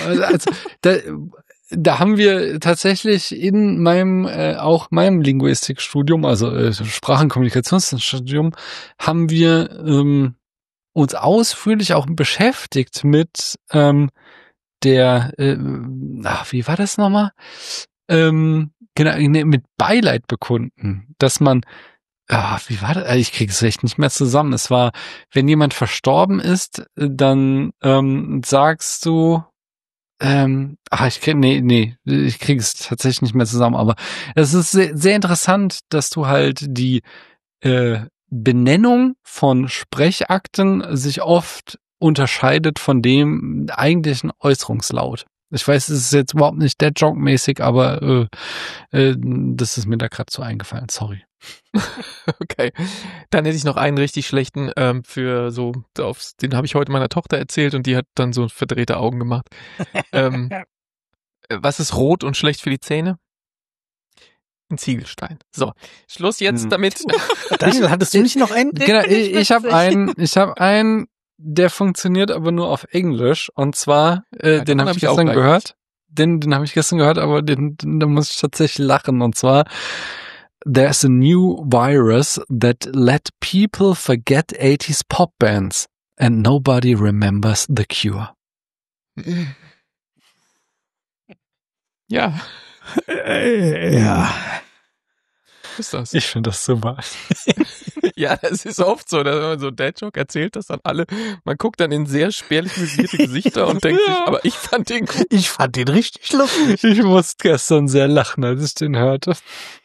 da haben wir tatsächlich in meinem Linguistikstudium, also Sprach- und Kommunikationsstudium, haben wir uns ausführlich auch beschäftigt mit der, wie war das nochmal? Genau, mit Beileid bekunden, dass man, wie war das? Ich kriege es echt nicht mehr zusammen. Es war, wenn jemand verstorben ist, dann sagst du, ich kriege es tatsächlich nicht mehr zusammen, aber es ist sehr, sehr interessant, dass du halt die Benennung von Sprechakten sich oft unterscheidet von dem eigentlichen Äußerungslaut. Ich weiß, es ist jetzt überhaupt nicht Dad-Joke-mäßig, aber das ist mir da gerade so eingefallen, sorry. Okay, dann hätte ich noch einen richtig schlechten für so, den habe ich heute meiner Tochter erzählt und die hat dann so verdrehte Augen gemacht. Was ist rot und schlecht für die Zähne? Ein Ziegelstein. So, Schluss jetzt damit. Daniel, hattest du nicht noch einen? Genau, ich habe einen, der funktioniert aber nur auf Englisch und zwar, den habe ich gestern gehört. Den habe ich gestern gehört, aber da muss ich tatsächlich lachen und zwar there's a new virus that let people forget 80s pop bands and nobody remembers The Cure. Ja. Ja. Was ist das? Ich finde das super. Ja, das ist oft so, dass man so Dad-Joke erzählt, das dann alle, man guckt dann in sehr spärlich möblierte Gesichter und denkt sich, aber ich fand den gut. Ich fand den richtig lustig. Ich musste gestern sehr lachen, als ich den hörte.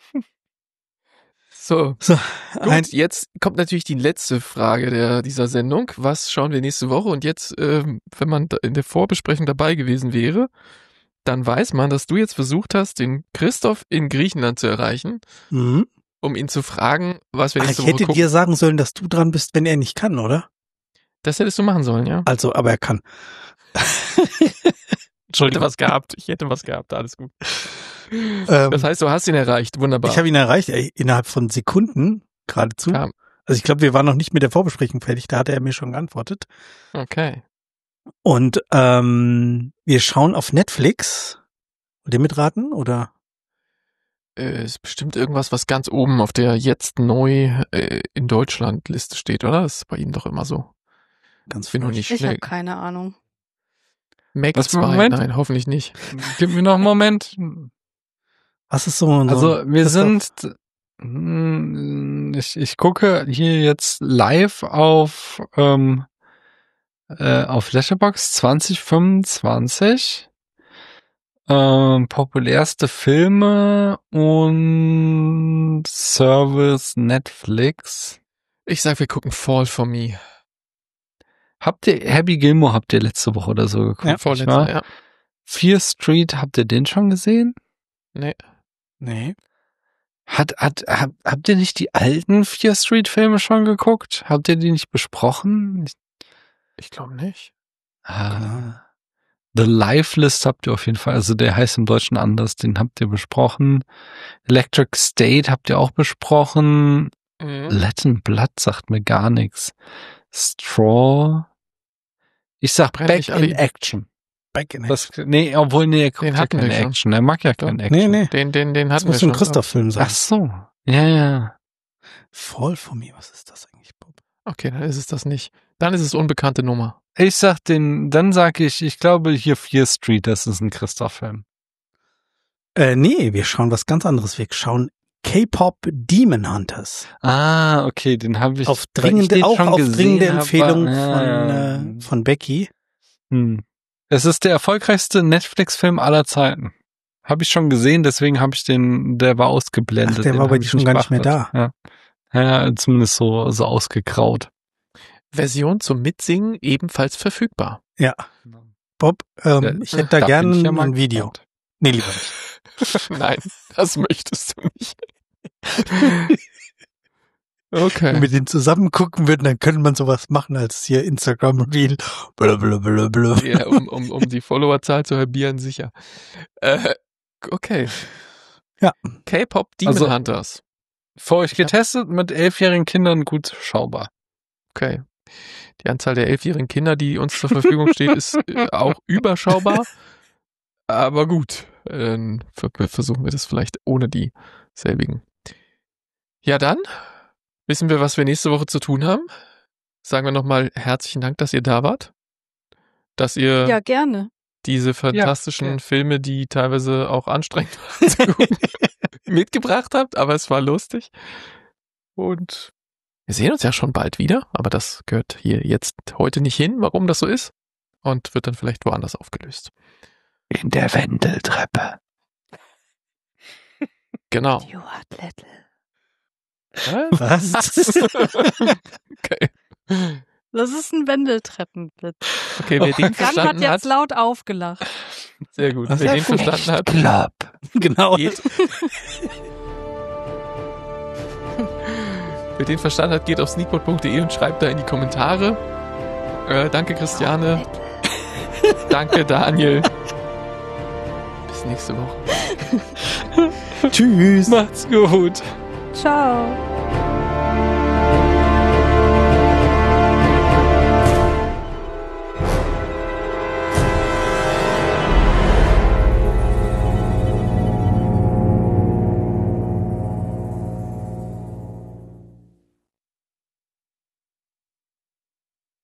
So, ein, gut, jetzt kommt natürlich die letzte Frage dieser Sendung. Was schauen wir nächste Woche? Und jetzt, wenn man in der Vorbesprechung dabei gewesen wäre, dann weiß man, dass du jetzt versucht hast, den Christoph in Griechenland zu erreichen, um ihn zu fragen, was wir nächste Woche gucken. Ich hätte dir sagen sollen, dass du dran bist, wenn er nicht kann, oder? Das hättest du machen sollen, ja. Also, aber er kann. Ich hätte was gehabt, alles gut. Das heißt, du hast ihn erreicht, wunderbar. Ich habe ihn erreicht, innerhalb von Sekunden, geradezu. Ja. Also ich glaube, wir waren noch nicht mit der Vorbesprechung fertig, da hat er mir schon geantwortet. Okay. Und wir schauen auf Netflix. Wollt ihr mitraten, oder? Ist bestimmt irgendwas, was ganz oben auf der jetzt neu in Deutschland Liste steht, oder? Das ist bei Ihnen doch immer so. Ganz Bin noch nicht Ich habe schnell. keine Ahnung. Mac Was, 2, Moment? nein, hoffentlich nicht. Gib mir noch einen Moment. Was ist so? Also wir Christoph? sind, ich gucke hier jetzt live auf Letterboxd 2025. Populärste Filme und Service Netflix. Ich sag, wir gucken Fall for Me. Happy Gilmore habt ihr letzte Woche oder so geguckt? Ja, nicht Vorletzter, wahr? ja. Fear Street, habt ihr den schon gesehen? Nee. Nee. Habt ihr nicht die alten Fear Street Filme schon geguckt? Habt ihr die nicht besprochen? Ich glaube nicht. The Life List habt ihr auf jeden Fall, also der heißt im Deutschen anders, den habt ihr besprochen. Electric State habt ihr auch besprochen. Latin Blood sagt mir gar nichts. Straw. Ich sag Brenn Back mich alle- in Action. Back in Das, nee, obwohl, nee, er guckt Den ja hatten keine wir schon. Action. Er mag ja keine Action. Nee. Den Das hatten wir muss ein schon. Christoph-Film sein. Ach so. Ja. Fall for Me, was ist das eigentlich, Bob? Okay, dann ist es das nicht. Dann ist es unbekannte Nummer. Ich glaube hier Fear Street, das ist ein Christoph-Film. Nee, wir schauen was ganz anderes. Wir schauen K-Pop Demon Hunters. Ah, okay, den habe ich Auf dringende Empfehlung ja. von Becky. Es ist der erfolgreichste Netflix-Film aller Zeiten. Habe ich schon gesehen, deswegen habe ich der war ausgeblendet. Ach, der war bei dir schon gar nicht mehr da. Ja, zumindest so ausgegraut. Version zum Mitsingen ebenfalls verfügbar. Ja. Bob, ich hätte da gerne ein Video. Nee, lieber nicht. Nein, das möchtest du nicht. Okay. Wenn wir den zusammen gucken würden, dann könnte man sowas machen als hier Instagram Reel. Blablabla. Ja, um die Followerzahl zu halbieren, sicher. Okay. Ja. K-Pop Demon Hunters. Für euch getestet, mit 11-jährigen Kindern gut schaubar. Okay. Die Anzahl der 11-jährigen Kinder, die uns zur Verfügung steht, ist auch überschaubar. Aber gut, versuchen wir das vielleicht ohne die selbigen. Ja, dann wissen wir, was wir nächste Woche zu tun haben. Sagen wir nochmal herzlichen Dank, dass ihr da wart. Dass ihr Ja, gerne. diese fantastischen Filme, die teilweise auch anstrengend waren zu gucken, mitgebracht habt. Aber es war lustig. Und wir sehen uns ja schon bald wieder. Aber das gehört hier jetzt heute nicht hin, warum das so ist. Und wird dann vielleicht woanders aufgelöst. In der Wendeltreppe. Genau. Stuart Little. Was? Okay. Das ist ein Wendeltreppenblitz. Okay, wer den Jan hat verstanden jetzt hat, laut aufgelacht. sehr gut. Was Wer den ist das? verstanden hat, Club. Genau. geht. Wer den verstanden hat, geht auf sneakpot.de und schreibt da in die Kommentare. Danke, Christiane. Danke, Daniel. Bis nächste Woche. Tschüss. Macht's gut. Ciao.